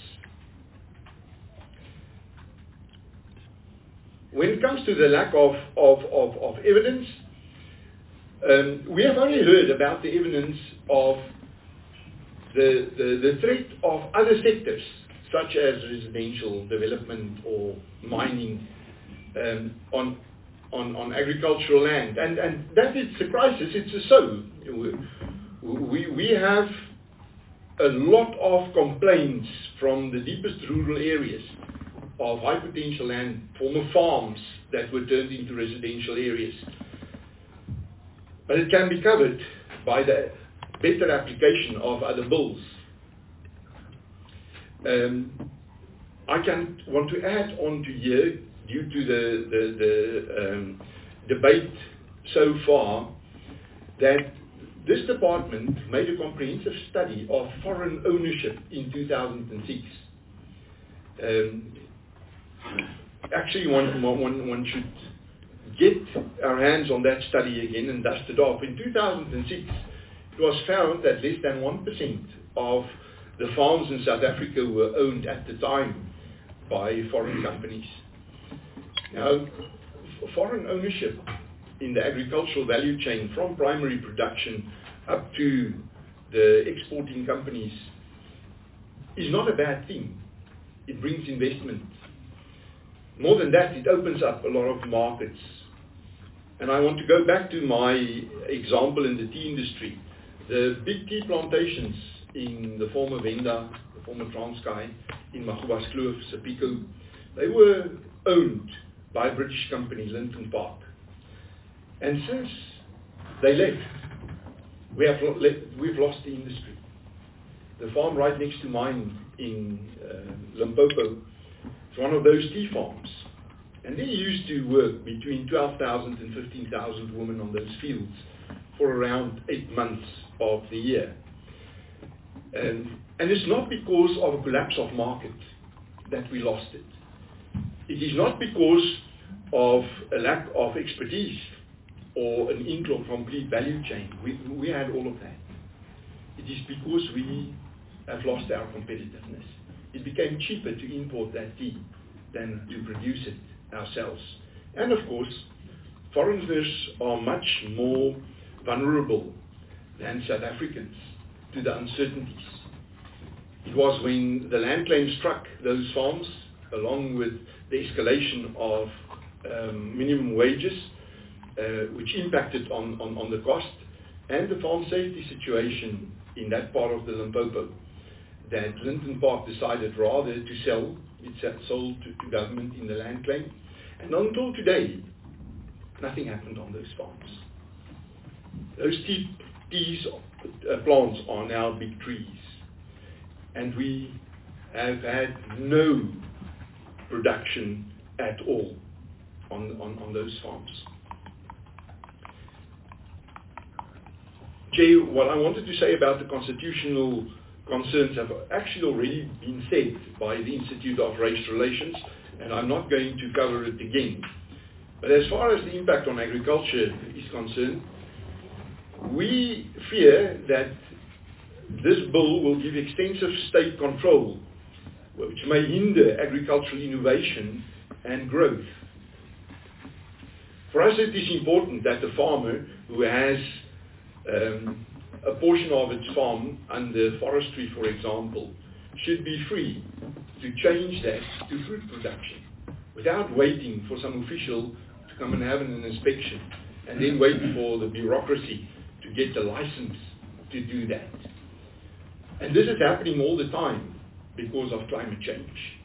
When it comes to the lack of, of, of, of evidence, um, we have only heard about the evidence of the, the, the threat of other sectors, such as residential development or mining um, on, on, on agricultural land. And, and that is a crisis, it's a so. We, we have a lot of complaints from the deepest rural areas of high potential land, former farms that were turned into residential areas. But it can be covered by the better application of other bills. Um, I can want to add on to here, due to the, the, the um, debate so far, that this department made a comprehensive study of foreign ownership in two thousand six. Um, actually, one, one, one should get our hands on that study again and dust it off. In two thousand six, it was found that less than one percent of the farms in South Africa were owned at the time by foreign companies. Now, foreign ownership in the agricultural value chain, from primary production up to the exporting companies, is not a bad thing. It brings investment. More than that, it opens up a lot of markets. And I want to go back to my example in the tea industry. The big tea plantations in the former Venda, the former Transkei, in Magubaskloof, Sepiko, they were owned by a British company, Linton Park. And since they left, we have lo- left, we've lost the industry. The farm right next to mine in uh, Limpopo is one of those tea farms. And they used to work between twelve thousand and fifteen thousand women on those fields for around eight months of the year. And, and it's not because of a collapse of market that we lost it. It is not because of a lack of expertise or an incomplete value chain. We, we had all of that. It is because we have lost our competitiveness. It became cheaper to import that tea than to produce it ourselves. And of course, foreigners are much more vulnerable than South Africans to the uncertainties. It was when the land claim struck those farms, along with the escalation of um, minimum wages, uh, which impacted on, on, on the cost and the farm safety situation in that part of the Limpopo, that Linton Park decided rather to sell. It sold to, to government in the land claim. And until today, nothing happened on those farms. Those tea, teas uh, plants are now big trees. And we have had no production at all on, on, on those farms. Jay, what I wanted to say about the constitutional concerns have actually already been said by the Institute of Race Relations, and I'm not going to cover it again. But as far as the impact on agriculture is concerned, we fear that this bill will give extensive state control, which may hinder agricultural innovation and growth. For us, it is important that the farmer who has um, a portion of its farm under forestry, for example, should be free to change that to fruit production without waiting for some official to come and have an inspection and then wait for the bureaucracy to get the license to do that. And this is happening all the time because of climate change.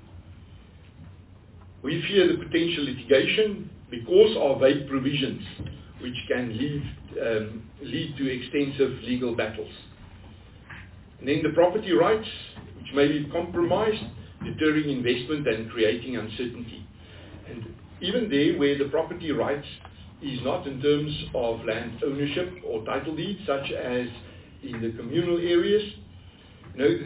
We fear the potential litigation because of vague provisions which can lead, um, lead to extensive legal battles. And then the property rights, which may be compromised, deterring investment and creating uncertainty. And even there where the property rights is not in terms of land ownership or title deeds, such as in the communal areas, you know,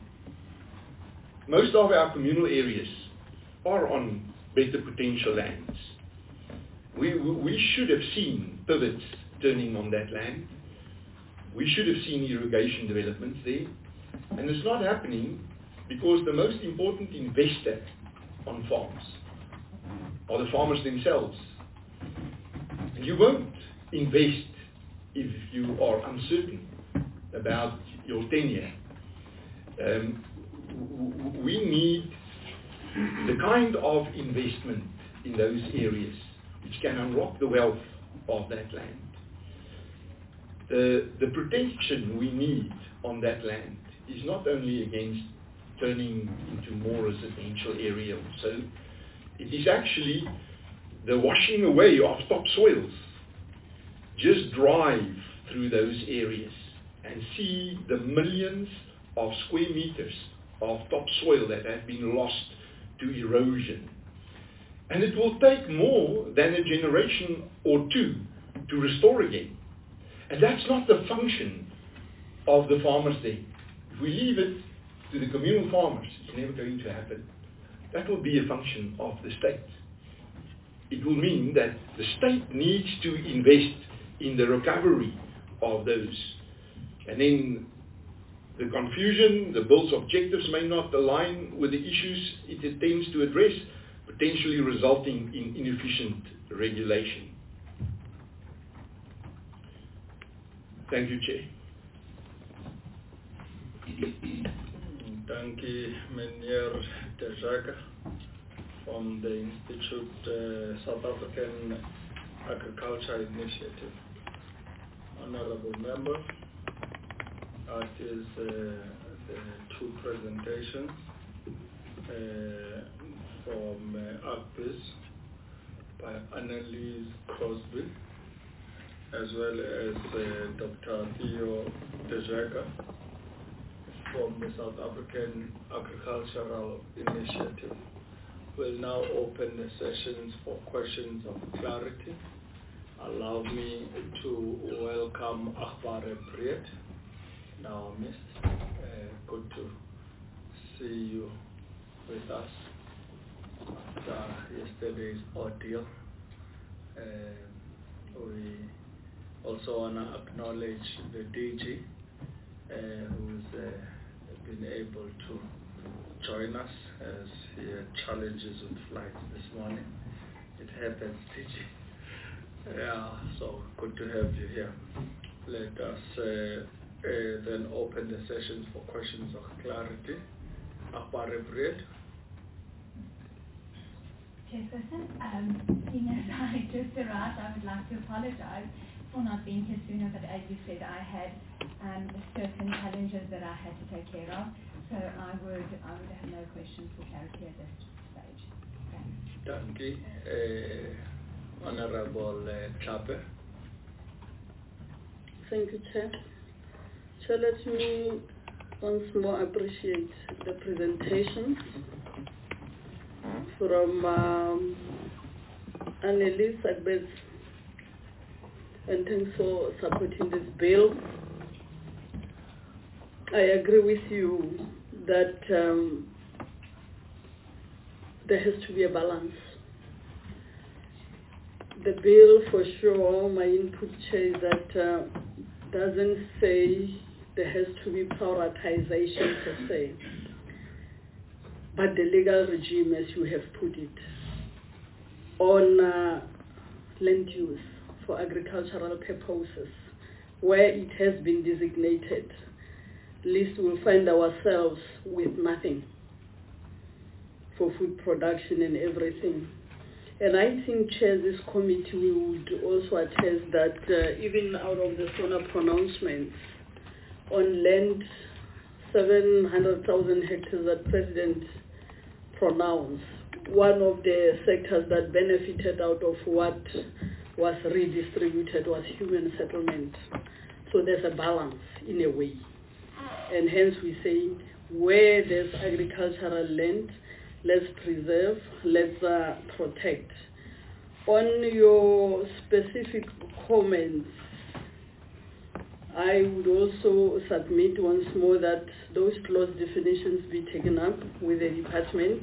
most of our communal areas are on better potential lands. We, we should have seen pivots turning on that land. We should have seen irrigation developments there. And it's not happening because the most important investor on farms are the farmers themselves. And you won't invest if you are uncertain about your tenure. Um, w- we need the kind of investment in those areas which can unlock the wealth of that land. The, the protection we need on that land is not only against turning into more residential area also, it is actually the washing away of topsoils. Just drive through those areas and see the millions of square meters of topsoil that have been lost to erosion. And it will take more than a generation or two to restore again. And that's not the function of the farmers there. If we leave it to the communal farmers, it's never going to happen. That will be a function of the state. It will mean that the state needs to invest in the recovery of those. And then the confusion, the bill's objectives may not align with the issues it intends to address, potentially resulting in inefficient regulation. Thank you, Chair. Thank you, Meneer De Jager from the Institute uh, South African Agriculture Initiative. Honorable members, that is uh, the two presentations uh, from uh, AGBIS by Annelies Crosby, as well as uh, Doctor Theo De Jager from the South African Agricultural Initiative. We'll now open the sessions for questions of clarity. Allow me to welcome Akbare Priet, now Miss. Uh, good to see you with us after yesterday's ordeal. Uh, we also want to acknowledge the D G uh, who's uh, been able to join us as he had challenges with flights this morning. It happens, D G. Yeah, so good to have you here. Let us uh, uh, then open the sessions for questions of clarity. Akbare Breed. Chairperson. Um, seeing as I just arrived, I would like to apologize for not being here sooner, but as you said, I had um, certain challenges that I had to take care of, so I would I would have no questions for clarity at this stage. Thanks. Thank you. Uh, Honorable uh, Trapper. Thank you, Chair. So let me once more appreciate the presentation from um, Annelies Agbez, and thanks for supporting this bill. I agree with you that um, there has to be a balance. The bill, for sure, my input says that uh, doesn't say there has to be prioritization per se, but the legal regime, as you have put it, on uh, land use for agricultural purposes, where it has been designated, at least we'll find ourselves with nothing for food production and everything. And I think, Chair, this committee we would also attest that uh, even out of the SONA pronouncements on land, seven hundred thousand hectares that President pronounced, one of the sectors that benefited out of what was redistributed was human settlement. So there's a balance in a way. And hence we say where there's agricultural land, let's preserve, let's uh, protect. On your specific comments, I would also submit once more that those clause definitions be taken up with the department.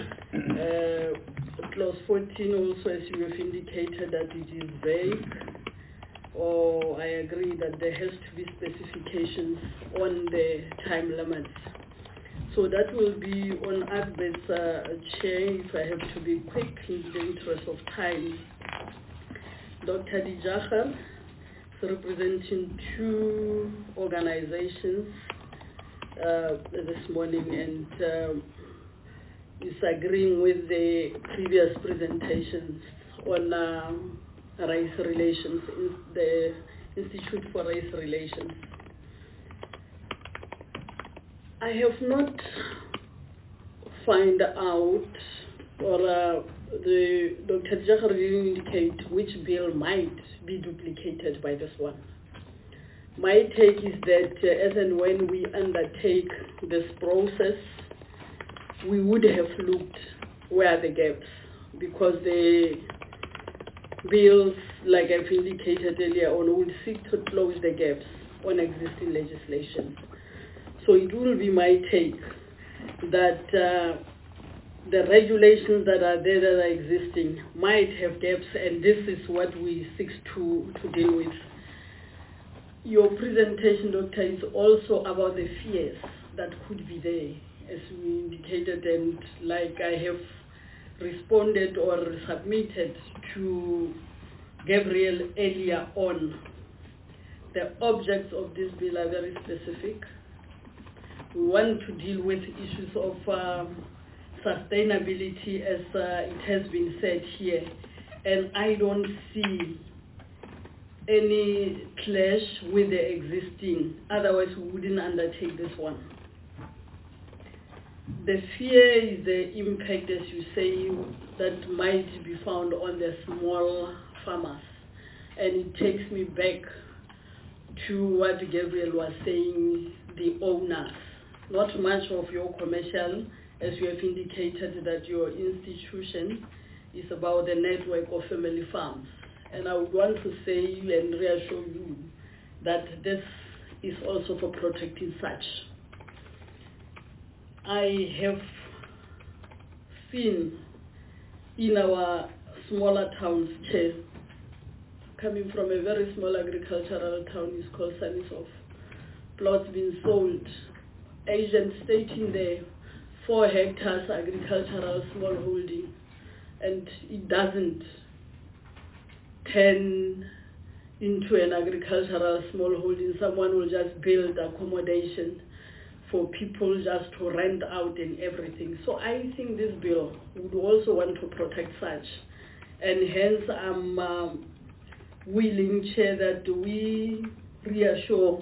Uh, clause fourteen also, as you have indicated, that it is vague. Or I agree that there has to be specifications on the time limits. So that will be on Agbet's uh, chair, if I have to be quick in the interest of time. Doctor Dijahar is representing two organizations uh, this morning and um, is agreeing with the previous presentations on um, race relations, in the Institute for Race Relations. I have not find out, or uh, the Doctor Dijahar didn't indicate which bill might be duplicated by this one. My take is that uh, as and when we undertake this process, we would have looked where the gaps, because the bills, like I've indicated earlier on, would seek to close the gaps on existing legislation. So it will be my take that uh, the regulations that are there that are existing might have gaps, and this is what we seek to, to deal with. Your presentation, Doctor, is also about the fears that could be there, as we indicated, and like I have responded or submitted to Gabriel earlier on. The objects of this bill are very specific. We want to deal with issues of um, sustainability, as uh, it has been said here, and I don't see any clash with the existing, otherwise we wouldn't undertake this one. The fear is the impact, as you say, that might be found on the small farmers, and it takes me back to what Gabriel was saying, the owners. Not much of your commercial, as you have indicated that your institution is about the network of family farms. And I would want to say and reassure you that this is also for protecting such. I have seen in our smaller towns, Chair, coming from a very small agricultural town, is called Sanisof, plots being sold, agents stating there four hectares agricultural small holding, and it doesn't turn into an agricultural small holding. Someone will just build accommodation. for people just to rent out and everything. So I think this bill would also want to protect such. And hence I'm um, willing, Chair, that we reassure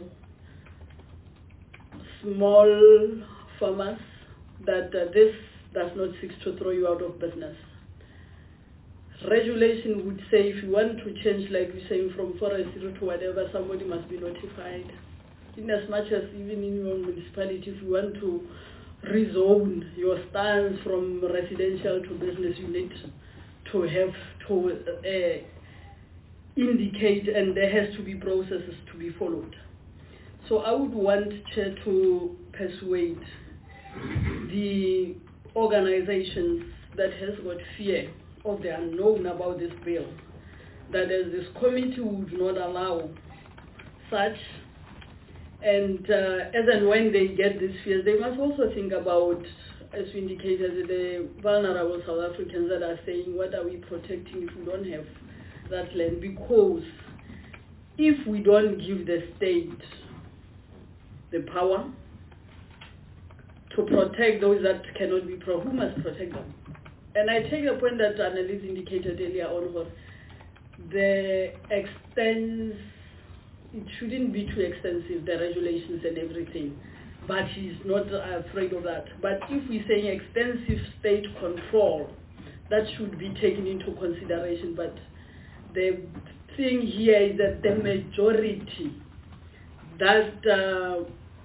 small farmers that uh, this does not seek to throw you out of business. Regulation would say if you want to change, like we're saying, from forestry to whatever, somebody must be notified. In as much as even in your municipality, if you want to rezone your stance from residential to business, you need to have to uh, indicate, and there has to be processes to be followed. So I would want, Chair, to persuade the organizations that has got fear of the unknown about this bill, that as this committee would not allow such, and uh, as and when they get these fears, they must also think about, as we indicated, the vulnerable South Africans that are saying, what are we protecting if we don't have that land? Because if we don't give the state the power to protect those that cannot be pro, who must protect them? And I take the point that Annalise indicated earlier on, was the extent, it shouldn't be too extensive, the regulations and everything, but he's not afraid of that. But if we're saying extensive state control, that should be taken into consideration. But the thing here is that the majority that uh,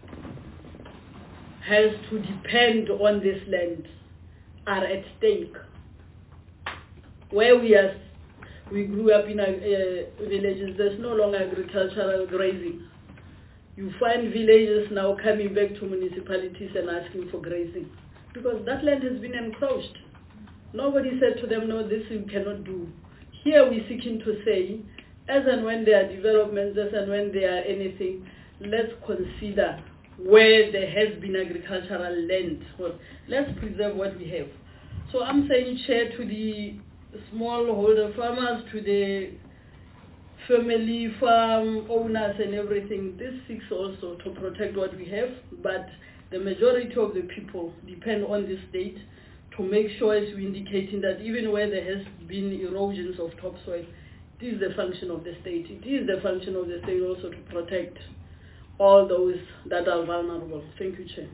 has to depend on this land are at stake. Where we are, we grew up in uh, villages, there's no longer agricultural grazing. You find villages now coming back to municipalities and asking for grazing because that land has been encroached. Nobody said to them, no, this you cannot do. Here we're seeking to say, as and when there are developments, as and when there are anything, let's consider where there has been agricultural land. Well, let's preserve what we have. So I'm saying, Chair, to the smallholder farmers, to the family farm owners and everything, this seeks also to protect what we have, but the majority of the people depend on the state to make sure, as we're indicating, that even where there has been erosions of topsoil, it is the function of the state. It is the function of the state also to protect all those that are vulnerable. Thank you, Chair.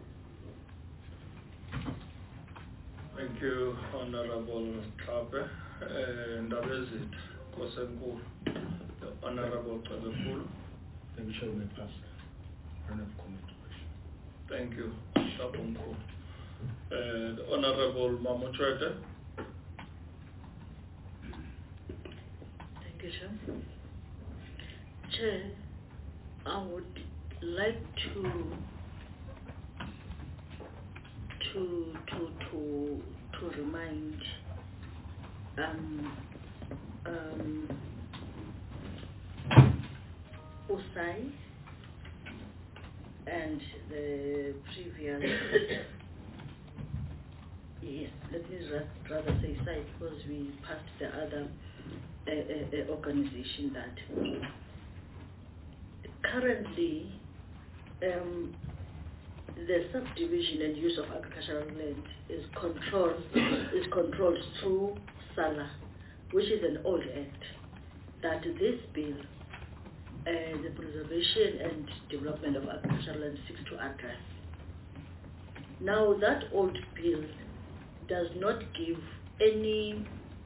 Thank you, Honorable Tlhape. And that is it. Kosenko, the Honorable Tlhape. Thank you, Chair. May pass. I don't have comment to question. Thank you, Shapunko. Uh, the Honorable Mamuchwete. Thank you, Chair. Chair, I would like to to to to to remind um um Usai and the previous yes, let me ra- rather say side because we passed the other uh, uh, uh, organization that currently um, the subdivision and use of agricultural land is controlled is controlled through SALA, which is an old act that this bill, uh, the preservation and development of agricultural land, seeks to address. Now that old bill does not give any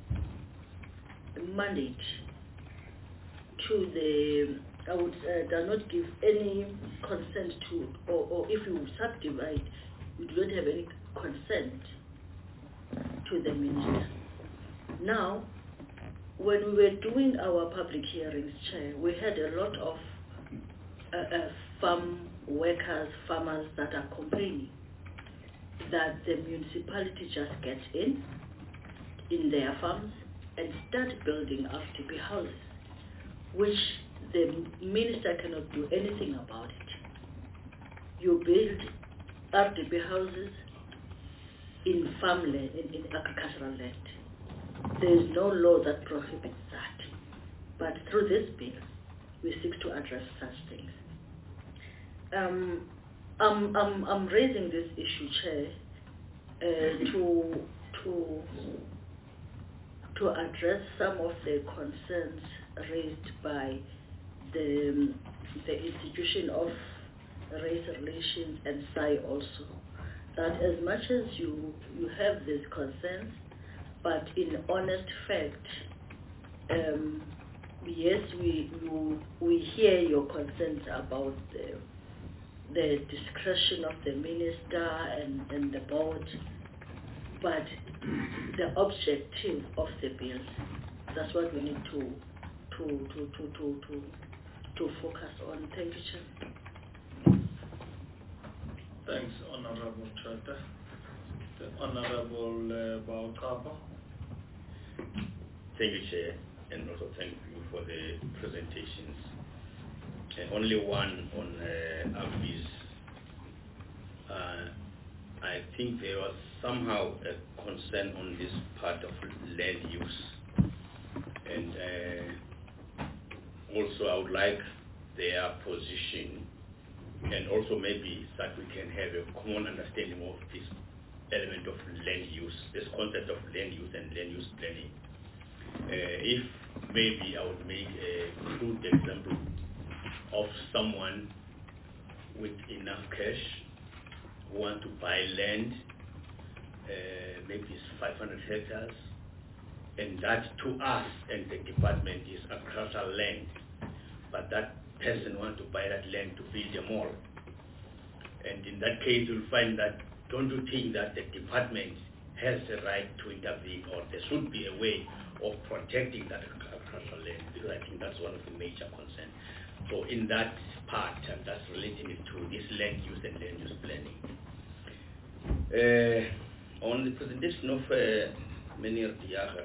mandate to the I would uh, does not give any consent to, or, or if you subdivide, you don't have any consent to the minister. Now, when we were doing our public hearings, Chair, we had a lot of uh, uh, farm workers, farmers that are complaining that the municipality just gets in, in their farms and start building R D P houses, which the minister cannot do anything about it. You build R D P houses in farmland, in, in agricultural land. There is no law that prohibits that. But through this bill, we seek to address such things. Um, I'm, I'm, I'm raising this issue, Chair, uh, to, to, to address some of the concerns raised by the, the institution of race relations and S A I also. That as much as you, you have these concerns, but in honest fact, um, yes, we, you, we hear your concerns about the, the discretion of the minister and, and the board, but the objective of the bill, that's what we need to, to, to, to, to, to, to focus on. Thank you, Chair. Thanks, Honorable Chota. The Honorable uh, Baokapa. Thank you, Chair, and also thank you for the presentations. Uh, only one on uh, Agri's. Uh, I think there was somehow a concern on this part of land use. And uh, also I would like their position, and also maybe that we can have a common understanding of this element of land use, this concept of land use and land use planning. Uh, if maybe I would make a crude example of someone with enough cash who want to buy land, uh, maybe it's five hundred hectares, and that to us and the department is agricultural land, but that person wants to buy that land to build a mall. And in that case, you'll find that, don't you think that the department has the right to intervene, or there should be a way of protecting that agricultural land? Because I think that's one of the major concerns. So in that part, and that's relating it to this land use and land use planning. Uh, on the presentation of uh, Meneer De Jager,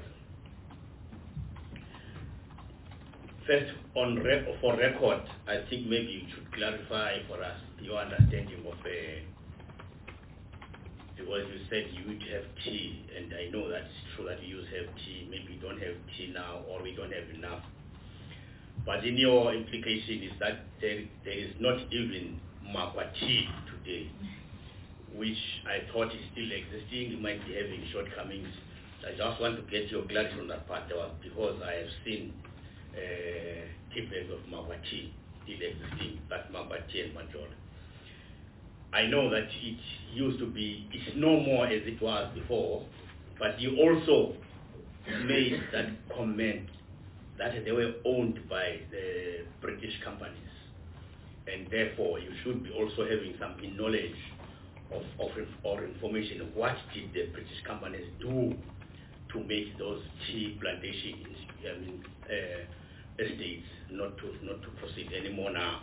first, on rec for record, I think maybe you should clarify for us your understanding of, uh, because you said you would have tea, and I know that's true that you have tea, maybe we don't have tea now, or we don't have enough. But in your implication is that there, there is not even Makwa tea today, which I thought is still existing. You might be having shortcomings. I just want to get your clarity on that part, because I have seen uh, keepers of Makwa tea still existing, but Makwa tea and Manjol. I know that it used to be, it's no more as it was before, but you also made that comment that they were owned by the British companies, and therefore you should be also having some knowledge of, of or information of what did the British companies do to make those tea plantations, I mean, uh, estates not to not to proceed anymore now.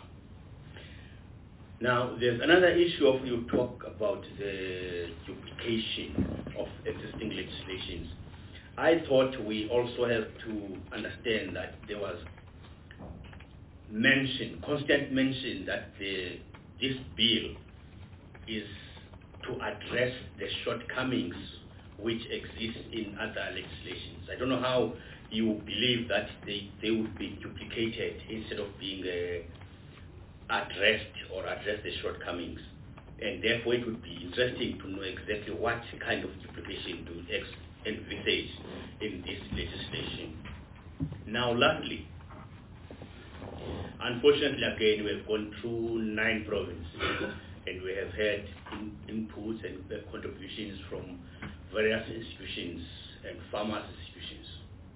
Now, there's another issue of you talk about the duplication of existing legislations. I thought we also have to understand that there was mention, constant mention that the, this bill is to address the shortcomings which exist in other legislations. I don't know how you believe that they, they would be duplicated instead of being uh, addressed or address the shortcomings. And therefore it would be interesting to know exactly what kind of duplication to ex envisage in this legislation. Now lastly, unfortunately again we have gone through nine provinces and we have had in, inputs and uh, contributions from various institutions and farmers institutions.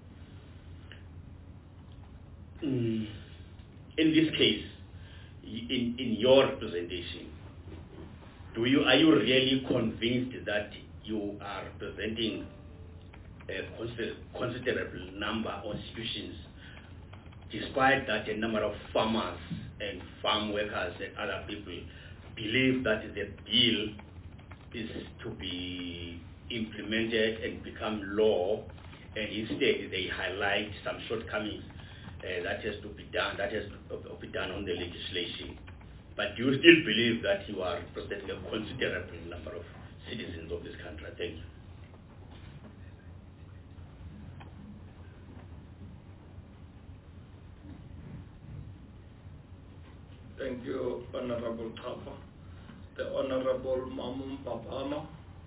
Mm. In this case, in, in your presentation, do you, are you really convinced that you are presenting a considerable number of institutions, despite that a number of farmers and farm workers and other people believe that the bill is to be implemented and become law, and instead they highlight some shortcomings uh, that has to be done, that has to be done on the legislation. But do you still believe that you are presenting a considerable number of citizens of this country? Thank you. Thank you, Honorable Tapa. the Honorable Mamu Mpapama.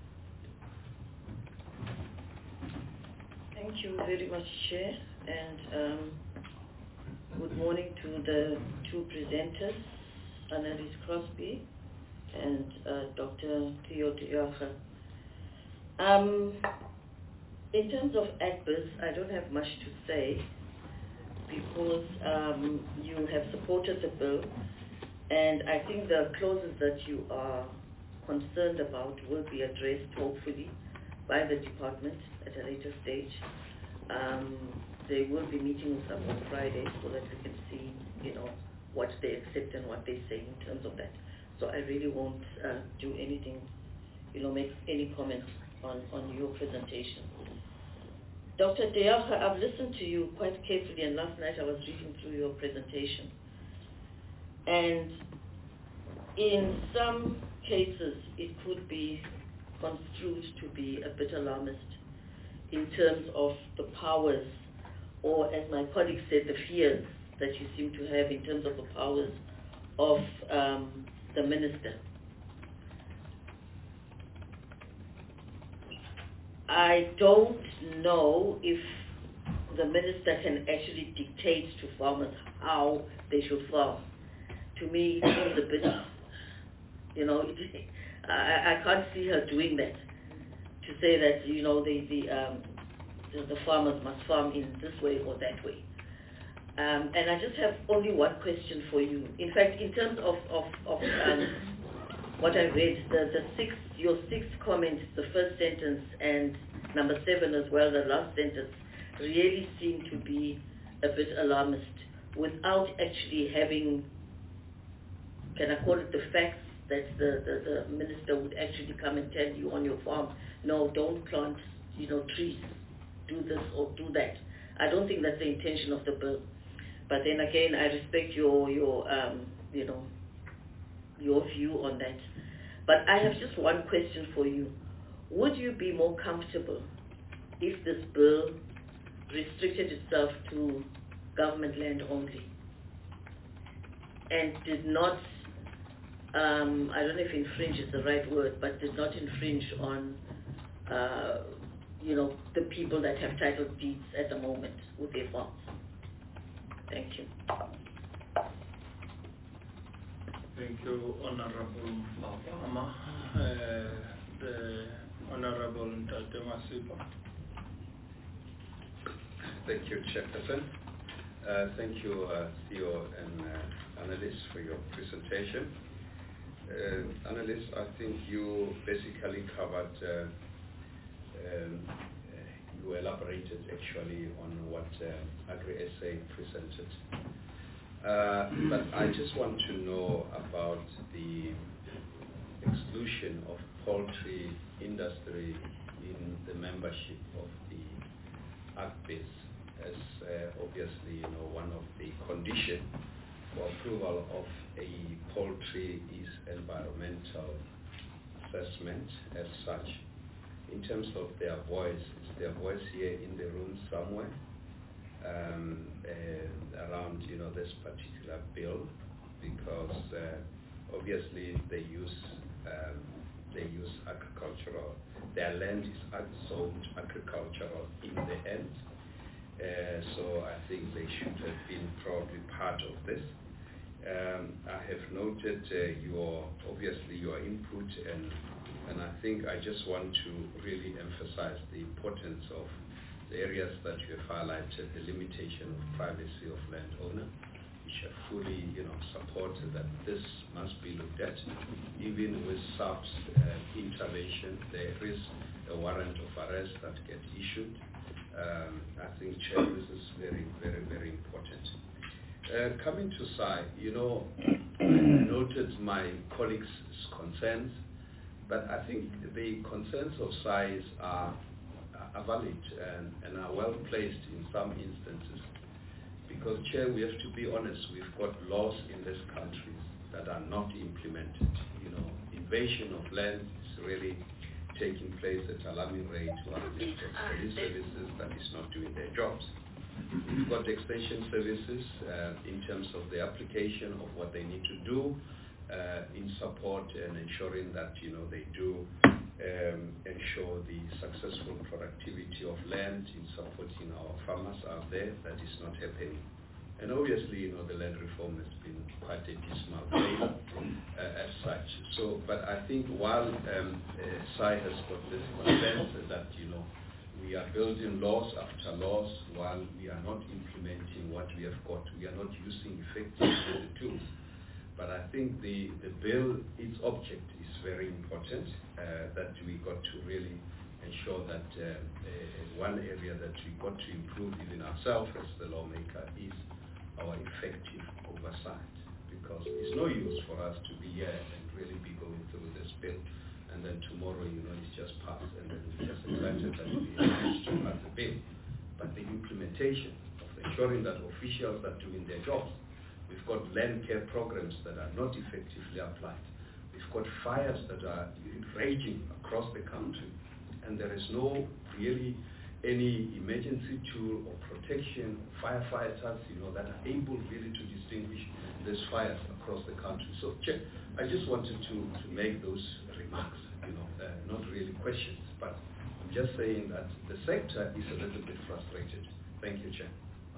Thank you very much, Chair, and um, good morning to the two presenters, Annalise Crosby and uh, Doctor Theo Deocha. Um, in terms of ACBIS, I don't have much to say because um, you have supported the bill, and I think the clauses that you are concerned about will be addressed, hopefully, by the department at a later stage. Um, they will be meeting with us on Friday so that we can see, you know, what they accept and what they say in terms of that. So I really won't uh, do anything, you know, make any comments on, on your presentation. Doctor Deocha, I've listened to you quite carefully, and last night I was reading through your presentation. And in some cases, it could be construed to be a bit alarmist in terms of the powers, or as my colleague said, the fears that you seem to have in terms of the powers of um, the minister. I don't know if the minister can actually dictate to farmers how they should farm. To me, it seems a bit, you know, it, I, I can't see her doing that. To say that, you know, the the, um, the the farmers must farm in this way or that way. Um, and I just have only one question for you. In fact, in terms of, of, of um, what I read, the, the six, your six comments, the first sentence and number seven as well, the last sentence, really seem to be a bit alarmist without actually having, can I call it the facts, that the, the, the minister would actually come and tell you on your farm, no, don't plant, you know, trees, do this or do that. I don't think that's the intention of the bill. But then again, I respect your, your um, you know, your view on that. But I have just one question for you. Would you be more comfortable if this bill restricted itself to government land only and did not, um, I don't know if infringe is the right word, but did not infringe on, uh, you know, the people that have title deeds at the moment with their farms? Thank you. Thank you, Honorable Mpapama. Uh, the Honorable Ntate Masipa. Thank you, Chairperson. Uh, thank you, uh, Theo and uh, Annalise, for your presentation. Uh, Annalise, I think you basically covered, uh, um, uh, you elaborated actually on what uh, Agri-S A presented. Uh, but I just want to know about the exclusion of poultry industry in the membership of the ACBIS, as uh, obviously, you know, one of the conditions for approval of a poultry is environmental assessment as such. In terms of their voice, is their voice here in the room somewhere um, uh, around, you know, this particular bill? Because uh, obviously they use um, they use agricultural. Their land is zoned agricultural in the end. Uh, so I think they should have been probably part of this. Um, I have noted uh, your, obviously your input, and, and I think I just want to really emphasize the importance of the areas that you have highlighted, the limitation of privacy of landowner, which I fully, you know, support that this must be looked at. Even with S A P's uh, intervention, there is a warrant of arrest that gets issued. Um, I think, Chair, this is very, very, very important. Uh, coming to S A I, you know, I noted my colleagues' concerns, but I think the concerns of S A I are, are valid and, and are well placed in some instances. Because, Chair, we have to be honest, we've got laws in this country that are not implemented. You know, invasion of land is really taking place at alarming rate, while we've got police services that is not doing their jobs. We've got extension services uh, in terms of the application of what they need to do. uh, in support and ensuring that, you know, they do um, ensure the successful productivity of land in supporting our farmers out there. That is not happening. And obviously, you know, the land reform has been quite a dismal failure uh, as such. So, but I think while um, uh, S A I has got this consensus that, you know, we are building laws after laws while we are not implementing what we have got. We are not using effectively the tools. But I think the, the bill, its object is very important, uh, that we got to really ensure that uh, uh, one area that we got to improve even ourselves as the lawmaker is our effective oversight. Because it's no use for us to be here and really be going through this bill, and then tomorrow, you know, it's just passed, and then we just excited that we managed to pass the bill. But the implementation of ensuring that officials are doing their jobs. We've got land care programs that are not effectively applied. We've got fires that are raging across the country, and there is no really any emergency tool or protection, firefighters, you know, that are able really to distinguish these fires across the country. So, Chair, I just wanted to, to make those remarks, you know, uh, not really questions, but I'm just saying that the sector is a little bit frustrated. Thank you, Chair.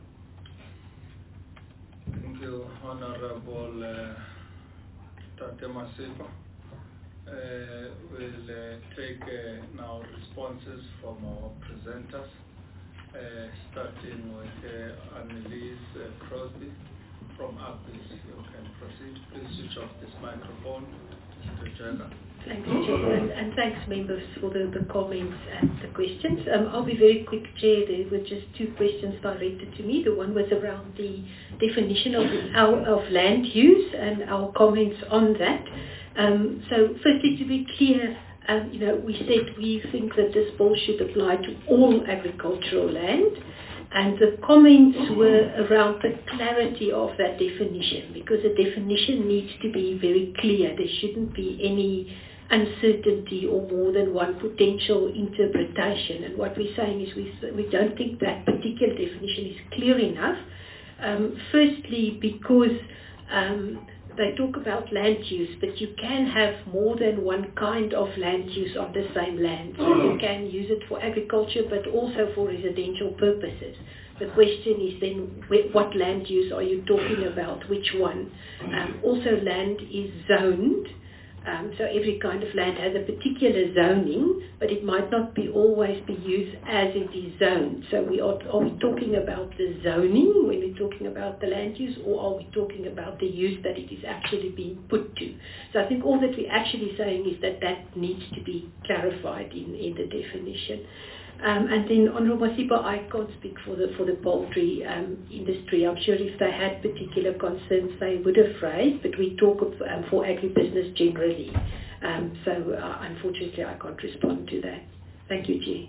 Thank you, Honorable uh, Tate Masipa. Uh, we'll uh, take uh, now responses from our presenters, uh, starting with uh, Annelise uh, Crosby from ACBIS. You can proceed. Please switch off this microphone, Mister Jagger. Thanks, Chair, and, and thanks, members, for the, the comments and the questions. Um, I'll be very quick, Chair. There were just two questions directed to me. The one was around the definition of, our, of land use and our comments on that. Um, so, firstly, to be clear, um, you know, we said we think that this bill should apply to all agricultural land, and the comments were around the clarity of that definition, because the definition needs to be very clear. There shouldn't be any uncertainty or more than one potential interpretation. And what we're saying is we, we don't think that particular definition is clear enough. Um, firstly, because um, they talk about land use, but you can have more than one kind of land use on the same land. So you can use it for agriculture, but also for residential purposes. The question is then, what land use are you talking about? Which one? Um, also, land is zoned. Um, so every kind of land has a particular zoning, but it might not be always be used as it is zoned. So we are, are we talking about the zoning when we're talking about the land use, or are we talking about the use that it is actually being put to? So I think all that we're actually saying is that that needs to be clarified in, in the definition. Um, and then, Honourable Masipa, I can't speak for the for the poultry um, industry. I'm sure if they had particular concerns, they would have raised, but we talk of, um, for agribusiness generally. Um, so, uh, unfortunately, I can't respond to that. Thank you, Chair.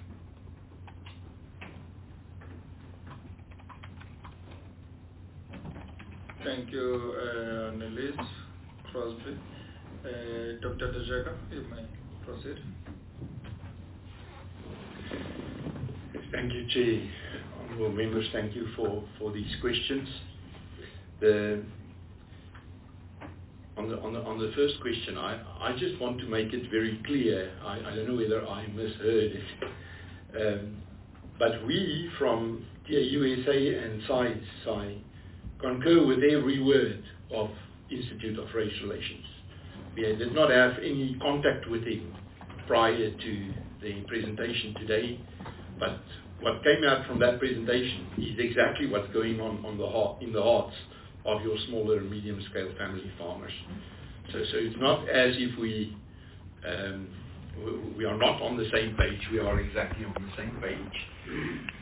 Thank you, uh, Annelise Crosby. Uh, Doctor De Jager, you may proceed. Thank you, Chair. Honourable members, thank you for, for these questions. The, on, the, on, the, on the first question, I, I just want to make it very clear. I, I don't know whether I misheard it. Um, but we from T A U S A and S A I concur with every word of Institute of Race Relations. We did not have any contact with him prior to the presentation today. But what came out from that presentation is exactly what's going on, on the heart, in the hearts of your smaller and medium-scale family farmers. So, so it's not as if we, um, we we are not on the same page. We are exactly on the same page.